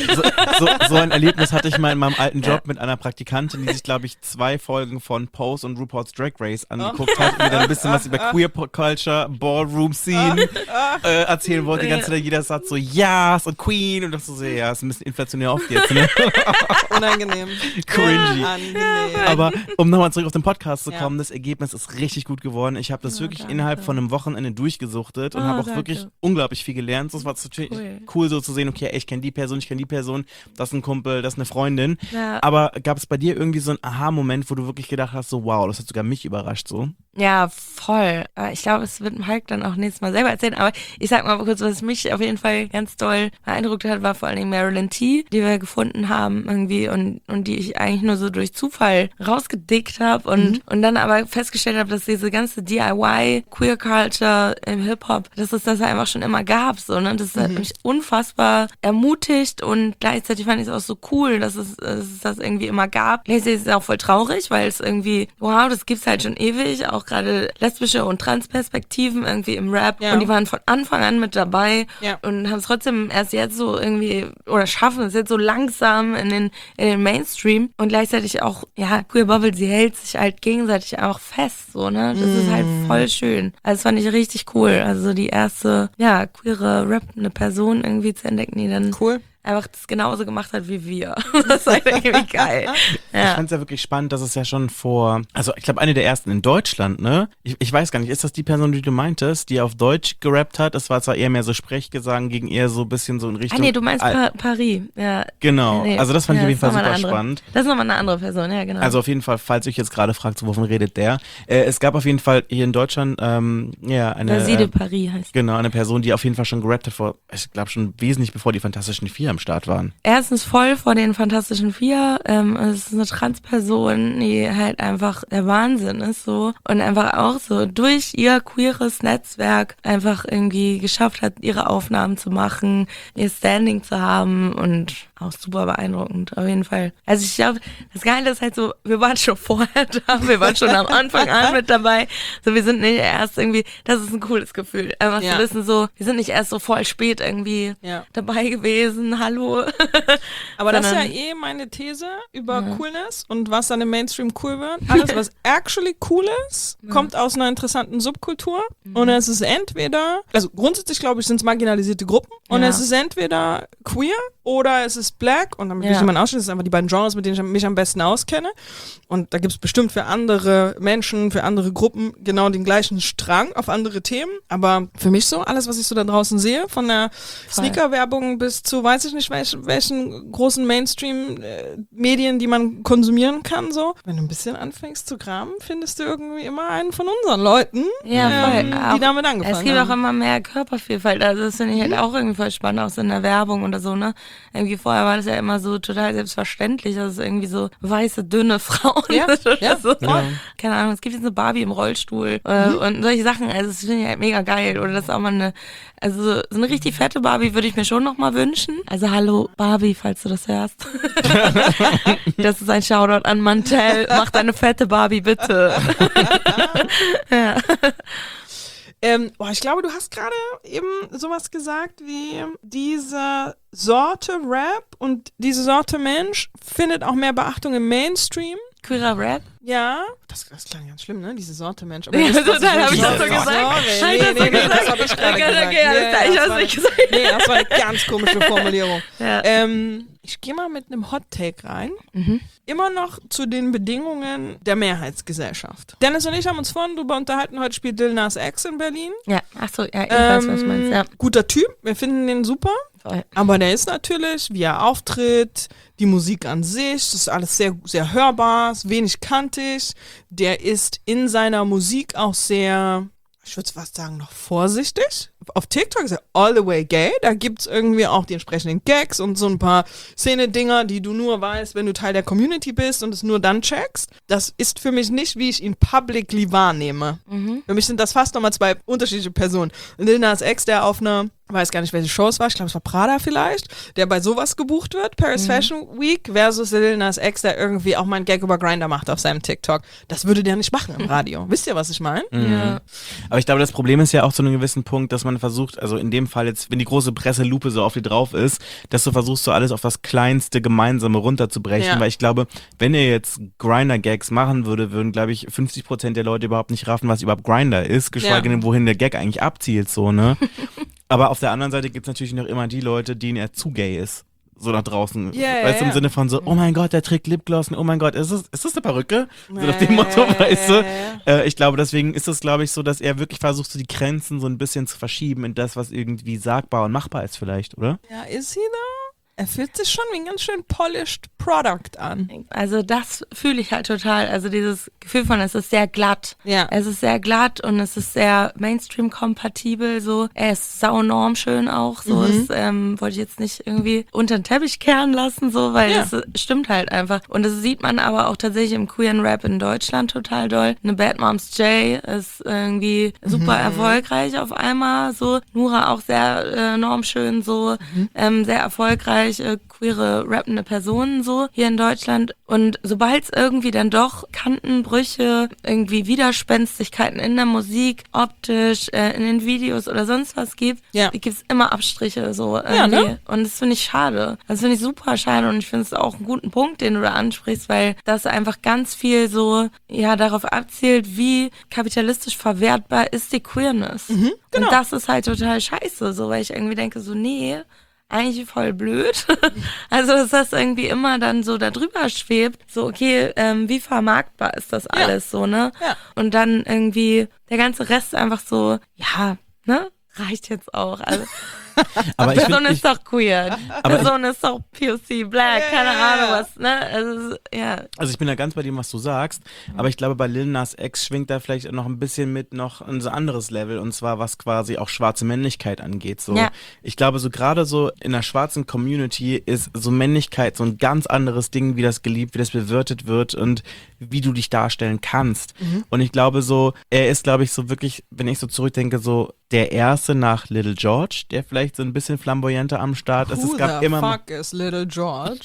So ein Erlebnis hatte ich mal in meinem alten Job mit einer Praktikantin, die sich, glaube ich, 2 Folgen von Pose und RuPaul's Drag Race angeguckt hat und mir dann ein bisschen was über Queer Culture, Ballroom Scene erzählen wollte. Die ganze Zeit jeder sagt so, ja, und Queen und das so, ja, ist ein bisschen inflationär oft jetzt, ne? Unangenehm. Cringy. Unangenehm. Aber um nochmal zurück auf den Podcast zu Ja. kommen, das Ergebnis ist richtig gut geworden. Ich habe das wirklich danke. innerhalb von einem Wochenende durchgesuchtet und Oh, habe auch danke. wirklich unglaublich viel gelernt. Das war natürlich cool so zu sehen, okay, ich kenne die Person, das ist ein Kumpel, das ist eine Freundin. Ja. Aber gab es bei dir irgendwie so einen Aha-Moment, wo du wirklich gedacht hast, so wow, das hat sogar mich überrascht so? Ja, voll. Ich glaube, es wird Hulk dann auch nächstes Mal selber erzählen. Aber ich sag mal kurz, was mich auf jeden Fall ganz doll beeindruckt hat, war vor allen Dingen Marilyn T., die wir gefunden haben irgendwie und die ich eigentlich nur so durch Zufall rausgedickt habe und dann aber festgestellt habe, dass diese ganze DIY, Queer Culture im Hip-Hop, dass es das einfach schon immer gab. So, ne? Das hat mich unfassbar ermutigt und gleichzeitig fand ich es auch so cool, dass es das irgendwie immer gab. Gleichzeitig ist es auch voll traurig, weil es irgendwie, wow, das gibt's halt schon ewig, auch gerade lesbische und Transperspektiven irgendwie im Rap Ja. und die waren von Anfang an mit dabei Ja. und haben es trotzdem erst jetzt so irgendwie oder schaffen es jetzt so langsam in den Mainstream und gleichzeitig auch, ja, Queer Bubble, sie hält sich halt gegenseitig auch fest, so, ne? Das ist halt voll schön. Also das fand ich richtig cool. Also so die erste, ja, queere rappende Person irgendwie zu entdecken, die dann Cool. einfach das genauso gemacht hat wie wir. Das ist halt irgendwie geil. Ich Ja. fand es ja wirklich spannend, dass es ja schon also ich glaube eine der ersten in Deutschland, ne? Ich weiß gar nicht, ist das die Person, die du meintest, die auf Deutsch gerappt hat? Das war zwar eher mehr so Sprechgesang, gegen eher so ein bisschen so in Richtung... Nee, du meinst Paris. Ja. Genau, Nee. also das fand ich Ja, auf jeden Fall ist nochmal super eine andere. spannend. Das ist nochmal eine andere Person, ja, genau. Also auf jeden Fall, falls ihr euch jetzt gerade fragt, so, wovon redet der? Es gab auf jeden Fall hier in Deutschland ja eine Basile Paris heißt. genau, eine Person, die auf jeden Fall schon gerappt hat ich glaube schon wesentlich bevor die Fantastischen Vier am am Start waren. Erstens voll vor den Fantastischen Vier. Es ist eine Transperson, die halt einfach der Wahnsinn ist so und einfach auch so durch ihr queeres Netzwerk einfach irgendwie geschafft hat, ihre Aufnahmen zu machen, ihr Standing zu haben und auch super beeindruckend, auf jeden Fall. Also ich glaube, das Geile ist halt so, wir waren schon vorher da, wir waren schon am Anfang an mit dabei. So, wir sind nicht erst irgendwie, das ist ein cooles Gefühl. Einfach zu wissen, so, wir sind nicht erst so voll spät irgendwie dabei gewesen, hallo. Aber das ist ja meine These über Coolness und was dann im Mainstream cool wird. Alles, was actually cool ist, kommt aus einer interessanten Subkultur und es ist entweder, also grundsätzlich glaube ich, sind es marginalisierte Gruppen und es ist entweder queer oder es ist black und damit will ich jemanden ausschließen, das sind einfach die beiden Genres, mit denen ich mich am besten auskenne und da gibt es bestimmt für andere Menschen, für andere Gruppen genau den gleichen Strang auf andere Themen, aber für mich so, alles was ich so da draußen sehe, von der Sneaker-Werbung bis zu weiß ich nicht welchen großen Mainstream-Medien, die man konsumieren kann, so. Wenn du ein bisschen anfängst zu graben, findest du irgendwie immer einen von unseren Leuten, die damit angefangen haben. Es gibt auch immer mehr Körpervielfalt, also das finde ich halt auch irgendwie voll spannend, auch so in der Werbung oder so, ne. Irgendwie vorher war das ja immer so total selbstverständlich, dass es irgendwie so weiße, dünne Frauen oder so. Ja. Keine Ahnung, es gibt jetzt eine Barbie im Rollstuhl und solche Sachen, also das finde ich halt mega geil. Oder das ist auch mal so eine richtig fette Barbie würde ich mir schon noch mal wünschen. Also hallo Barbie, falls du das hörst. Das ist ein Shoutout an Mantel. Mach deine fette Barbie bitte. Ja. Ich glaube, du hast gerade eben sowas gesagt wie diese Sorte Rap und diese Sorte Mensch findet auch mehr Beachtung im Mainstream. Queerer Rap? Ja. Das klang ganz schlimm, ne? Diese Sorte Mensch. Aber ja, total, habe ich das so gesagt? Nee, das habe ich gerade gesagt. Okay, alles klar, ich hab's nicht gesagt. Nee, das war eine ganz komische Formulierung. Ja. Ich gehe mal mit einem Hot Take rein. Immer noch zu den Bedingungen der Mehrheitsgesellschaft. Dennis und ich haben uns vorhin drüber unterhalten, heute spielt Lil Nas X in Berlin. Ja, achso, ja, ich weiß, was du meinst, ja. Guter Typ, wir finden den super. Voll. Aber der ist natürlich, wie er auftritt, die Musik an sich, das ist alles sehr, sehr hörbar, ist wenig kantig. Der ist in seiner Musik auch sehr, ich würde fast sagen, noch vorsichtig. Auf TikTok ist er all the way gay. Da gibt's irgendwie auch die entsprechenden Gags und so ein paar Szene-Dinger, die du nur weißt, wenn du Teil der Community bist und es nur dann checkst. Das ist für mich nicht, wie ich ihn publicly wahrnehme. Für mich sind das fast nochmal zwei unterschiedliche Personen. Lil Nas X, der auf einer, weiß gar nicht, welche Show es war, ich glaube, es war Prada vielleicht, der bei sowas gebucht wird, Paris Fashion Week, versus Lil Nas X, der irgendwie auch mal einen Gag über Grindr macht auf seinem TikTok. Das würde der nicht machen im Radio. Wisst ihr, was ich meine? Ja. Aber ich glaube, das Problem ist ja auch zu einem gewissen Punkt, dass man versucht, also in dem Fall jetzt, wenn die große Presselupe so auf dir drauf ist, dass du versuchst, so alles auf das kleinste Gemeinsame runterzubrechen, weil ich glaube, wenn er jetzt Grindr-Gags machen würde, würden, glaube ich, 50% der Leute überhaupt nicht raffen, was überhaupt Grindr ist, geschweige denn, wohin der Gag eigentlich abzielt, so, ne? Aber auf der anderen Seite gibt's natürlich noch immer die Leute, denen er zu gay ist. So nach draußen. Weißt du, im Sinne von so, oh mein Gott, der trägt Lipgloss, oh mein Gott, ist das eine Perücke? So nach dem Motto, weißt du? Ich glaube, deswegen ist es, glaube ich, so, dass er wirklich versucht, so die Grenzen so ein bisschen zu verschieben in das, was irgendwie sagbar und machbar ist vielleicht, oder? Ja, ist he though? Er fühlt sich schon wie ein ganz schön polished Product an. Also das fühle ich halt total. Also dieses Gefühl von, es ist sehr glatt. Ja. Es ist sehr glatt und es ist sehr Mainstream-kompatibel. So. Er ist saunorm schön auch. So. Das wollte ich jetzt nicht irgendwie unter den Teppich kehren lassen, so, weil das stimmt halt einfach. Und das sieht man aber auch tatsächlich im queeren Rap in Deutschland total doll. Eine Bad Moms J ist irgendwie super erfolgreich auf einmal. So. Nura auch sehr normschön, so sehr erfolgreich. Queere rappende Personen so hier in Deutschland und sobald es irgendwie dann doch Kantenbrüche, irgendwie Widerspenstigkeiten in der Musik, optisch, in den Videos oder sonst was gibt, gibt's immer Abstriche so irgendwie und das finde ich schade. Das finde ich super schade und ich finde es auch einen guten Punkt, den du da ansprichst, weil das einfach ganz viel so darauf abzielt, wie kapitalistisch verwertbar ist die Queerness. Genau. Und das ist halt total scheiße, so, weil ich irgendwie denke so, nee, eigentlich voll blöd. Also, dass das irgendwie immer dann so da drüber schwebt. So, okay, wie vermarktbar ist das alles so, ne? Ja. Und dann irgendwie der ganze Rest einfach so, reicht jetzt auch. Also, Aber ich Person find, ist doch queer. Aber Person ist doch POC, black, keine Ahnung was, ne? Also, ja. Also ich bin da ganz bei dem, was du sagst, aber ich glaube, bei Lil Nas X schwingt da vielleicht noch ein bisschen mit noch ein so anderes Level, und zwar was quasi auch schwarze Männlichkeit angeht. So, Ja. ich glaube, so gerade so in der schwarzen Community ist so Männlichkeit so ein ganz anderes Ding, wie das geliebt, wie das bewirtet wird und wie du dich darstellen kannst. Und ich glaube so, er ist, glaube ich, so wirklich, wenn ich so zurückdenke, so der erste nach Little George, der vielleicht so ein bisschen flamboyanter am Start ist. Who Es gab the immer fuck is Little George?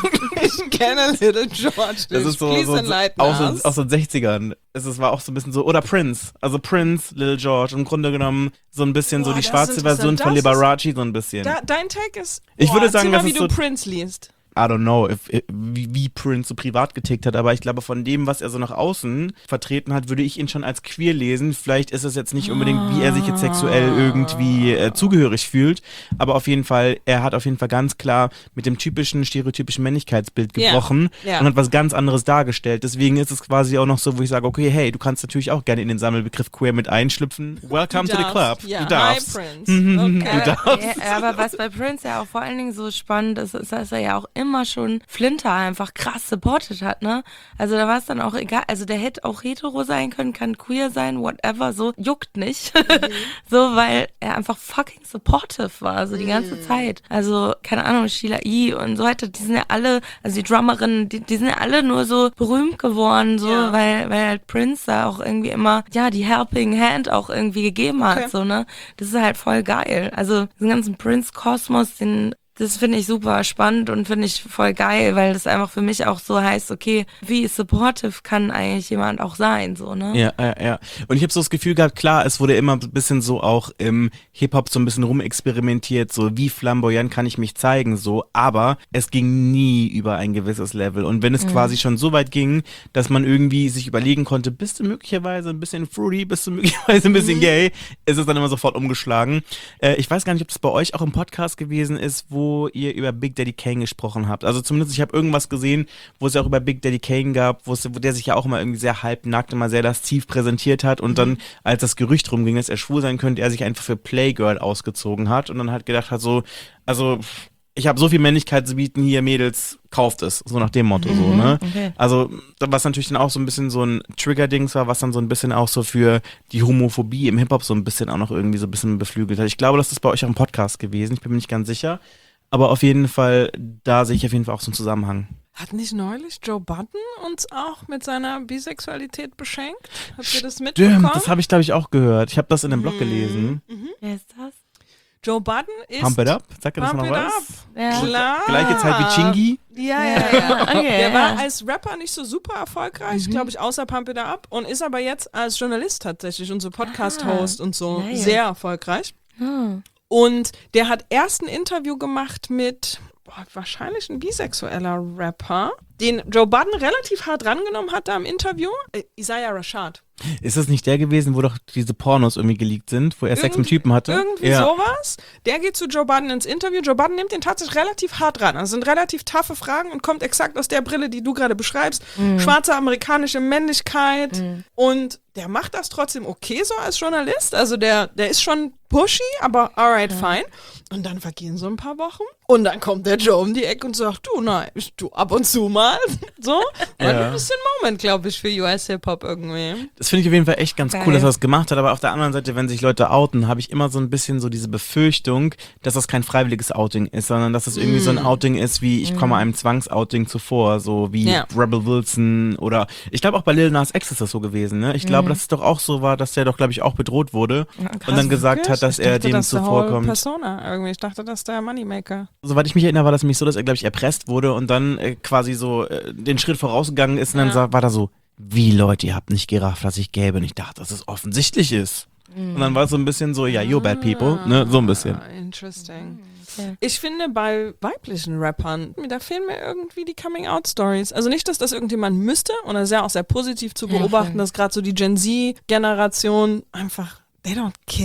Ich kenne Little George. Das ist so, Please so, enlighten auch, so us. aus den 60ern. Es war auch so ein bisschen so, oder Prince. Also Prince, Little George. Im Grunde genommen so ein bisschen so Boah, die das schwarze ist Version interessant. von Das ist- Liberace, so ein bisschen. Dein Take ist, Ich würde sagen, erzähl mal, das wie ist du so- Prince liest. I don't know, wie Prince so privat getickt hat, aber ich glaube, von dem, was er so nach außen vertreten hat, würde ich ihn schon als queer lesen. Vielleicht ist es jetzt nicht unbedingt, wie er sich jetzt sexuell irgendwie zugehörig fühlt, aber auf jeden Fall, er hat auf jeden Fall ganz klar mit dem typischen, stereotypischen Männlichkeitsbild Ja, gebrochen ja. und hat was ganz anderes dargestellt. Deswegen ist es quasi auch noch so, wo ich sage, okay, hey, du kannst natürlich auch gerne in den Sammelbegriff queer mit einschlüpfen. Welcome to the club. Ja, Du darfst. Hi Prince. Okay. Aber was bei Prince ja auch vor allen Dingen so spannend ist, ist, dass er ja auch immer schon Flinter einfach krass supported hat, ne? Also da war es dann auch egal, also der hätte auch hetero sein können, kann queer sein, whatever, so, juckt nicht. So, weil er einfach fucking supportive war, so die ganze Zeit. Also, keine Ahnung, Sheila E. und so weiter, die sind ja alle, also die Drummerinnen, die sind ja alle nur so berühmt geworden, so, Ja. weil halt Prince da auch irgendwie immer, ja, die Helping Hand auch irgendwie gegeben hat, Okay. so, ne? Das ist halt voll geil. Also, diesen ganzen Prince-Kosmos, das finde ich super spannend und finde ich voll geil, weil das einfach für mich auch so heißt, okay, wie supportive kann eigentlich jemand auch sein, so, ne? Ja. Und ich habe so das Gefühl gehabt, klar, es wurde immer ein bisschen so auch im Hip-Hop so ein bisschen rumexperimentiert, so wie flamboyant kann ich mich zeigen, so, aber es ging nie über ein gewisses Level. Und wenn es quasi schon so weit ging, dass man irgendwie sich überlegen konnte, bist du möglicherweise ein bisschen fruity, bist du möglicherweise ein bisschen gay, ist es dann immer sofort umgeschlagen. Ich weiß gar nicht, ob das bei euch auch im Podcast gewesen ist, wo ihr über Big Daddy Kane gesprochen habt. Also zumindest, ich habe irgendwas gesehen, wo es ja auch über Big Daddy Kane gab, wo der sich ja auch immer irgendwie sehr halbnackt, immer sehr lasziv präsentiert hat und dann, als das Gerücht rumging, dass er schwul sein könnte, er sich einfach für Playgirl ausgezogen hat und dann halt gedacht hat so, also ich habe so viel Männlichkeit zu bieten, hier Mädels, kauft es, so nach dem Motto so, ne? Okay. Also, was natürlich dann auch so ein bisschen so ein Trigger-Dings war, was dann so ein bisschen auch so für die Homophobie im Hip-Hop so ein bisschen auch noch irgendwie so ein bisschen beflügelt hat. Ich glaube, das ist bei euch auch im Podcast gewesen, ich bin mir nicht ganz sicher. Aber auf jeden Fall, da sehe ich auf jeden Fall auch so einen Zusammenhang. Hat nicht neulich Joe Budden uns auch mit seiner Bisexualität beschenkt? Habt ihr das mitbekommen? Stimmt, das habe ich, glaube ich, auch gehört. Ich habe das in dem Blog gelesen. Wer ist das? Joe Budden ist... Pump It Up, sagt ihr das Pump noch It was? Up. Ja. Klar. Gleiche Zeit wie Chingy. Ja. Okay, Der ja. war als Rapper nicht so super erfolgreich, glaube ich, außer Pump It Up und ist aber jetzt als Journalist tatsächlich und so Podcast-Host und so nice. sehr erfolgreich. Hm. Und der hat erst ein Interview gemacht mit wahrscheinlich ein bisexueller Rapper, den Joe Budden relativ hart rangenommen hat da im Interview. Isaiah Rashad. Ist das nicht der gewesen, wo doch diese Pornos irgendwie geleakt sind, wo er Sex mit Typen hatte? Irgendwie sowas. Der geht zu Joe Budden ins Interview. Joe Budden nimmt den tatsächlich relativ hart ran. Also sind relativ taffe Fragen und kommt exakt aus der Brille, die du gerade beschreibst. Schwarze amerikanische Männlichkeit. Und der macht das trotzdem okay so als Journalist. Also der ist schon pushy, aber alright, fine. Und dann vergehen so ein paar Wochen. Und dann kommt der Joe um die Ecke und sagt, du, nein, du ab und zu mal. So. War ein bisschen Moment, glaube ich, für US-Hip-Hop irgendwie. Das finde ich auf jeden Fall echt ganz Geil. cool, dass er das gemacht hat, aber auf der anderen Seite, wenn sich Leute outen, habe ich immer so ein bisschen so diese Befürchtung, dass das kein freiwilliges Outing ist, sondern dass das irgendwie so ein Outing ist, wie ich komme einem Zwangsouting zuvor, so wie Rebel Wilson oder ich glaube auch bei Lil Nas X ist das so gewesen, ne? Ich glaube, dass es doch auch so war, dass der doch, glaube ich, auch bedroht wurde und dann gesagt hat, dass Ich er dachte, dem das ist der whole zuvorkommt. Persona irgendwie. Ich dachte, das ist der Moneymaker. Soweit ich mich erinnere, war das nämlich so, dass er, glaube ich, erpresst wurde und dann quasi so den Schritt vorausgegangen ist und dann war da so, wie Leute, ihr habt nicht gerafft, dass ich gay bin. Ich dachte, dass es offensichtlich ist. Und dann war es so ein bisschen so, ja, you're bad people, ne, so ein bisschen. Interesting. Okay. Ich finde, bei weiblichen Rappern, da fehlen mir irgendwie die Coming-out-Stories. Also nicht, dass das irgendjemand müsste, und das ist ja auch sehr positiv zu beobachten, voll. dass gerade so die Gen Z-Generation einfach, they don't care.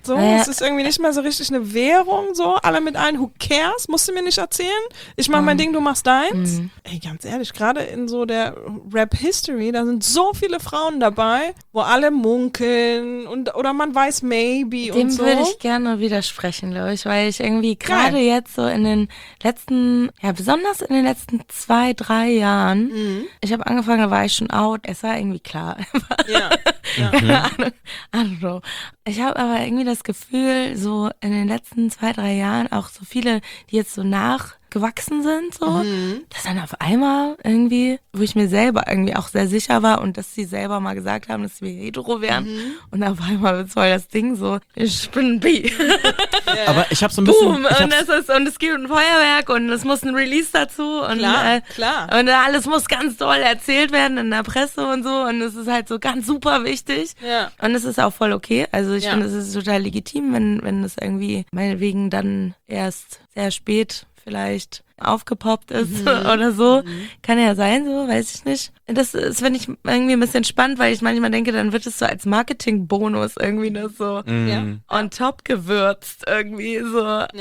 So, es ist irgendwie nicht mehr so richtig eine Währung, so, alle mit allen, who cares, musst du mir nicht erzählen. Ich mach mein Ding, du machst deins. Ey, ganz ehrlich, gerade in so der Rap-History, da sind so viele Frauen dabei, wo alle munkeln oder man weiß maybe Dem und so. würde ich gerne widersprechen, glaube ich, weil ich irgendwie gerade jetzt so in den letzten, ja besonders in den letzten 2, 3 Jahren, ich habe angefangen, da war ich schon out, es war irgendwie klar. Ja. Keine Ahnung, I don't know. Ich habe aber irgendwie das Gefühl, so in den letzten 2, 3 Jahren auch so viele, die jetzt so nachgewachsen sind, so, dass dann auf einmal irgendwie, wo ich mir selber irgendwie auch sehr sicher war und dass sie selber mal gesagt haben, dass wir hetero wären und auf einmal wird voll das Ding so, ich bin bi. Aber ich habe so ein bisschen... Boom, und es gibt ein Feuerwerk und es muss ein Release dazu und, Klar. und alles muss ganz doll erzählt werden in der Presse und so und es ist halt so ganz super wichtig Ja. und es ist auch voll okay, also ich Ja. finde, es ist total legitim, wenn es irgendwie meinetwegen dann erst sehr spät vielleicht aufgepoppt ist oder so. Kann ja sein, so, weiß ich nicht. Das ist, finde ich, irgendwie ein bisschen spannend, weil ich manchmal denke, dann wird es so als Marketing-Bonus irgendwie das so on top gewürzt irgendwie so.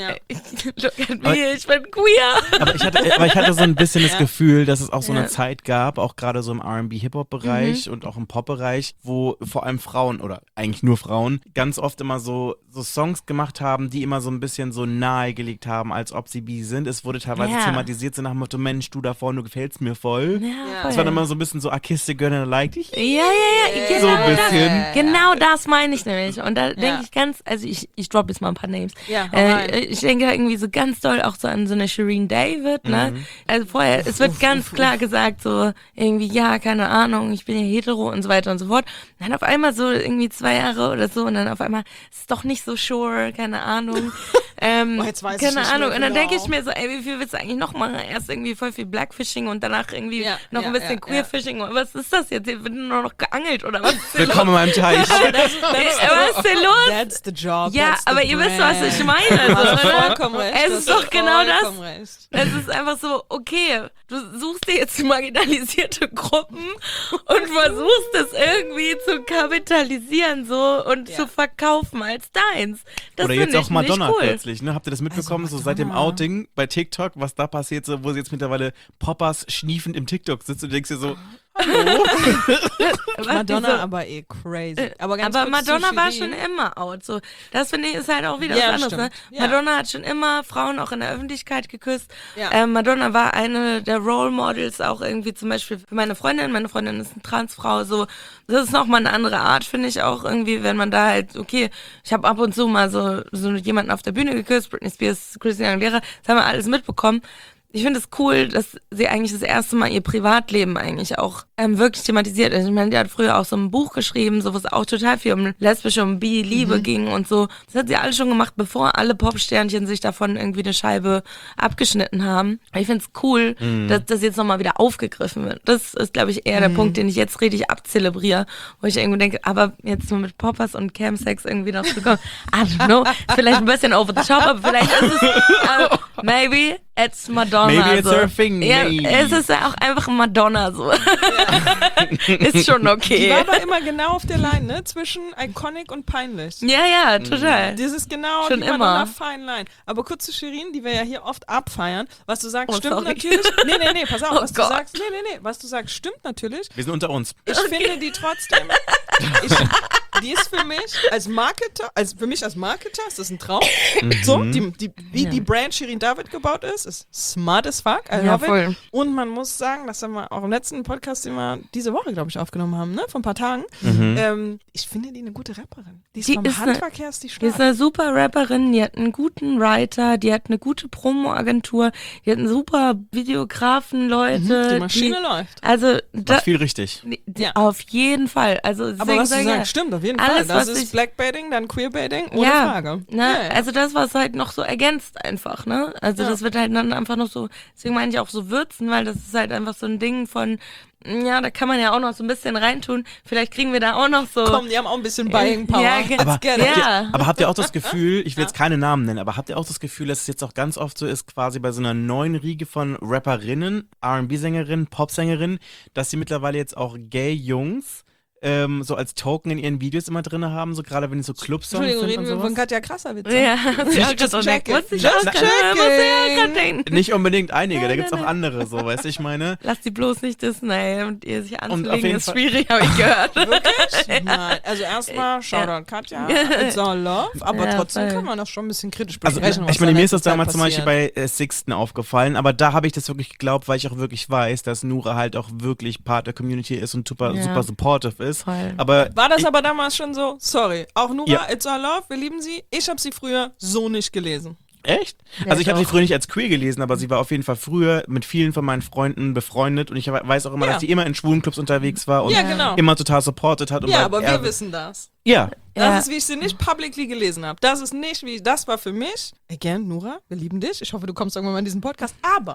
Look at me, ich bin queer. Aber ich hatte so ein bisschen das Gefühl, dass es auch so eine Zeit gab, auch gerade so im R&B-Hip-Hop-Bereich und auch im Pop-Bereich, wo vor allem Frauen oder eigentlich nur Frauen ganz oft immer so Songs gemacht haben, die immer so ein bisschen so nahegelegt haben, als ob sie bi sind. Es wurde teilweise thematisiert, so nach dem Motto, Mensch, du da vorne, du gefällst mir voll. Ja, Es war dann immer so ein bisschen so, I kissed a girl and I liked dich. Ja, genau So ein bisschen. Genau das meine ich nämlich. Und da denke ich ganz, also ich drop jetzt mal ein paar Names. Ja, hau rein. Ich denke irgendwie so ganz doll auch so an so eine Shireen David, ne? Also vorher, es wird ganz klar gesagt, so irgendwie, ja, keine Ahnung, ich bin ja hetero und so weiter und so fort. Und dann auf einmal so irgendwie 2 Jahre oder so und dann auf einmal ist doch nicht so sure, keine Ahnung. Jetzt weiß ich Keine nicht Ahnung. mehr Und dann genau. denke ich mir so, ey, wie viel willst du eigentlich noch machen? Erst irgendwie voll viel Blackfishing und danach irgendwie noch ein bisschen Queerfishing. Was ist das jetzt? Hier wird nur noch geangelt oder was? Ist denn Willkommen in meinem Teich. was ist denn los? That's the job. Ja, that's the aber ihr wisst, was brand. ich meine. Du hast So, oder? vollkommen recht. Es du ist hast doch genau das. vollkommen recht. Es ist einfach so, okay, du suchst dir jetzt marginalisierte Gruppen und versuchst es irgendwie zu kapitalisieren so und zu verkaufen als deins. Das Oder finde jetzt auch ich Madonna nicht cool. plötzlich, ne? Habt ihr das mitbekommen, so seit dem Outing bei TikTok, was da passiert, so, wo sie jetzt mittlerweile Poppers schniefend im TikTok sitzt und du denkst dir so, Madonna aber crazy. Aber ganz Aber kurz zu Madonna war Shirin. schon immer out. So, das finde ich ist halt auch wieder Ja, was anderes. Ne? stimmt. Ja. Madonna hat schon immer Frauen auch in der Öffentlichkeit geküsst. Ja. Madonna war eine der Role Models auch irgendwie zum Beispiel für meine Freundin. Meine Freundin ist eine Transfrau. So, das ist nochmal eine andere Art, finde ich auch irgendwie, wenn man da halt, okay, ich habe ab und zu mal so jemanden auf der Bühne geküsst, Britney Spears, Christina Aguilera, das haben wir alles mitbekommen. Ich finde es cool, dass sie eigentlich das erste Mal ihr Privatleben eigentlich auch wirklich thematisiert. Also ich meine, die hat früher auch so ein Buch geschrieben, so wo es auch total viel um lesbische, um Bi-Liebe ging und so. Das hat sie alles schon gemacht, bevor alle Popsternchen sich davon irgendwie eine Scheibe abgeschnitten haben. Ich finde es cool, dass das jetzt nochmal wieder aufgegriffen wird. Das ist, glaube ich, eher der Punkt, den ich jetzt richtig abzelebriere, wo ich irgendwie denke, aber jetzt so mit Poppers und Camsex irgendwie noch zu kommen, I don't know, vielleicht ein bisschen over the top, aber vielleicht ist es, maybe it's Madonna. maybe it's so. her thing, Ja, maybe. es ist ja auch einfach Madonna so. Ist schon Die okay. war aber immer genau auf der Line, ne? Zwischen iconic und peinlich. Ja, total. Das ist genau Schon die immer. Madonna Fine Line. Aber kurz zu Shirin, die wir ja hier oft abfeiern. Was du sagst, Oh, stimmt sorry. natürlich. Nee, pass auf. Oh Was du Gott. sagst, was du sagst, stimmt natürlich. wir sind unter uns. Ich finde die trotzdem. Die ist für mich als Marketer, ist das ein Traum. So, wie die Brand Shirin David gebaut ist smart as fuck. I Ja, love voll. it. Und man muss sagen, das haben wir auch im letzten Podcast, den wir diese Woche, glaube ich, aufgenommen haben, ne? Vor ein paar Tagen. Ich finde die eine gute Rapperin. Die Die vom ist Handwerk her ist die Die stark. ist eine super Rapperin, die hat einen guten Writer, die hat eine gute Promo-Agentur, die hat einen super Videografen, Leute. Die Maschine läuft. Also, da, Macht viel richtig. Ja. auf jeden Fall. Also, Aber deswegen was du sag ich ja, sagst, stimmt, auf jeden alles, Fall. Das was ist ich- Blackbaiting, dann Queerbaiting, ohne ja, Frage. Ne? Ja, ja. Also das, was halt noch so ergänzt einfach, ne? Also das wird halt dann einfach noch so, deswegen meine ich auch so würzen, weil das ist halt einfach so ein Ding von, ja, da kann man ja auch noch so ein bisschen reintun. Vielleicht kriegen wir da auch noch so. Komm, die haben auch ein bisschen Buying Power. Ja, Aber, get it. ja. aber habt ihr auch das Gefühl, ich will jetzt keine Namen nennen, aber habt ihr auch das Gefühl, dass es jetzt auch ganz oft so ist, quasi bei so einer neuen Riege von Rapperinnen, R&B-Sängerinnen, Popsängerinnen, dass sie mittlerweile jetzt auch Gay-Jungs so als Token in ihren Videos immer drin haben, so gerade wenn die so Clubsongs Entschuldigung, sind reden und wir sowas. von Katja Krasavice. Ja, muss ich auch Just gerade checking. denken. Nicht unbedingt einige, da Nein, gibt's nein, auch andere, so, weißt du, ich meine. Lass die bloß nicht dissen, ey. Und ihr sich auf anzulegen jeden ist Fall- schwierig, habe ich gehört. Wirklich? Nein. Also erstmal, Shoutout Katja, it's all love, aber Ja, trotzdem voll. kann man das schon ein bisschen kritisch Also besprechen. ich meine, mir ist das da damals zum Beispiel bei Sixten aufgefallen, aber da habe ich das wirklich geglaubt, weil ich auch wirklich weiß, dass Nura halt auch wirklich Part der Community ist und super supportive ist. Voll. Aber War das aber damals schon so? Sorry. Auch Nura, Ja. it's all love, wir lieben sie. Ich habe sie früher so nicht gelesen. echt? Ja, Also ich habe sie doch. früher nicht als queer gelesen, aber sie war auf jeden Fall früher mit vielen von meinen Freunden befreundet und ich weiß auch immer, Ja. dass sie immer in schwulen Clubs unterwegs war und Ja, genau. immer total supported hat. Und Ja, war aber eher- wir wissen das. Ja, Das Ja. ist, wie ich sie nicht publicly gelesen habe. Das ist nicht, wie das war für mich. Again, Nura, wir lieben dich. Ich hoffe, du kommst irgendwann mal in diesen Podcast. Aber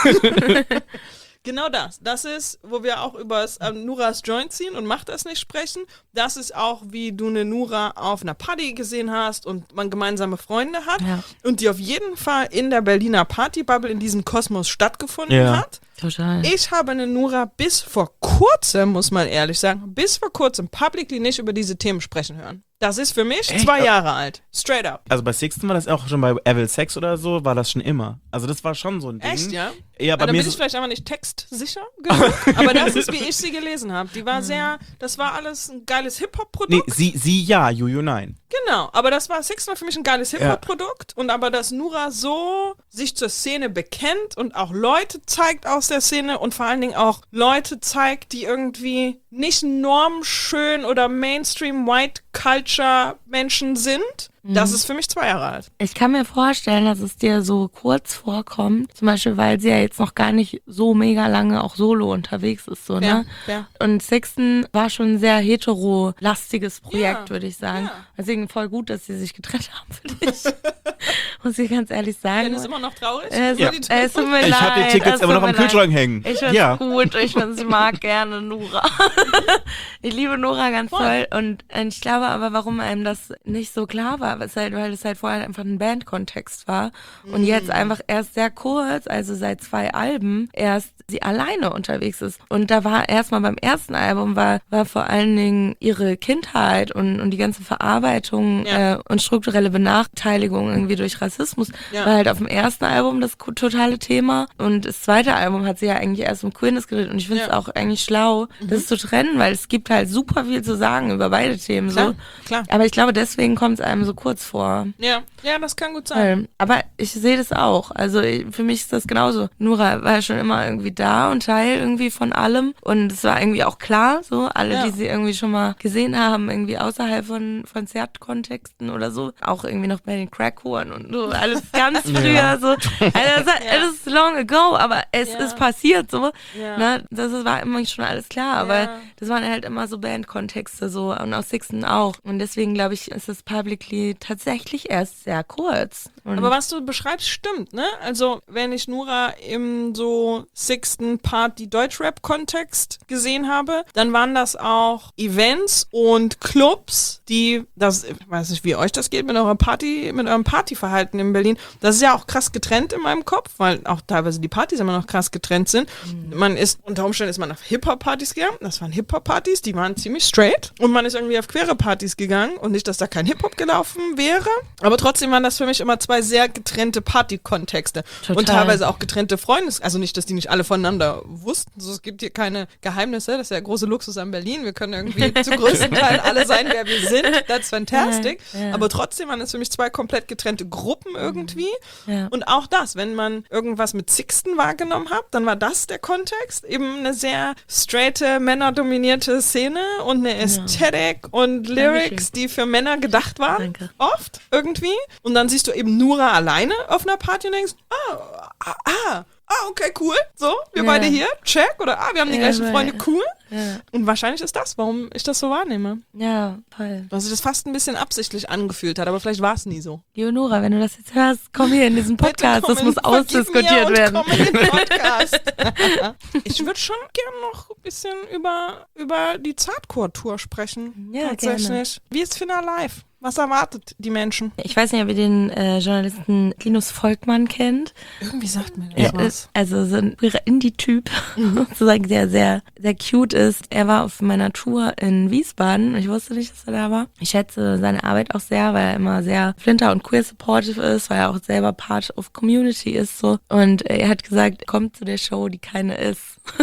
genau das. Das ist, wo wir auch über Nuras Joint ziehen und macht das nicht sprechen. Das ist auch, wie du eine Nura auf einer Party gesehen hast und man gemeinsame Freunde hat. Ja. Und die auf jeden Fall in der Berliner Partybubble in diesem Kosmos stattgefunden Ja. hat. Total. Ich habe eine Nura bis vor kurzem, muss man ehrlich sagen, bis vor kurzem publicly nicht über diese Themen sprechen hören. Das ist für mich 2 Jahre alt. Straight up. also bei Sixten war das auch schon bei Evil Sex oder so, war das schon immer. Also das war schon so ein Ding. Echt, ja? Ja, bei Dann mir bin ist ich vielleicht einfach nicht textsicher genug, aber das ist, wie ich sie gelesen habe. Die war das war alles ein geiles Hip-Hop-Produkt. nee, sie ja, Juju nein. Genau, aber das war Sixten war für mich ein geiles Hip-Hop-Produkt und aber dass Nura so sich zur Szene bekennt und auch Leute zeigt aus der Szene und vor allen Dingen auch Leute zeigt, die irgendwie nicht normschön oder Mainstream-White-Culture-Menschen sind, das ist für mich 2 Jahre alt. Ich kann mir vorstellen, dass es dir so kurz vorkommt, zum Beispiel, weil sie ja jetzt noch gar nicht so mega lange auch solo unterwegs ist, so, ne? Ja. Und Sixten war schon ein sehr hetero-lastiges Projekt, Ja, würde ich sagen. ja. Deswegen voll gut, dass sie sich getrennt haben, finde ich. Muss ich ganz ehrlich sagen. Jan ist immer noch traurig. Es Ja. tut mir Ich leid. habe die Tickets es immer tut noch am mir leid. Kühlschrank hängen. Ich find's Ja. gut, ich mag gerne Nura. Ich liebe Nura ganz toll und ich glaube aber, warum einem das nicht so klar war, weil es halt vorher einfach ein Bandkontext war und jetzt einfach erst sehr kurz, also seit 2 Alben, erst sie alleine unterwegs ist. Und da war erstmal beim ersten Album war vor allen Dingen ihre Kindheit und die ganze Verarbeitung und strukturelle Benachteiligung irgendwie durch Rassismus war halt auf dem ersten Album das totale Thema und das zweite Album hat sie ja eigentlich erst um Queerness geredet und ich finde es auch eigentlich schlau, das zu trennen, weil es gibt halt super viel zu sagen über beide Themen. Klar, so. klar. Aber ich glaube, deswegen kommt es einem so kurz vor. Ja, das kann gut sein. Aber ich sehe das auch. Also für mich ist das genauso. Nura war schon immer irgendwie da und Teil irgendwie von allem. Und es war irgendwie auch klar, so alle, die sie irgendwie schon mal gesehen haben, irgendwie außerhalb von Konzertkontexten oder so. Auch irgendwie noch bei den Crackhuren und so. Alles ganz früher so. Also das ist long ago, aber es ist passiert so. Ja. Ne? Das war immer schon alles klar. Aber das waren halt immer so Bandkontexte so. Und aus Sixten auch. Und deswegen glaube ich, ist es publicly tatsächlich erst sehr kurz. Und Aber was du beschreibst, stimmt, ne? Also, wenn ich Nura im so Sixten Party Deutschrap-Kontext gesehen habe, dann waren das auch Events und Clubs, ich weiß nicht, wie euch das geht mit eurem Partyverhalten in Berlin. Das ist ja auch krass getrennt in meinem Kopf, weil auch teilweise die Partys immer noch krass getrennt sind. Unter Umständen ist man auf Hip-Hop-Partys gegangen. Das waren Hip-Hop-Partys, die waren ziemlich straight. Und man ist irgendwie auf queere Partys gegangen und nicht, dass da kein Hip-Hop gelaufen wäre. Aber trotzdem waren das für mich immer 2 sehr getrennte Party-Kontexte. Total. Und teilweise auch getrennte also nicht, dass die nicht alle voneinander wussten. Also es gibt hier keine Geheimnisse. Das ist ja der große Luxus an Berlin. Wir können irgendwie zu größten Teilen alle sein, wer wir sind. That's fantastic. Ja. Aber trotzdem waren es für mich 2 komplett getrennte Gruppen irgendwie. Ja. Und auch das, wenn man irgendwas mit Sixten wahrgenommen hat, dann war das der Kontext. Eben eine sehr straighte, männerdominierte Szene und eine Ästhetik und Lyrics, die für Männer gedacht waren. Danke. Oft irgendwie. Und dann siehst du eben Nura alleine auf einer Party und denkst, okay, cool. So, wir beide hier, check. Oder wir haben die gleichen Freunde, cool. Ja. Und wahrscheinlich ist das, warum ich das so wahrnehme. Ja, voll. Dass sich das fast ein bisschen absichtlich angefühlt hat, aber vielleicht war es nie so. Leonora, wenn du das jetzt hörst, komm hier in diesen Podcast. Bitte Das komm muss vergib mir ausdiskutiert und werden. Komm in den Podcast. Ich würde schon gern noch ein bisschen über die Zartcore-Tour sprechen. Ja, tatsächlich. Wie ist Finna live? Was erwartet die Menschen? Ich weiß nicht, ob ihr den Journalisten Linus Volkmann kennt. Irgendwie sagt mir Er das was. ist also so ein Indie-Typ, sozusagen, der sehr, sehr cute ist. Er war auf meiner Tour in Wiesbaden. Ich wusste nicht, dass er da war. Ich schätze seine Arbeit auch sehr, weil er immer sehr flinter und queer-supportive ist, weil er auch selber Part of Community ist. So. Und er hat gesagt, kommt zu der Show, die keine ist.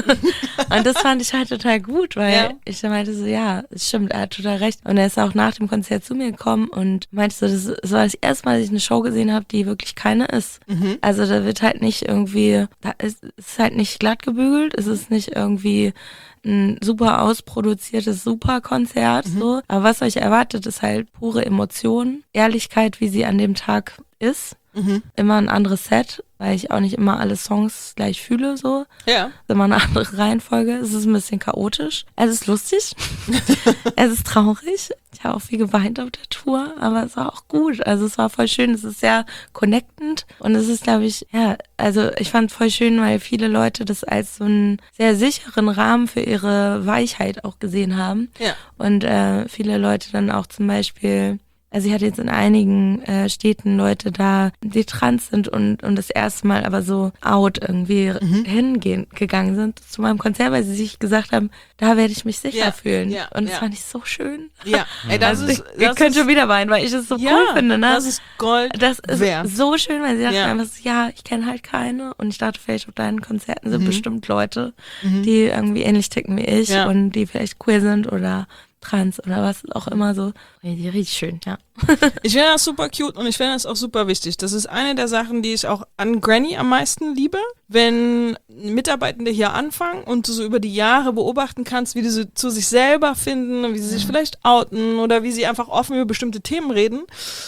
Und das fand ich halt total gut, weil ich dann meinte so, ja, es stimmt, er hat total recht. Und er ist auch nach dem Konzert zu mir gekommen und meinte so, das war das erste Mal, dass ich eine Show gesehen habe, die wirklich keine ist. Also da wird halt nicht irgendwie, es ist halt nicht glatt gebügelt, es ist nicht irgendwie ein super ausproduziertes Superkonzert, so. Aber was euch erwartet, ist halt pure Emotion, Ehrlichkeit, wie sie an dem Tag ist. Immer ein anderes Set, weil ich auch nicht immer alle Songs gleich fühle, so. Ja. Es ist immer eine andere Reihenfolge. Es ist ein bisschen chaotisch. Es ist lustig. Es ist traurig. Ich habe auch viel geweint auf der Tour, aber es war auch gut. Also es war voll schön. Es ist sehr connectend und es ist, glaube ich, ja, also ich fand voll schön, weil viele Leute das als so einen sehr sicheren Rahmen für ihre Weichheit auch gesehen haben. Ja. Und viele Leute dann auch zum Beispiel, also ich hatte jetzt in einigen Städten Leute da, die trans sind und das erste Mal aber so out irgendwie gegangen sind zu meinem Konzert, weil sie sich gesagt haben, da werde ich mich sicher fühlen. Ja, und das ja. fand ich so schön. Ja, ey, das Also ist, ich das könnte ist, schon wieder weinen, weil ich es so cool finde. Ne? das ist Gold Das ist wert. so schön, weil sie dachten Ja. einfach so, ja, ich kenne halt keine und ich dachte, vielleicht auf deinen Konzerten sind bestimmt Leute, die irgendwie ähnlich ticken wie ich Ja. und die vielleicht queer sind oder trans oder was auch immer so. Richtig schön, ja. Ich finde das super cute und ich finde das auch super wichtig. Das ist eine der Sachen, die ich auch an Granny am meisten liebe, wenn Mitarbeitende hier anfangen und du so über die Jahre beobachten kannst, wie die so zu sich selber finden und wie sie sich vielleicht outen oder wie sie einfach offen über bestimmte Themen reden.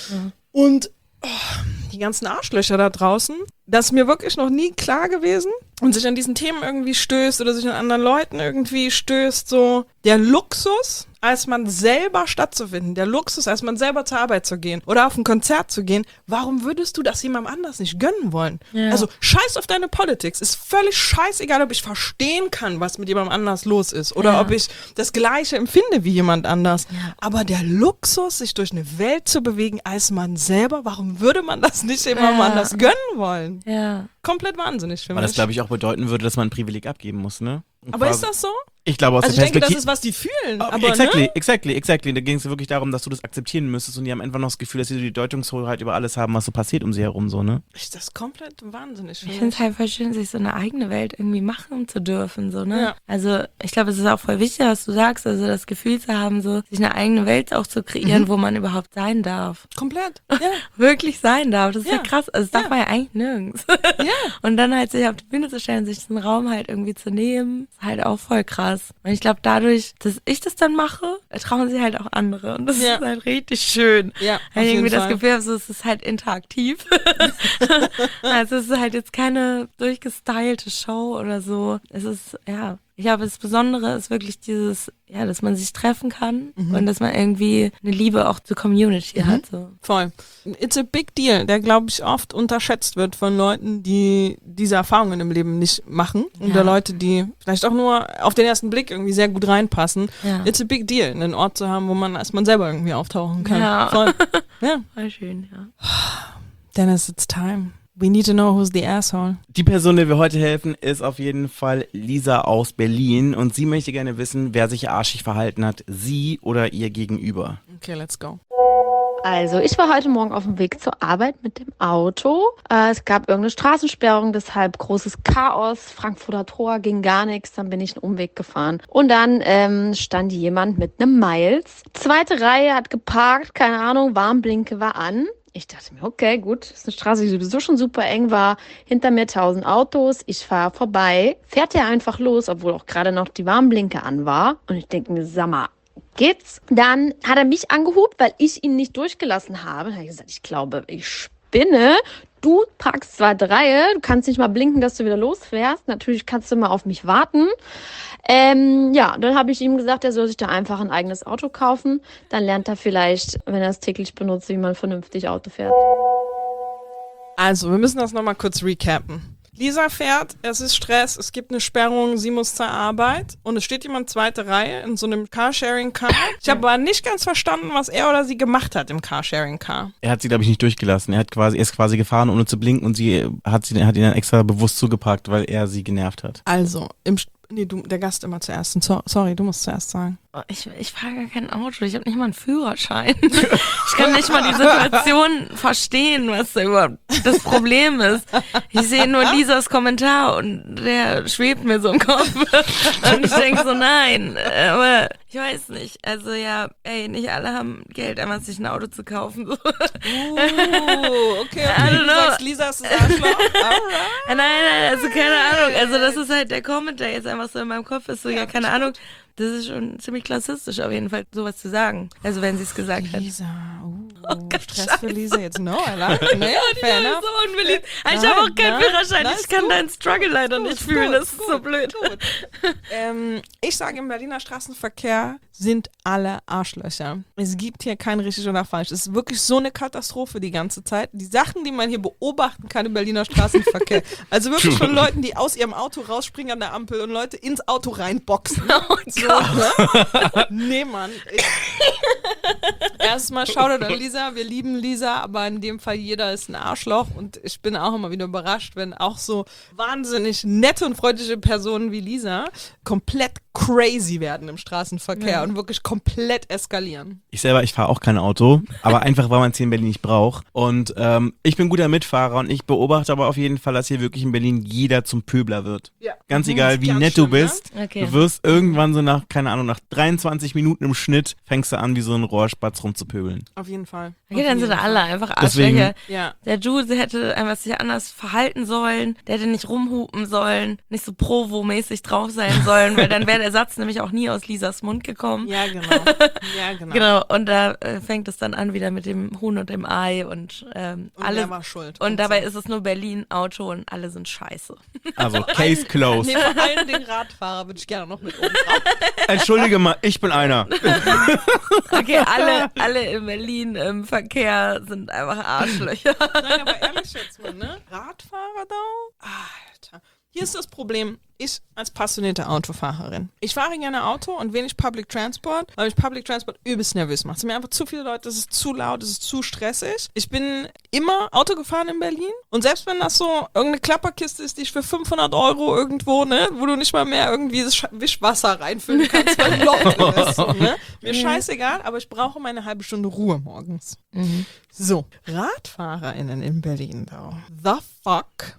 Und die ganzen Arschlöcher da draußen, das ist mir wirklich noch nie klar gewesen und sich an diesen Themen irgendwie stößt oder sich an anderen Leuten irgendwie stößt, so der Luxus, als man selber stattzufinden, der Luxus, als man selber zur Arbeit zu gehen oder auf ein Konzert zu gehen, warum würdest du das jemandem anders nicht gönnen wollen? Ja. Also scheiß auf deine Politics, ist völlig scheißegal, ob ich verstehen kann, was mit jemandem anders los ist oder Ja. ob ich das Gleiche empfinde wie jemand anders. Ja. Aber der Luxus, sich durch eine Welt zu bewegen als man selber, warum würde man das nicht jemandem Ja. anders gönnen wollen? Ja. Komplett wahnsinnig für Weil mich. das, glaube ich, auch bedeuten würde, dass man ein Privileg abgeben muss, ne? Und Aber quasi- ist das so? Ich glaube, aus Also ich der denke, das Perspektive... ist, was die fühlen. Oh, Aber, exactly. Da ging es wirklich darum, dass du das akzeptieren müsstest und die haben einfach noch das Gefühl, dass sie so die Deutungshoheit über alles haben, was so passiert um sie herum, so, ne? Das ist komplett wahnsinnig für Ich mich. finde es halt voll schön, sich so eine eigene Welt irgendwie machen zu dürfen, so, ne? Ja. Also, ich glaube, es ist auch voll wichtig, was du sagst, also das Gefühl zu haben, so, sich eine eigene Welt auch zu kreieren, wo man überhaupt sein darf. Komplett. Ja. Wirklich sein darf. Das ist ja, Ja. krass. Also, das darf Ja. man ja eigentlich nirgends. Ja. Und dann halt sich auf die Bühne zu stellen, sich diesen Raum halt irgendwie zu nehmen, ist halt auch voll krass. Und ich glaube, dadurch, dass ich das dann mache, trauen sich halt auch andere. Und das Ja. ist halt richtig schön. Ja, Weil auf ich irgendwie jeden das Fall. Gefühl habe, so, es ist halt interaktiv. Also es ist halt jetzt keine durchgestylte Show oder so. Es ist, ja, ich glaube, das Besondere ist wirklich dieses, ja, dass man sich treffen kann und dass man irgendwie eine Liebe auch zur Community hat. So. Voll. It's a big deal, der, glaube ich, oft unterschätzt wird von Leuten, die diese Erfahrungen im Leben nicht machen. Ja. Oder Leute, die vielleicht auch nur auf den ersten Blick irgendwie sehr gut reinpassen. Ja. It's a big deal, einen Ort zu haben, wo man als man selber irgendwie auftauchen kann. Ja. Voll. Ja. Voll schön, ja. Dennis, it's time. We need to know who's the asshole. Die Person, der wir heute helfen, ist auf jeden Fall Lisa aus Berlin und sie möchte gerne wissen, wer sich arschig verhalten hat, sie oder ihr Gegenüber. Okay, let's go. Also, ich war heute Morgen auf dem Weg zur Arbeit mit dem Auto. Es gab irgendeine Straßensperrung, deshalb großes Chaos. Frankfurter Tor ging gar nichts. Dann bin ich einen Umweg gefahren. Und dann stand jemand mit einem Miles. Zweite Reihe hat geparkt, keine Ahnung, Warnblinke war an. Ich dachte mir, okay, gut, das ist eine Straße, die sowieso schon super eng war. Hinter mir 1000 Autos, ich fahre vorbei. Fährt er einfach los, obwohl auch gerade noch die Warnblinke an war. Und ich denke mir, sag mal, geht's? Dann hat er mich angehupt, weil ich ihn nicht durchgelassen habe. Dann habe ich gesagt, ich glaube, ich spinne. Du parkst zweite Reihe, du kannst nicht mal blinken, dass du wieder losfährst. Natürlich kannst du mal auf mich warten. Ja, dann habe ich ihm gesagt, er soll sich da einfach ein eigenes Auto kaufen. Dann lernt er vielleicht, wenn er es täglich benutzt, wie man vernünftig Auto fährt. Also, wir müssen das nochmal kurz recappen. Lisa fährt, es ist Stress, es gibt eine Sperrung, sie muss zur Arbeit und es steht jemand zweite Reihe in so einem Carsharing-Car. Ich habe aber nicht ganz verstanden, was er oder sie gemacht hat im Carsharing-Car. Er hat sie, glaube ich, nicht durchgelassen. Er ist quasi gefahren, ohne zu blinken und sie hat ihn dann extra bewusst zugeparkt, weil er sie genervt hat. Also, der Gast immer zuerst. Sorry, du musst zuerst sagen. Ich fahre gar kein Auto, ich habe nicht mal einen Führerschein. Ich kann nicht mal die Situation verstehen, was da überhaupt das Problem ist. Ich sehe nur Lisas Kommentar und der schwebt mir so im Kopf. Und ich denke so, nein, aber ich weiß nicht. Also ja, nicht alle haben Geld, einmal sich ein Auto zu kaufen. So. Okay. Du sagst, Lisa ist das Arschloch. Nein, also keine Ahnung. Also das ist halt der Kommentar jetzt einfach so in meinem Kopf ist so, ja, keine Ahnung. Das ist schon ziemlich klassistisch auf jeden Fall, sowas zu sagen. Also wenn sie es gesagt hat. Lisa, Stress für Lisa jetzt. No, I like it. Nee, fair enough. So unbeliebt. Ich habe auch keinen Führerschein. Ich kann deinen Struggle leider nicht fühlen. Das ist so blöd. Ich sage, im Berliner Straßenverkehr sind alle Arschlöcher. Es gibt hier kein richtig oder falsch. Es ist wirklich so eine Katastrophe die ganze Zeit. Die Sachen, die man hier beobachten kann im Berliner Straßenverkehr. Also wirklich von Leuten, die aus ihrem Auto rausspringen an der Ampel und Leute ins Auto reinboxen. Oh so, ne? Nee, Mann. Erstmal Shoutout an Lisa. Wir lieben Lisa, aber in dem Fall jeder ist ein Arschloch und ich bin auch immer wieder überrascht, wenn auch so wahnsinnig nette und freundliche Personen wie Lisa komplett crazy werden im Straßenverkehr und wirklich komplett eskalieren. Ich fahre auch kein Auto, aber einfach, weil man es hier in Berlin nicht braucht. Und ich bin guter Mitfahrer und ich beobachte aber auf jeden Fall, dass hier wirklich in Berlin jeder zum Pöbler wird. Ja. Ganz egal, wie ganz nett schlimm, du bist. ne? Okay. Du wirst irgendwann so nach 23 Minuten im Schnitt, fängst du an, wie so ein Rohrspatz rumzupöbeln. Auf jeden Fall. Okay, dann sind alle einfach Deswegen- Arschlöcher. Ja. Der Jules hätte einfach sich anders verhalten sollen, der hätte nicht rumhupen sollen, nicht so Provo-mäßig drauf sein sollen, weil dann wäre der Satz nämlich auch nie aus Lisas Mund gekommen. Ja, genau. Ja, genau. Genau, und da fängt es dann an wieder mit dem Huhn und dem Ei und Und alle. der war schuld. Und dabei ist es nur Berlin-Auto und alle sind scheiße. Also, Case closed. Nee, vor allen Dingen Radfahrer würde ich gerne noch mit oben drauf. Entschuldige mal, ich bin einer. Okay, alle in Berlin im Verkehr sind einfach Arschlöcher. Nein, aber ehrlich jetzt mal, ne? Radfahrer da? Alter. Hier ist das Problem. Ich als passionierte Autofahrerin. Ich fahre gerne Auto und wenig Public Transport, weil mich Public Transport übelst nervös macht. Es sind mir einfach zu viele Leute, es ist zu laut, es ist zu stressig. Ich bin immer Auto gefahren in Berlin und selbst wenn das so irgendeine Klapperkiste ist, die ich für 500 € irgendwo, ne, wo du nicht mal mehr irgendwie das Wischwasser reinfüllen kannst, weil ein Loch drin ist, ne? Mir scheißegal, aber ich brauche meine halbe Stunde Ruhe morgens. So, RadfahrerInnen in Berlin, though. The fuck?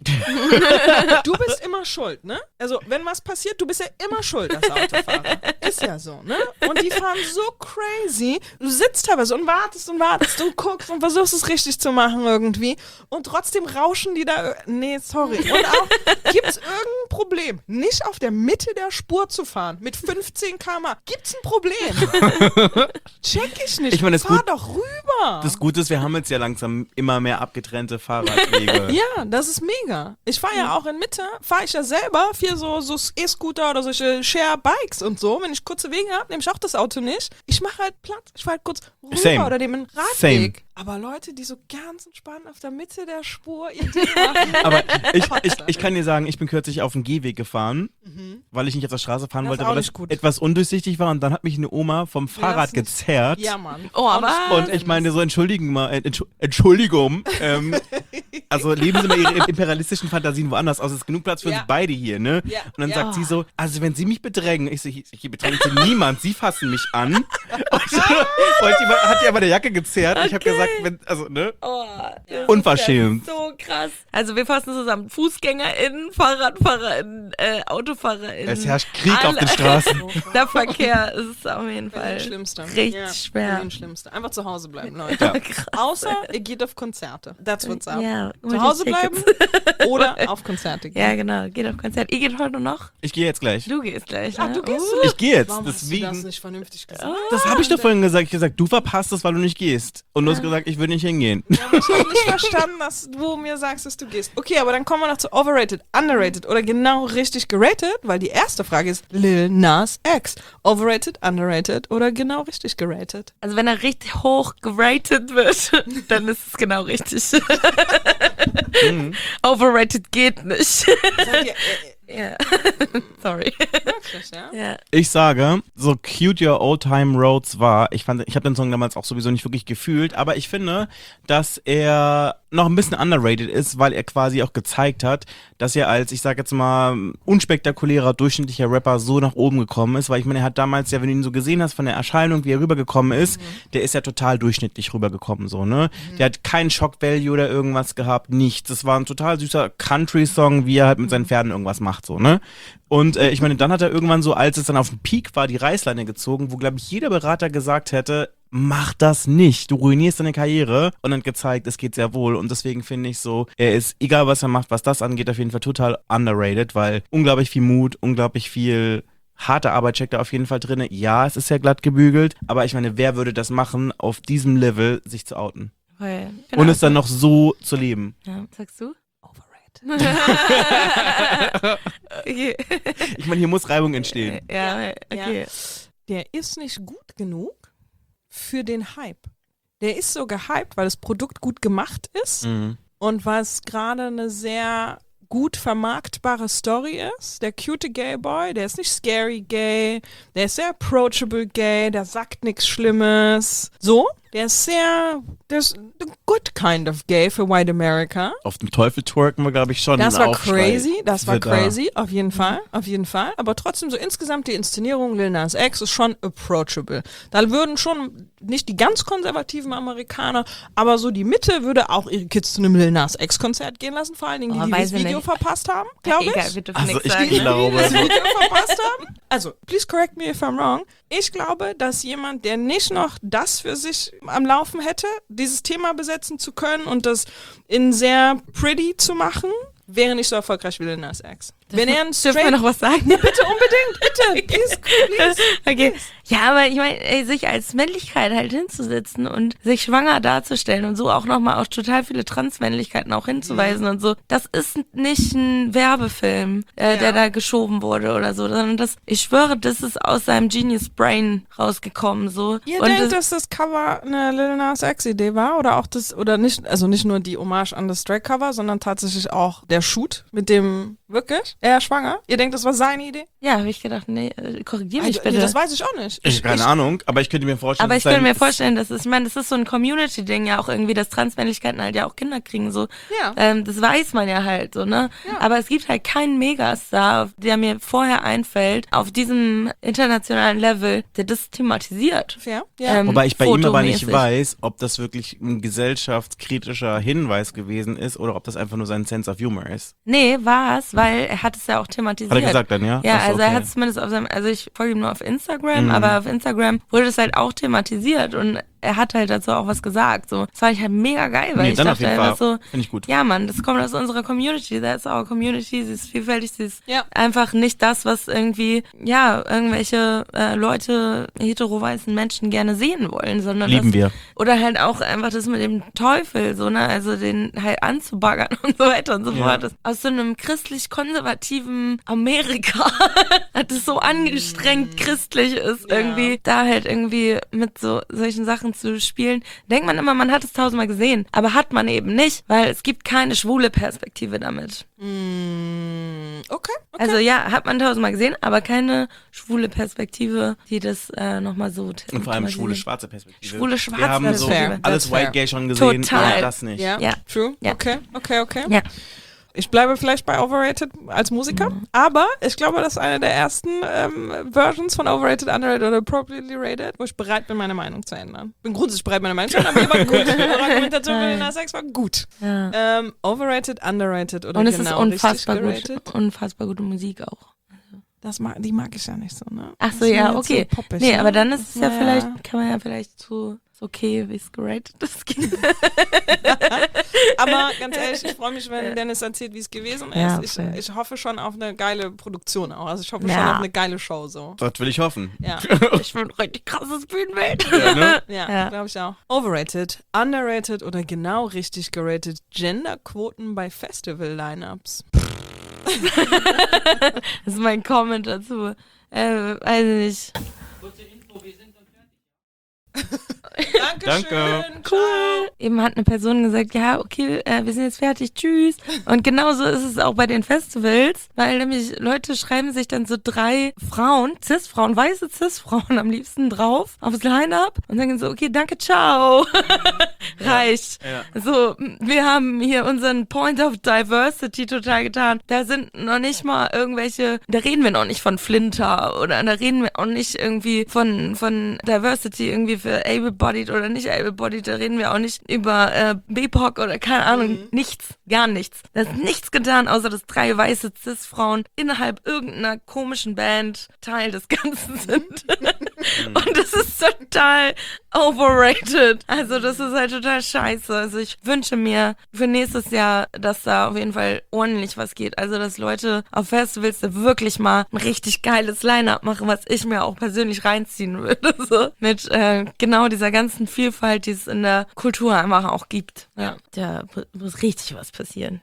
Du bist immer schuld, ne? Also, wenn was passiert, du bist ja immer schuld als Autofahrer. Ist ja so, ne? Und die fahren so crazy. Du sitzt aber so und wartest und guckst und versuchst es richtig zu machen irgendwie. Und trotzdem rauschen die da. Nee, sorry. Und auch, gibt's irgendein Problem, nicht auf der Mitte der Spur zu fahren mit 15 km/h? Gibt's ein Problem? Check ich nicht. Ich meine, das Fahr gut- doch rüber. Das Gute ist, wir haben jetzt ja langsam immer mehr abgetrennte Fahrradwege. Ja, das ist mega. Ich fahre ja auch in Mitte, fahre ich ja selber für so E-Scooter oder solche Share-Bikes und so. Wenn ich kurze Wege habe, nehme ich auch das Auto nicht. Ich mache halt Platz. Ich fahre halt kurz rüber Same. oder nehme einen Radweg. Same. Aber Leute, die so ganz entspannt auf der Mitte der Spur ihr Ding machen. Aber ich kann dir sagen, ich bin kürzlich auf den Gehweg gefahren, weil ich nicht auf der Straße fahren Das wollte, ist auch weil das nicht gut. etwas undurchsichtig war und dann hat mich eine Oma vom Fahrrad nicht. gezerrt. Ja, Mann. Oh, aber Und ich meine so, Entschuldigung, also leben Sie mal Ihre imperialistischen Fantasien woanders aus. Es ist genug Platz für Ja. uns beide hier, ne? Ja. Und dann Ja. sagt sie so, also wenn Sie mich bedrängen, ich so, hier bedrängt Sie niemand, Sie fassen mich an. Und hat die aber der Jacke gezerrt. Und ich habe gesagt, ne? Oh, das Unverschämt. ist ja so krass. Also wir fassen zusammen. FußgängerInnen, FahrradfahrerInnen, AutofahrerInnen. Es herrscht Krieg auf den Straßen. Der Verkehr ist auf jeden Fall Berlin Schlimmste. richtig Ja, schwer. Berlin Schlimmste. Einfach zu Hause bleiben, Leute. Ja. Außer ihr geht auf Konzerte. That's what's up. Ja, Zu Hause bleiben oder auf Konzerte gehen. Ja, genau. Geht auf Konzert. Ihr geht heute noch? Ich gehe jetzt gleich. Du gehst gleich. Ach, ne? du gehst Oh. du? Ich gehe jetzt, Warum hast du das deswegen. nicht vernünftig gesagt? Das habe ich doch vorhin gesagt. Ich habe gesagt, du verpasst es, weil du nicht gehst. Und du hast gesagt, ich würde nicht hingehen. Ja, aber ich habe nicht verstanden, dass du mir sagst, dass du gehst. Okay, aber dann kommen wir noch zu overrated, underrated oder genau richtig. richtig geratet? Weil die erste Frage ist Lil Nas X. Overrated, underrated oder genau richtig geratet? Also wenn er richtig hoch geratet wird, dann ist es genau richtig. Overrated geht nicht. Ja. Sorry. Wirklich, ja? Ja. Ich sage, so cute your old time roads war, ich habe den Song damals auch sowieso nicht wirklich gefühlt, aber ich finde, dass er noch ein bisschen underrated ist, weil er quasi auch gezeigt hat, dass er als, ich sag jetzt mal, unspektakulärer, durchschnittlicher Rapper so nach oben gekommen ist, weil ich meine, er hat damals ja, wenn du ihn so gesehen hast von der Erscheinung, wie er rübergekommen ist, der ist ja total durchschnittlich rübergekommen, so, ne? Der hat keinen Shock-Value oder irgendwas gehabt, nichts. Das war ein total süßer Country-Song, wie er halt mit seinen Pferden irgendwas macht, so, ne? Und ich meine, dann hat er irgendwann so, als es dann auf dem Peak war, die Reißleine gezogen, wo, glaube ich, jeder Berater gesagt hätte, mach das nicht, du ruinierst deine Karriere, und dann gezeigt, es geht sehr wohl, und deswegen finde ich so, er ist, egal was er macht, was das angeht, auf jeden Fall total underrated, weil unglaublich viel Mut, unglaublich viel harte Arbeit steckt da auf jeden Fall drin. Ja, es ist ja glatt gebügelt, aber ich meine, wer würde das machen, auf diesem Level sich zu outen? Voll. Und es dann noch so zu leben. Ja, sagst du? Okay. Ich meine, hier muss Reibung entstehen. Ja, okay. Der ist nicht gut genug für den Hype. Der ist so gehypt, weil das Produkt gut gemacht ist und weil es gerade eine sehr gut vermarktbare Story ist. Der cute Gay Boy, der ist nicht scary gay, der ist sehr approachable gay, der sagt nichts Schlimmes. So, der ist the good kind of gay für White America. Auf dem Teufel twerken wir, glaube ich, schon. Das einen war Aufschrei. crazy, auf jeden Fall. Aber trotzdem so insgesamt die Inszenierung Lil Nas X ist schon approachable. Da würden schon nicht die ganz konservativen Amerikaner, aber so die Mitte würde auch ihre Kids zu einem Lil Nas X Konzert gehen lassen, vor allen Dingen die das Video verpasst haben, glaube ich. Egal, wir dürfen Also nichts ich sagen. glaube, Das Video verpasst haben. Also, please correct me if I'm wrong. Ich glaube, dass jemand, der nicht noch das für sich am Laufen hätte, dieses Thema besetzen zu können und das in sehr pretty zu machen, wäre nicht so erfolgreich wie Lil Nas X. Wenn er ein Dürfen wir noch was sagen? Bitte, unbedingt, bitte. Please. Okay. Ja, aber ich meine, sich als Männlichkeit halt hinzusetzen und sich schwanger darzustellen und so auch nochmal auf total viele Transmännlichkeiten auch hinzuweisen und so, das ist nicht ein Werbefilm, der da geschoben wurde oder so, sondern ich schwöre, das ist aus seinem Genius Brain rausgekommen, so. Ihr und denkt, dass das Cover eine Lil Nas X-Idee war oder auch das, oder nicht, also nicht nur die Hommage an das Drake-Cover, sondern tatsächlich auch der Shoot mit dem, wirklich? Er schwanger? Ihr denkt, das war seine Idee? Ja, habe ich gedacht, nee, korrigier mich bitte. Das weiß ich auch nicht. Ich habe keine Ahnung, aber ich könnte mir vorstellen, Aber ich könnte mir vorstellen, dass ich meine, das ist so ein Community-Ding ja auch irgendwie, dass Transmännlichkeiten halt ja auch Kinder kriegen, so. Ja. Das weiß man ja halt, so, ne? Ja. Aber es gibt halt keinen Megastar, der mir vorher einfällt, auf diesem internationalen Level, der das thematisiert. Fair? Ja. Wobei ich bei ihm aber nicht fotomäßig. weiß, ob das wirklich ein gesellschaftskritischer Hinweis gewesen ist oder ob das einfach nur sein Sense of Humor ist. Nee, war es, weil er hat es ja auch thematisiert. Hat er gesagt dann, ja? Ja, Ach so, also er okay. hat es zumindest auf seinem, also ich folge ihm nur auf Instagram, aber auf Instagram wurde es halt auch thematisiert und er hat halt dazu auch was gesagt, so. Das fand ich halt mega geil, weil ich dann auf dachte jeden einfach Fall. so, Finde ich gut. ja Mann, das kommt aus unserer Community, that's our Community, sie ist vielfältig, sie ist Ja. einfach nicht das, was irgendwie, ja, irgendwelche Leute, hetero-weißen Menschen gerne sehen wollen, sondern Lieben das, wir. oder halt auch einfach das mit dem Teufel, so, ne, also den halt anzubaggern und so weiter und so fort. Das, aus so einem christlich-konservativen Amerika, das so angestrengt christlich ist, irgendwie, da halt irgendwie mit so solchen Sachen zu spielen, denkt man immer, man hat es 1000-mal gesehen, aber hat man eben nicht, weil es gibt keine schwule Perspektive damit. Okay. Also ja, hat man 1000-mal gesehen, aber keine schwule Perspektive, die das nochmal so Und vor allem schwule, schwarze Perspektive. Schwule, schwarze Wir haben so Perspektive. alles That's fair. White Gay schon gesehen, Total. ja, das nicht. Ja. Ja. True? Ja. Okay. Ja. Ich bleibe vielleicht bei Overrated als Musiker, aber ich glaube, das ist eine der ersten Versions von Overrated, Underrated oder Appropriately Rated, wo ich bereit bin, meine Meinung zu ändern. Bin grundsätzlich bereit, meine Meinung zu ändern, aber die war gut. Eure Argumentation für den Nas X war gut. Ja. Overrated, Underrated oder Und es genau ist richtig geratet. unfassbar gute Musik auch. Die mag ich ja nicht so, ne? Ach so, Das ist ja, mir okay. zu poppig, Nee, ne? aber dann ist es ja Ja. vielleicht, kann man ja vielleicht zu, ist okay, wie es geratet ist. Aber ganz ehrlich, ich freue mich, wenn Dennis erzählt, wie es gewesen ist. Ja, Ich, voll. ich hoffe schon auf eine geile Produktion auch. Also ich hoffe Ja. schon auf eine geile Show so. Das will ich hoffen. Ja, Ich bin richtig krasses Bühnenbild. Ne? ja, Ja. glaube ich auch. Overrated, underrated oder genau richtig geratet Genderquoten bei Festival-Lineups. Das ist mein Comment dazu. Weiß nicht. Dankeschön. Cool. Eben hat eine Person gesagt, ja, okay, wir sind jetzt fertig, tschüss. Und genauso ist es auch bei den Festivals, weil nämlich Leute schreiben sich dann so 3 Frauen, Cis-Frauen, weiße Cis-Frauen am liebsten drauf aufs Line-Up und sagen so, okay, danke, ciao. Reicht. Ja. So, wir haben hier unseren Point of Diversity total getan. Da sind noch nicht mal irgendwelche, da reden wir noch nicht von Flinter oder da reden wir auch nicht irgendwie von Diversity irgendwie für able-bodied oder nicht able-bodied, da reden wir auch nicht über BIPOC oder keine Ahnung, nichts, gar nichts. Da ist nichts getan, außer dass 3 weiße Cis-Frauen innerhalb irgendeiner komischen Band Teil des Ganzen sind. Und das ist total overrated. Also das ist halt total scheiße. Also ich wünsche mir für nächstes Jahr, dass da auf jeden Fall ordentlich was geht. Also dass Leute auf Festivals da wirklich mal ein richtig geiles Line-Up machen, was ich mir auch persönlich reinziehen würde. So mit genau dieser ganzen Vielfalt, die es in der Kultur einfach auch gibt. Ja, da muss richtig was passieren.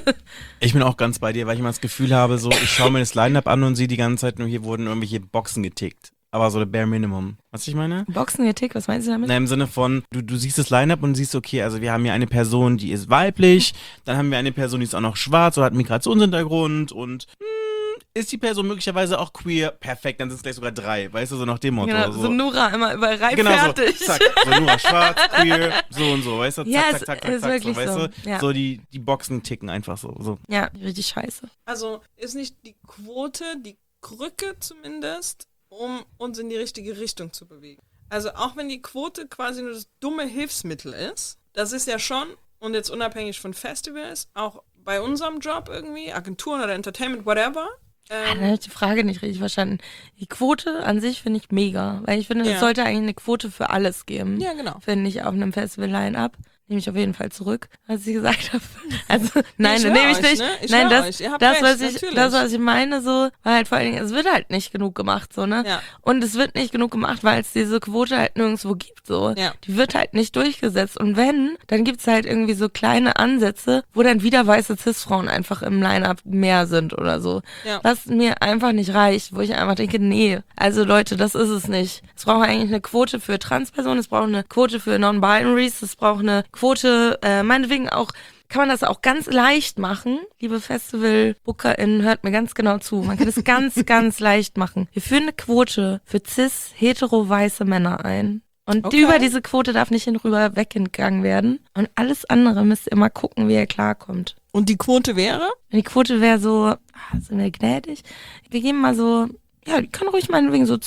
Ich bin auch ganz bei dir, weil ich immer das Gefühl habe, so ich schaue mir das Line-Up an und sehe die ganze Zeit nur, hier wurden irgendwelche Boxen getickt. Aber so der Bare Minimum. Was ich meine? Boxen getickt, was meinst du damit? Na, im Sinne von, du siehst das Line-Up und siehst, okay, also wir haben hier eine Person, die ist weiblich, dann haben wir eine Person, die ist auch noch schwarz oder hat einen Migrationshintergrund und ist die Person möglicherweise auch queer? Perfekt, dann sind es gleich sogar 3, weißt du, so nach dem Motto. Genau, so Nura immer überall rein, genau, fertig. So, zack, so Nura schwarz, queer, so und so, weißt du, zack, Ja, zack, ist so, wirklich weißt so. du, Ja. so die Boxen ticken einfach so. Ja, richtig scheiße. Also ist nicht die Quote die Krücke zumindest, um uns in die richtige Richtung zu bewegen. Also auch wenn die Quote quasi nur das dumme Hilfsmittel ist, das ist ja schon, und jetzt unabhängig von Festivals, auch bei unserem Job irgendwie, Agenturen oder Entertainment, whatever. Dann habe ich die Frage nicht richtig verstanden. Die Quote an sich finde ich mega, weil ich finde, es sollte eigentlich eine Quote für alles geben. Ja, genau. Finde ich auf einem Festival-Line-Up. Nehme ich auf jeden Fall zurück, was ich gesagt habe. Also, nein, Ich das hör nehme ich euch, nicht. ne? Ich Nein, hör das, euch. Ihr habt das, recht, was ich meine, so, war halt vor allen Dingen, es wird halt nicht genug gemacht, so, ne? Ja. Und es wird nicht genug gemacht, weil es diese Quote halt nirgendwo gibt, so. Ja. Die wird halt nicht durchgesetzt. Und wenn, dann gibt's halt irgendwie so kleine Ansätze, wo dann wieder weiße Cis-Frauen einfach im Line-Up mehr sind oder so. Ja. Was mir einfach nicht reicht, wo ich einfach denke, nee, also Leute, das ist es nicht. Es braucht eigentlich eine Quote für Transpersonen, es braucht eine Quote für Non-Binaries, es braucht eine Quote, meinetwegen auch, kann man das auch ganz leicht machen. Liebe Festival-BookerInnen, hört mir ganz genau zu. Man kann es ganz, ganz leicht machen. Wir führen eine Quote für cis, hetero-weiße Männer ein. Und über diese Quote darf nicht hinüber weggegangen werden. Und alles andere müsst ihr immer gucken, wie ihr klarkommt. Und die Quote wäre? Wenn die Quote wäre so, sind wir gnädig? Wir geben mal so, ja, die können ruhig meinetwegen so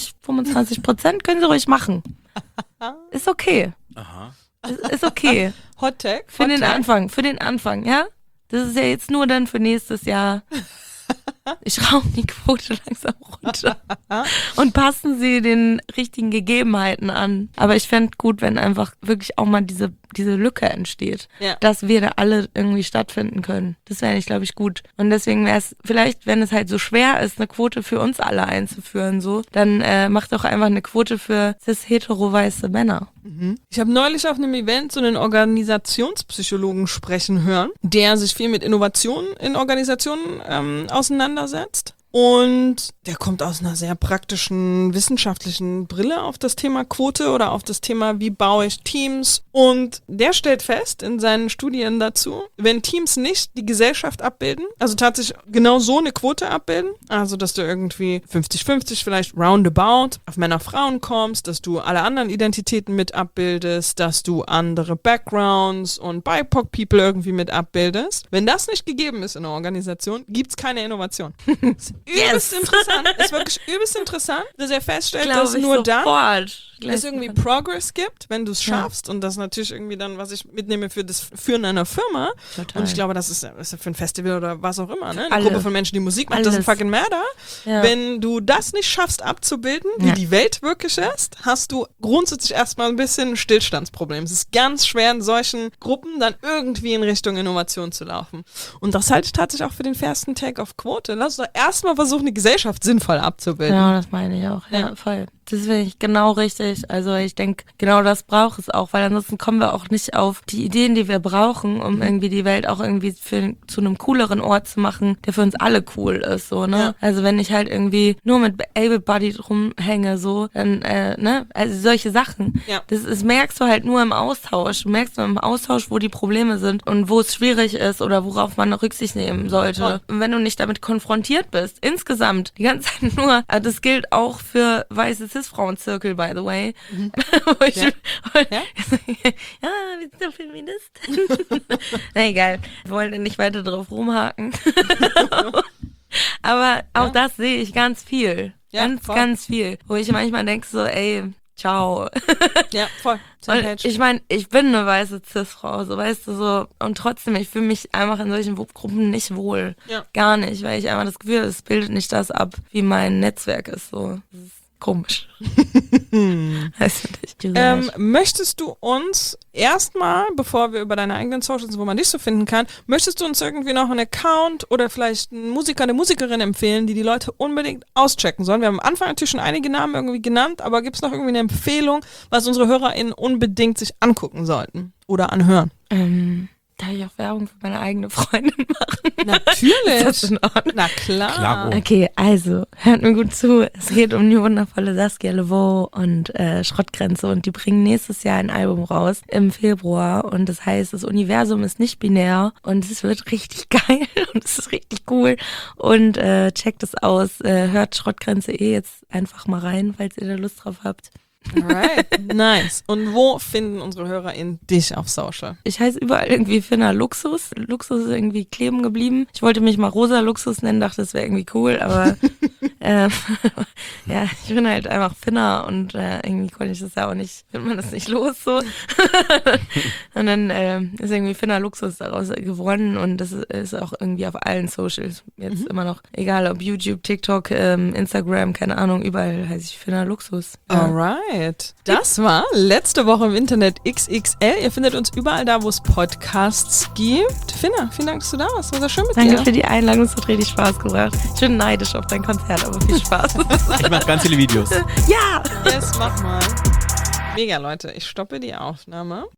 20-25% können sie ruhig machen. Ist okay. Aha. Ist okay. Hot Tag? Für den Anfang, ja? Das ist ja jetzt nur dann für nächstes Jahr. Ich schraube die Quote langsam runter. Und passen sie den richtigen Gegebenheiten an. Aber ich fände gut, wenn einfach wirklich auch mal diese Lücke entsteht. Ja. Dass wir da alle irgendwie stattfinden können. Das wäre, glaube ich, gut. Und deswegen wäre es vielleicht, wenn es halt so schwer ist, eine Quote für uns alle einzuführen, so, dann macht doch einfach eine Quote für cis-hetero-weiße Männer. Ich habe neulich auf einem Event so einen Organisationspsychologen sprechen hören, der sich viel mit Innovationen in Organisationen auseinandersetzt. Und der kommt aus einer sehr praktischen, wissenschaftlichen Brille auf das Thema Quote oder auf das Thema, wie baue ich Teams. Und der stellt fest in seinen Studien dazu, wenn Teams nicht die Gesellschaft abbilden, also tatsächlich genau so eine Quote abbilden, also dass du irgendwie 50-50 vielleicht roundabout auf Männer-Frauen kommst, dass du alle anderen Identitäten mit abbildest, dass du andere Backgrounds und BIPOC-People irgendwie mit abbildest. Wenn das nicht gegeben ist in einer Organisation, gibt's keine Innovation. Übelst interessant. Ist wirklich übelst interessant, dass er feststellt, dass nur dann es irgendwie Progress gibt, wenn du es schaffst. Und das natürlich irgendwie dann, was ich mitnehme für das Führen einer Firma. Total. Und ich glaube, das ist für ein Festival oder was auch immer, ne? Eine Gruppe von Menschen, die Musik macht, das ist fucking matter. Ja. Wenn du das nicht schaffst abzubilden, wie die Welt wirklich ist, hast du grundsätzlich erstmal ein bisschen ein Stillstandsproblem. Es ist ganz schwer, in solchen Gruppen dann irgendwie in Richtung Innovation zu laufen. Und das halte ich tatsächlich auch für den fairsten Take auf Quote. Lass uns doch erstmal versuchen, die Gesellschaft sinnvoll abzubilden. Ja, das meine ich auch. Ja, voll. Das finde ich genau richtig. Also ich denke, genau das braucht es auch, weil ansonsten kommen wir auch nicht auf die Ideen, die wir brauchen, um irgendwie die Welt auch irgendwie zu einem cooleren Ort zu machen, der für uns alle cool ist, so, ne? Ja. Also wenn ich halt irgendwie nur mit Able-Bodied rumhänge, so, dann, ne? Also solche Sachen. Ja. Das merkst du halt nur im Austausch. Du merkst nur im Austausch, wo die Probleme sind und wo es schwierig ist oder worauf man Rücksicht nehmen sollte. Voll. Und wenn du nicht damit konfrontiert bist, insgesamt, die ganze Zeit nur, das gilt auch für weiße Cis-Frauen-Zirkel, by the way. Wo ich, Ja. ja, wir sind doch Feministen. Na egal, wir wollen nicht weiter drauf rumhaken. Aber auch das sehe ich ganz viel. Ja, voll. Ganz viel. Wo ich manchmal denke so, ey, ciao. Ja, voll. Und ich meine, ich bin eine weiße Cis-Frau, so weißt du, so. Und trotzdem, ich fühle mich einfach in solchen Gruppen nicht wohl. Ja. Gar nicht, weil ich einfach das Gefühl habe, es bildet nicht das ab, wie mein Netzwerk ist, so. Das ist komisch. Weißt du nicht. Möchtest du uns erstmal, bevor wir über deine eigenen Socials, wo man dich so finden kann, möchtest du uns irgendwie noch einen Account oder vielleicht einen Musiker, eine Musikerin empfehlen, die Leute unbedingt auschecken sollen? Wir haben am Anfang natürlich schon einige Namen irgendwie genannt, aber gibt es noch irgendwie eine Empfehlung, was unsere HörerInnen unbedingt sich angucken sollten oder anhören? Darf ich auch Werbung für meine eigene Freundin machen? Natürlich. Ist das in Ordnung? Na klar. Klaro. Okay, also, hört mir gut zu. Es geht um die wundervolle Saskia Levaux und Schrottgrenze und die bringen nächstes Jahr ein Album raus im Februar und das heißt, das Universum ist nicht binär und es wird richtig geil und es ist richtig cool und checkt es aus. Hört Schrottgrenze jetzt einfach mal rein, falls ihr da Lust drauf habt. Alright, nice. Und wo finden unsere HörerInnen dich auf Social? Ich heiße überall irgendwie Finna Luxus. Luxus ist irgendwie kleben geblieben. Ich wollte mich mal Rosa Luxus nennen, dachte, das wäre irgendwie cool, aber ja, ich bin halt einfach Finna und irgendwie konnte ich das ja auch nicht, wird man das nicht los so. Und dann ist irgendwie Finna Luxus daraus geworden und das ist auch irgendwie auf allen Socials jetzt immer noch, egal ob YouTube, TikTok, Instagram, keine Ahnung, überall heiße ich Finna Luxus. Ja. Alright. Das war letzte Woche im Internet XXL. Ihr findet uns überall da, wo es Podcasts gibt. Finna, vielen Dank, dass du da warst. War sehr schön mit Danke dir. für die Einladung, es hat richtig Spaß gebracht. Ich bin neidisch auf dein Konzert, aber viel Spaß. Ich mache ganz viele Videos. Ja! Yes, mach mal. Mega, Leute. Ich stoppe die Aufnahme.